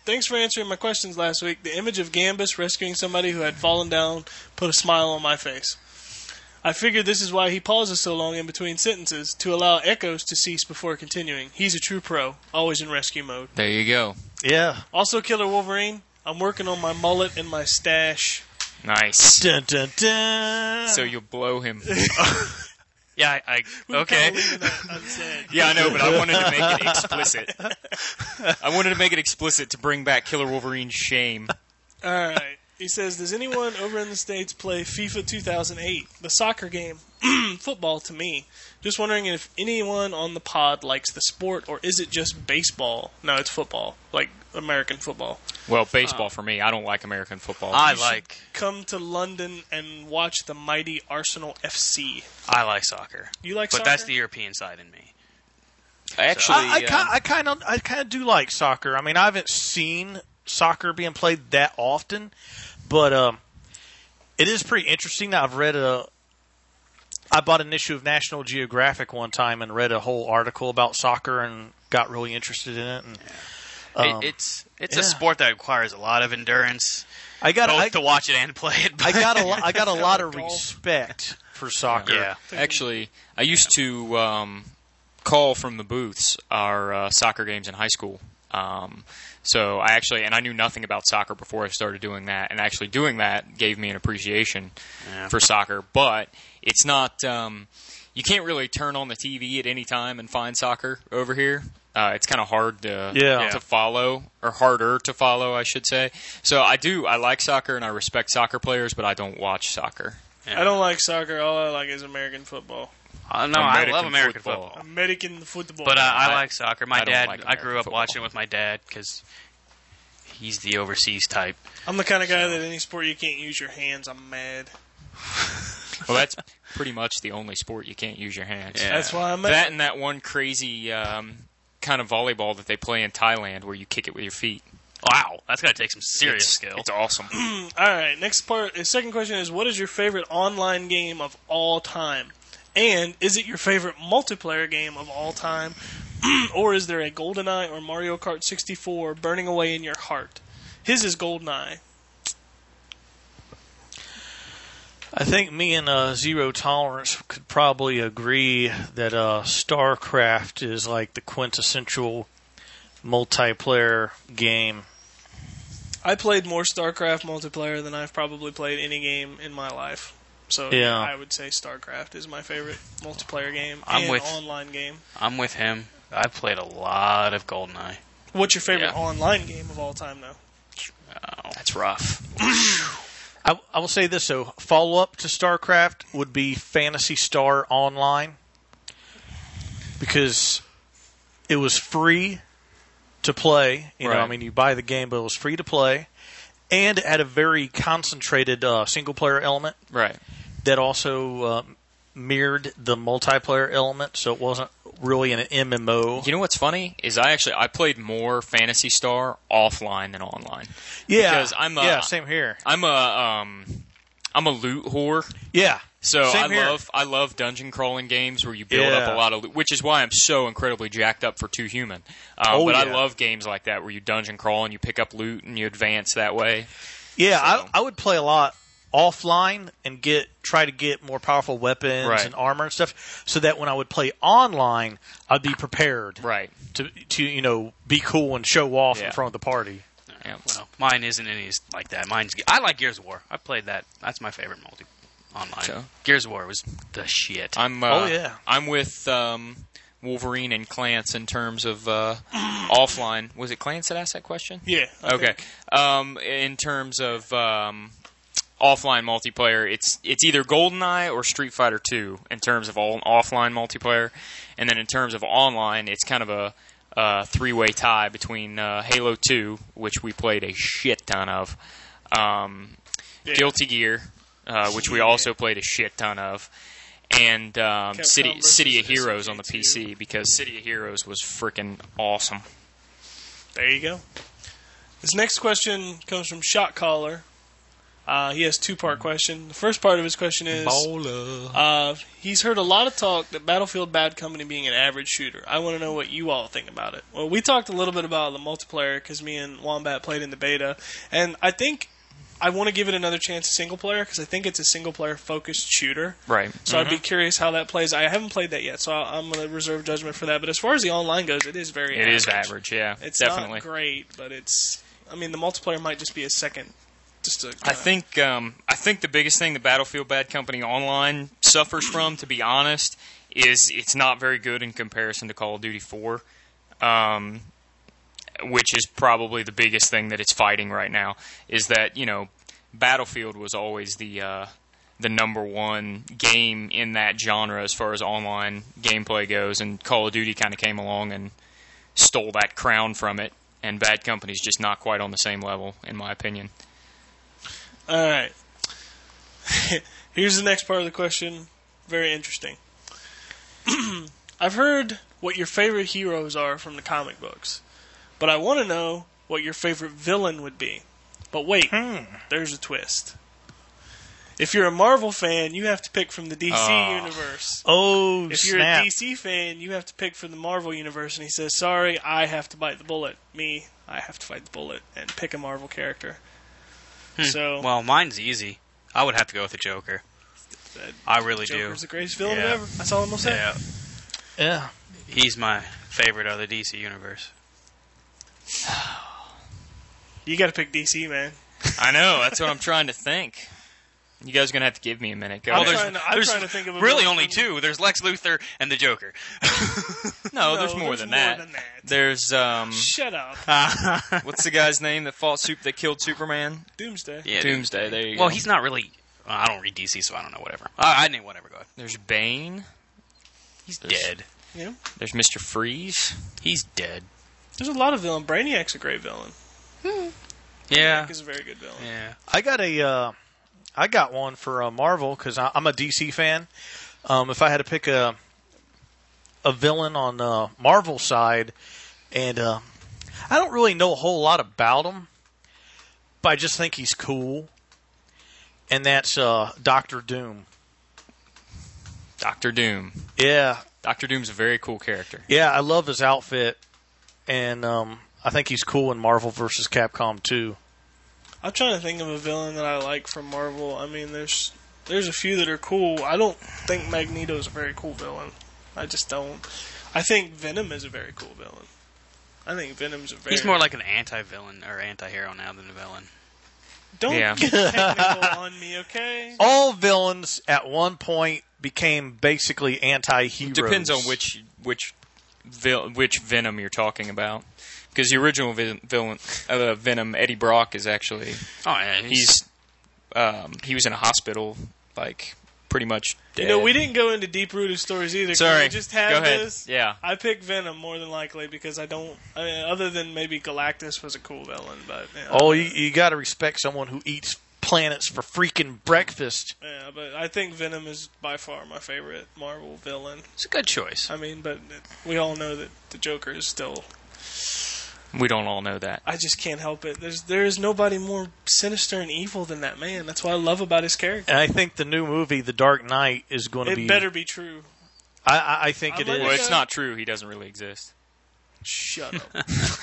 thanks for answering my questions last week. The image of Gambus rescuing somebody who had fallen down put a smile on my face. I figured this is why he pauses so long in between sentences, to allow echoes to cease before continuing. He's a true pro, always in rescue mode. There you go. Yeah. Also, Killer Wolverine, I'm working on my mullet and my stash. Nice. Dun, dun, dun. So you'll blow him. Yeah, We're okay. kinda leaving that unsaid. Yeah, I know, but I wanted to make it explicit. I wanted to make it explicit to bring back Killer Wolverine's shame. All right. He says, does anyone over in the States play FIFA 2008, the soccer game? Football to me. Just wondering if anyone on the pod likes the sport, or is it just baseball? No, it's football, like American football. Well, baseball for me. I don't like American football. You should come to London and watch the mighty Arsenal FC. I like soccer. You like but soccer? that's the European side in me. Actually, I kind of do like soccer. I mean, I haven't seen soccer being played that often, but it is pretty interesting. I've read I bought an issue of National Geographic one time and read a whole article about soccer and got really interested in it. And It's a sport that requires a lot of endurance. I to watch it and play it. I got a lot of respect for soccer. Yeah. Actually, I used to call from the booths our soccer games in high school. So I knew nothing about soccer before I started doing that, and actually doing that gave me an appreciation for soccer. But it's not, you can't really turn on the TV at any time and find soccer over here. It's kind of hard to follow, or harder to follow, I should say. So I like soccer and I respect soccer players, but I don't watch soccer. I don't like soccer. All I like is American football. No, I love American football. American football. But I like soccer. My I don't dad, like I grew American up football. watching it with my dad because he's the overseas type. I'm the kind of guy that any sport you can't use your hands, I'm mad. Well, that's pretty much the only sport you can't use your hands. Yeah. That's why I'm mad. That and that one crazy kind of volleyball that they play in Thailand where you kick it with your feet. Wow, that's got to take some serious skill. It's awesome. All right, next part. The second question is, what is your favorite online game of all time? And is it your favorite multiplayer game of all time? Or is there a GoldenEye or Mario Kart 64 burning away in your heart? His is GoldenEye. I think me and Zero Tolerance could probably agree that StarCraft is like the quintessential multiplayer game. I played more StarCraft multiplayer than I've probably played any game in my life. So Yeah. I would say StarCraft is my favorite multiplayer game I'm and with- online game. I'm with him. I played a lot of GoldenEye. What's your favorite Yeah. online game of all time, though? Oh, That's rough. I will say this, though. Follow-up to StarCraft would be Phantasy Star Online, because it was free to play. You know, Right. I mean, you buy the game, but it was free to play, and it had a very concentrated single-player element Right. that also mirrored the multiplayer element, so it wasn't really an MMO. You know what's funny is I played more Phantasy Star offline than online. Yeah, because I'm same here. I'm a loot whore. Yeah, So same here. I love dungeon crawling games where you build up Yeah. a lot of loot, which is why I'm so incredibly jacked up for 2 Human. But I yeah. love games like that where you dungeon crawl and you pick up loot and you advance that way. Yeah, So- I would play a lot offline and try to get more powerful weapons Right. and armor and stuff, so that when I would play online, I'd be prepared Right. to be cool and show off Yeah. in front of the party. Yeah. well, mine isn't any like that. I like Gears of War. I played that. That's my favorite online. So? Gears of War was the shit. I'm yeah. I'm with Wolverine and Clance in terms of offline. Was it Clance that asked that question? Yeah. I Okay. think. In terms of offline multiplayer, it's either GoldenEye or Street Fighter 2 in terms of all offline multiplayer, and then in terms of online, it's kind of a three-way tie between Halo 2, which we played a shit ton of, Guilty Gear, which we also played a shit ton of, and Capcom City of versus Heroes on the SNK2. PC, because City of Heroes was freaking awesome. There you go. This next question comes from Shot Caller. He has 2-part question. The first part of his question is, he's heard a lot of talk that Battlefield Bad Company being an average shooter. I want to know what you all think about it. Well, we talked a little bit about the multiplayer because me and Wombat played in the beta, and I think I want to give it another chance single player because I think it's a single player focused shooter. Right. So I'd be curious how that plays. I haven't played that yet, so I'm going to reserve judgment for that. But as far as the online goes, it is very average. It is average, yeah. It's definitely. not great, but it's... I mean, the multiplayer might just be a second... I think the biggest thing the Battlefield Bad Company Online suffers from, to be honest, is it's not very good in comparison to Call of Duty 4, which is probably the biggest thing that it's fighting right now. Is that, you know, Battlefield was always the number one game in that genre as far as online gameplay goes, and Call of Duty kind of came along and stole that crown from it, and Bad Company's just not quite on the same level, in my opinion. All right. Here's the next part of the question. Very interesting. I've heard what your favorite heroes are from the comic books, but I want to know what your favorite villain would be. But wait, there's a twist. If you're a Marvel fan, you have to pick from the DC universe. Oh, If you're snap. a DC fan, you have to pick from the Marvel universe. And he says, sorry, I have to bite the bullet. Me, I have to bite the bullet and pick a Marvel character. So, Well, mine's easy. I would have to go with the Joker. I really do. Joker's the greatest villain Yeah. ever. That's all I'm going to say. Yeah. Yeah. He's my favorite of the DC universe. You got to pick DC, man. I know, that's what I'm trying to think. You guys are going to have to give me a minute. Go I'm ahead. trying to think of a Really villain only from- two. There's Lex Luthor and the Joker. No, there's more than that. There's, Shut up. what's the guy's name that killed Superman? Doomsday. Yeah, Doomsday, there you Well, go. he's not really... I don't read DC, so I don't know, whatever. I name whatever, go ahead. There's Bane. He's dead. Yeah. There's Mr. Freeze. He's dead. There's a lot of villain. Brainiac's a great villain. Yeah. He's a very good villain. Yeah. I got one for Marvel because I'm a DC fan. If I had to pick a villain on Marvel side, and I don't really know a whole lot about him, but I just think he's cool, and that's Doctor Doom. Dr. Doom. Yeah, Dr. Doom's a very cool character. yeah, I love his outfit, and I think he's cool in Marvel vs. Capcom 2. I'm trying to think of a villain that I like from Marvel. I mean, there's a few that are cool. I don't think Magneto's a very cool villain. I just don't. I think Venom is a very cool villain. I think Venom's a very... He's more like an anti-villain or anti-hero now than a villain. Don't Yeah. get technical on me, okay? All villains at one point became basically anti-heroes. Depends on which Venom you're talking about. Because the original villain, Venom, Eddie Brock, is actually... Oh, yeah. he was in a hospital, like, pretty much dead. You know, we didn't go into deep-rooted stories either. 'cause Sorry. we just had Go ahead. this. Yeah. I picked Venom more than likely because other than maybe Galactus was a cool villain, but... Yeah, Oh, you got to respect someone who eats planets for freaking breakfast. Yeah, but I think Venom is by far my favorite Marvel villain. It's a good choice. I mean, but we all know that the Joker is still... We don't all know that. I just can't help it. There is nobody more sinister and evil than that man. That's what I love about his character. And I think the new movie, The Dark Knight, is going to be... It better be true. I think it I'm is. Well, like- it's not true. He doesn't really exist. Shut up.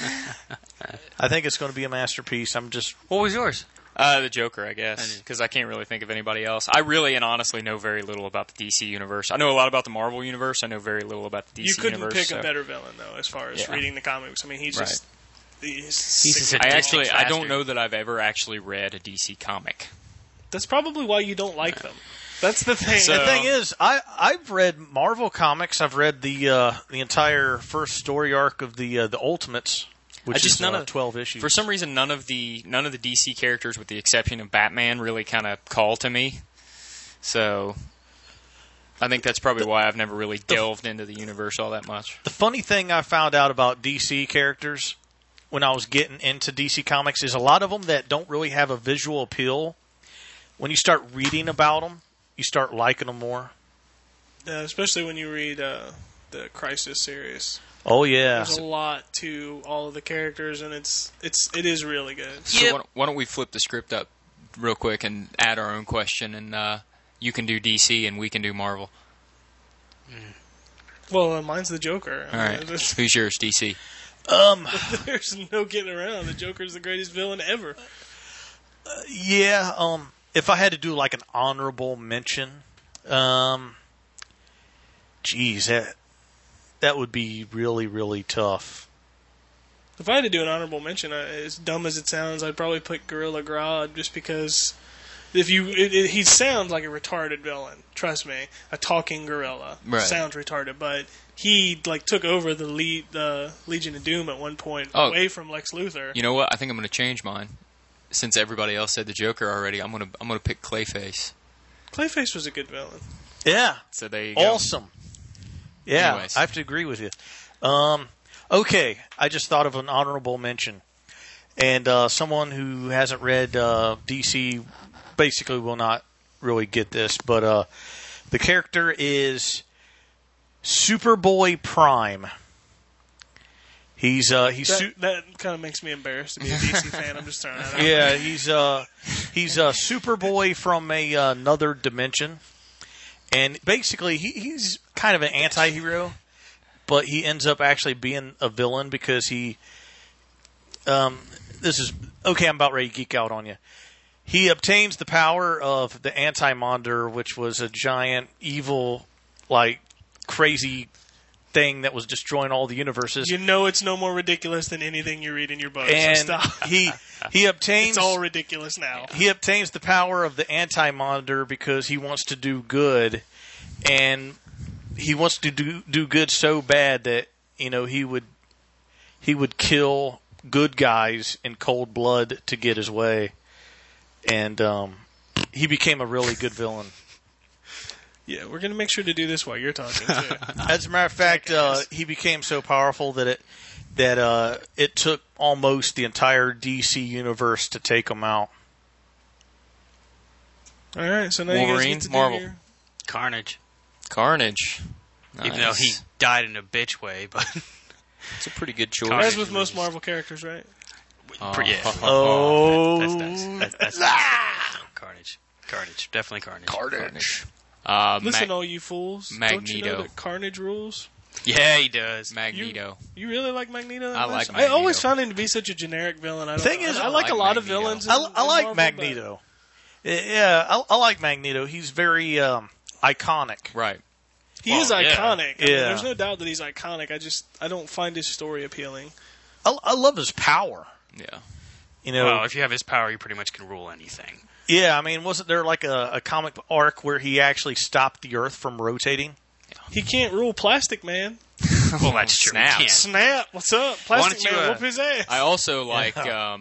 I think it's going to be a masterpiece. I'm just... What was yours? The Joker, I guess, because I can't really think of anybody else. I really and honestly know very little about the DC universe. I know a lot about the Marvel universe. I know very little about the DC You couldn't universe. pick so. a better villain, though, as far as Yeah. reading the comics. I mean, he's Right. just... He's a I sadistic don't bastard. know that I've ever actually read a DC comic. That's probably why you don't like them. That's the thing. So- The thing is, I've read Marvel comics. I've read the entire first story arc of the Ultimates, which is 12 issues. For some reason, none of the DC characters, with the exception of Batman, really kind of call to me. So, I think that's probably why I've never really delved into the universe all that much. The funny thing I found out about DC characters when I was getting into DC Comics is a lot of them that don't really have a visual appeal. When you start reading about them, you start liking them more. Especially when you read the Crisis series. Oh yeah, There's a lot to all of the characters, and it is really good. So why don't we flip the script real quick and add our own question, and you can do DC and we can do Marvel. Well, mine's the Joker. All right. Who's yours, DC? There's no getting around. The Joker's the greatest villain ever. Yeah. If I had to do like an honorable mention, geez, that would be really, really tough. If I had to do an honorable mention, as dumb as it sounds, I'd probably put Gorilla Grodd, just because he sounds like a retarded villain. Trust me, a talking gorilla sounds retarded, but he took over the Legion of Doom at one point away from Lex Luthor. You know what? I think I'm going to change mine. Since everybody else said the Joker already, I'm gonna pick Clayface. Clayface was a good villain. Yeah. So there you go. Awesome. Yeah, Anyways. I have to agree with you. Okay, I just thought of an honorable mention. And someone who hasn't read DC basically will not really get this, but the character is Superboy Prime. That kind of makes me embarrassed to be a DC fan. I'm just throwing that out. Yeah, he's Superboy from another dimension, and basically he's kind of an anti-hero, but he ends up actually being a villain because he. This is okay. I'm about ready to geek out on you. He obtains the power of the Anti-Monitor, which was a giant, evil, crazy thing that was destroying all the universes. You know it's no more ridiculous than anything you read in your books. And so stop. he obtains... It's all ridiculous now. He obtains the power of the Anti-Monitor because he wants to do good, and he wants to do good so bad that he would kill good guys in cold blood to get his way, and he became a really good villain. Yeah, we're going to make sure to do this while you're talking, too. As a matter of fact, he became so powerful that it took almost the entire DC universe to take him out. All right, so now Wolverine, you guys get to Marvel. do your... Carnage. Nice. Even though he died in a bitch way, but It's a pretty good choice. As with most Marvel characters, right? yeah. Oh, That's Carnage. Definitely Carnage. Listen, all you fools. Don't you know Magneto. that Carnage rules? Yeah, he does. Magneto. You really like Magneto? I like I Magneto. always found him to be such a generic villain. I like a lot of Magneto. villains. I like Magneto. Yeah, I like Magneto. He's very iconic. Right. He is iconic. I mean, Yeah. there's no doubt that he's iconic. I don't find his story appealing. I love his power. Yeah. Well, if you have his power, you pretty much can rule anything. Yeah, I mean, wasn't there a comic arc where he actually stopped the Earth from rotating? He can't rule Plastic Man. Well, that's true. Snap. He can't. Snap! What's up? Plastic don't you, Man, whoop his ass. I also like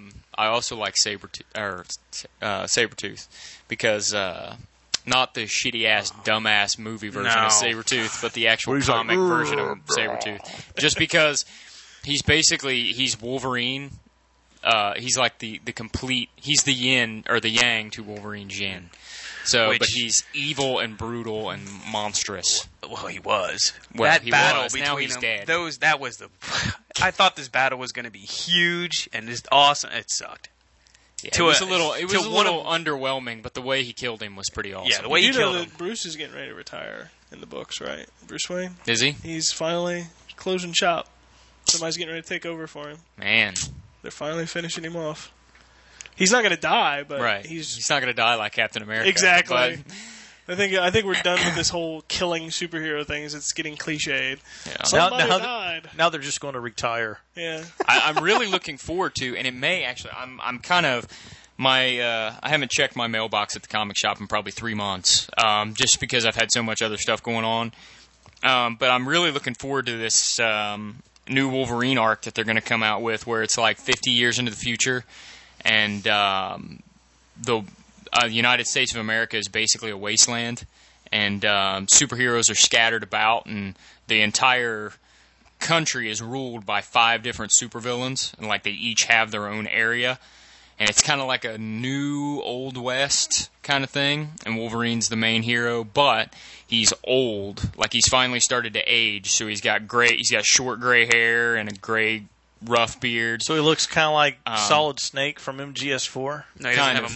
Sabretooth because not the shitty ass dumbass movie version No. of Sabretooth, but the actual Where he's like, comic version of Sabretooth. Just because he's Wolverine. He's like the complete. He's the yin or the yang to Wolverine's yin. So, but he's evil and brutal and monstrous. Well, he was. Well, that he battle was. between Now he's them, dead. that was the. I thought this battle was going to be huge and just awesome. It sucked. Yeah, To it was a- a little. It to was a one little underwhelming, but the way he killed him was pretty awesome. Yeah, the way he You know killed that him. Bruce is getting ready to retire in the books, right? Bruce Wayne. Is he? He's finally closing shop. Somebody's getting ready to take over for him. Man, They're finally finishing him off. He's not going to die, but right? he's not going to die like Captain America. exactly. But, I think we're done with this whole killing superhero thing. It's getting cliched. yeah. Somebody now, died. now they're just going to retire. Yeah. I'm really looking forward to, and it may actually. I'm kind of I haven't checked my mailbox at the comic shop in probably 3 months, just because I've had so much other stuff going on. But I'm really looking forward to this new Wolverine arc that they're going to come out with, where it's like 50 years into the future, and the United States of America is basically a wasteland, and superheroes are scattered about, and the entire country is ruled by 5 different supervillains, and they each have their own area. And it's kind of like a new Old West kind of thing. And Wolverine's the main hero, but he's old. He's finally started to age, so he's got short gray hair and a gray rough beard. So he looks kind of like Solid Snake from MGS4. No, he doesn't have a mullet.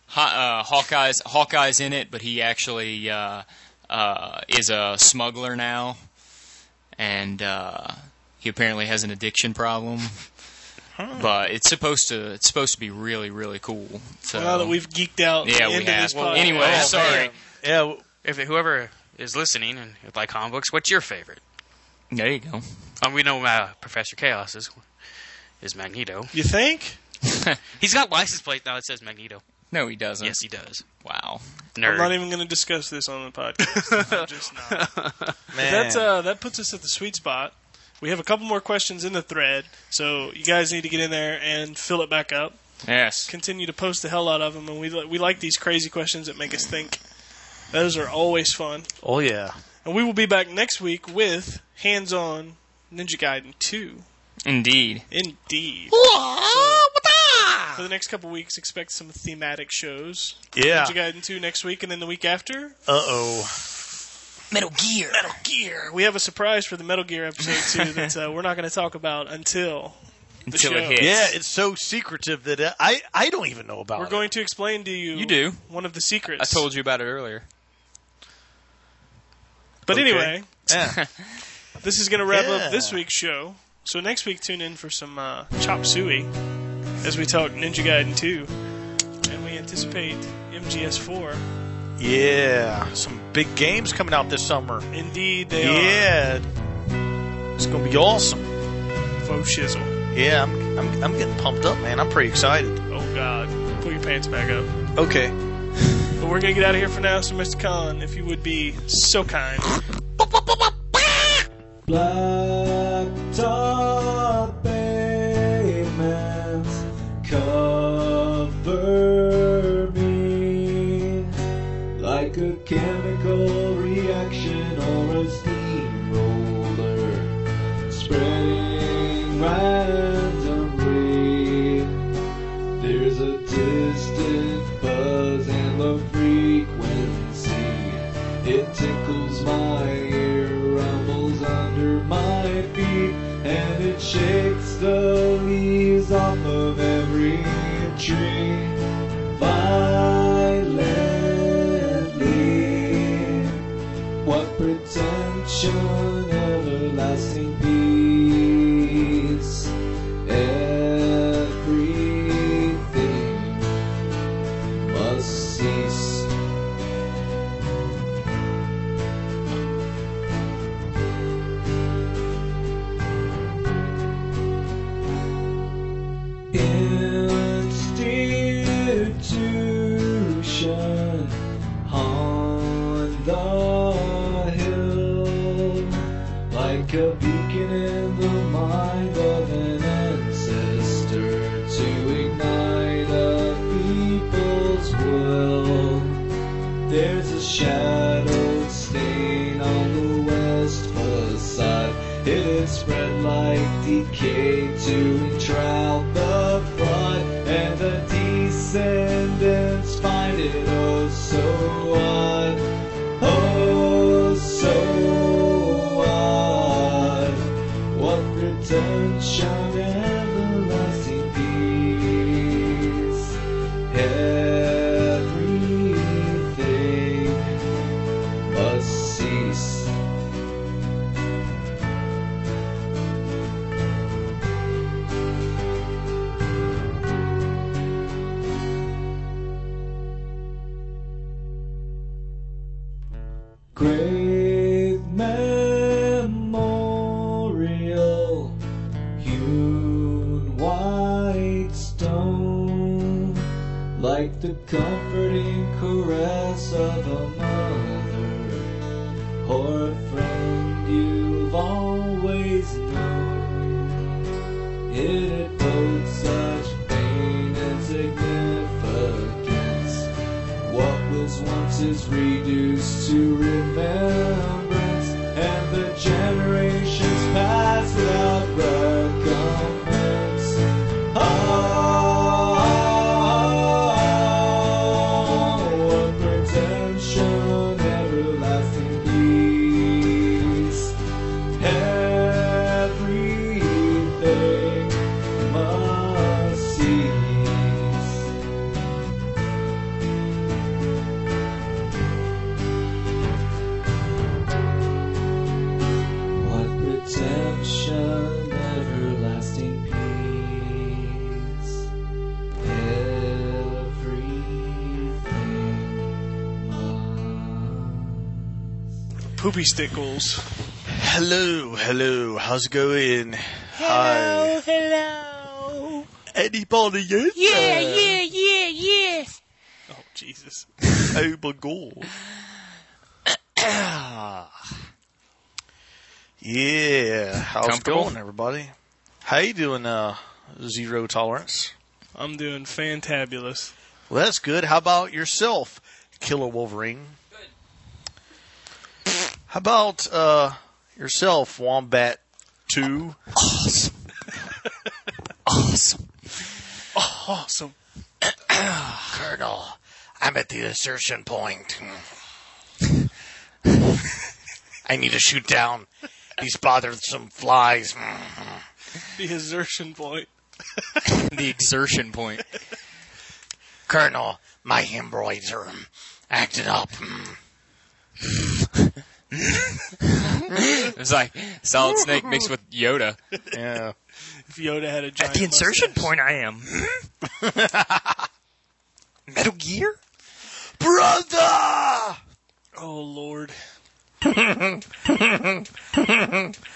Hawkeye's in it, but he actually is a smuggler now, and he apparently has an addiction problem. But it's supposed to be really, really cool. So Now that we've geeked out, Yeah, the we end have. of this Well, podcast. anyway, Oh, sorry. Yeah, If whoever is listening and like comic books, what's your favorite? There you go. We know Professor Chaos is Magneto. You think? He's got license plate now that says Magneto. No, he doesn't. Yes, he does. Wow. Nerd. I'm not even going to discuss this on the podcast. I'm just not. man. That puts us at the sweet spot. We have a couple more questions in the thread, so you guys need to get in there and fill it back up. Yes. Continue to post the hell out of them, and we like these crazy questions that make us think. Those are always fun. Oh yeah. And we will be back next week with Hands-On Ninja Gaiden 2. Indeed. Indeed. So, for the next couple weeks, expect some thematic shows. Yeah. Ninja Gaiden 2 next week, and then the week after, Uh-oh. Metal Gear. Metal Gear. We have a surprise for the Metal Gear episode, too, that we're not going to talk about until the Until show. it hits. Yeah, it's so secretive that I don't even know about We're it. going to explain to you, You do. one of the I secrets. told you about it earlier. But Okay. anyway, Yeah. this is going to wrap Yeah. up this week's show. So next week, tune in for some chop suey as we talk Ninja Gaiden 2. And we anticipate MGS4. Yeah. Some big games coming out this summer. Indeed, they are. Yeah. It's going to be awesome. Faux shizzle. Yeah, I'm getting pumped up, man. I'm pretty excited. Oh, God. Pull your pants back up. Okay. But we're going to get out of here for now, so Mr. Khan, if you would be so kind. Blacktop pavements cover me like a chemical reaction or a steamroller spreading randomly. There's a distant buzz and the frequency. It tickles my ear, rumbles under my feet, and it shakes the leaves off of every tree violently. What pretension, everlasting peace. Everything must cease. Institution on the hill, like a beacon in the mind of an ancestor to ignite a people's will. There's a shadowed stain on the west facade. It is spread like decay to entrap the flood, and the descendants find it oh so odd, oh so odd. What pretension, everlasting peace. Everything must cease. Great memorial, hewn white stone, like the comforting caress of a mother or a friend you've always known. It evokes such pain and significance. What was once is reduced to remembrance, and the generations pass without recompense. Oh, what pretension, everlasting peace. Everything must cease. Poopy Stickles. Hello. How's it going? Hello. Anybody yet? Yeah. Oh, Jesus. Oh my God. Yeah. How's it Comfortable? going, everybody? How you doing, Zero Tolerance? I'm doing fantabulous. Well, that's good. How about yourself, Killer Wolverine? Good. How about yourself, Wombat 2? Awesome. Awesome. Colonel, I'm at the insertion point. I need to shoot down these bothersome flies. The exertion point. The exertion point. Colonel, my hemorrhoids are acting up. It's like Solid Snake mixed with Yoda. Yeah. If Yoda had a giant At the insertion mustache. point, I am. Metal Gear? Brother! Oh, Lord.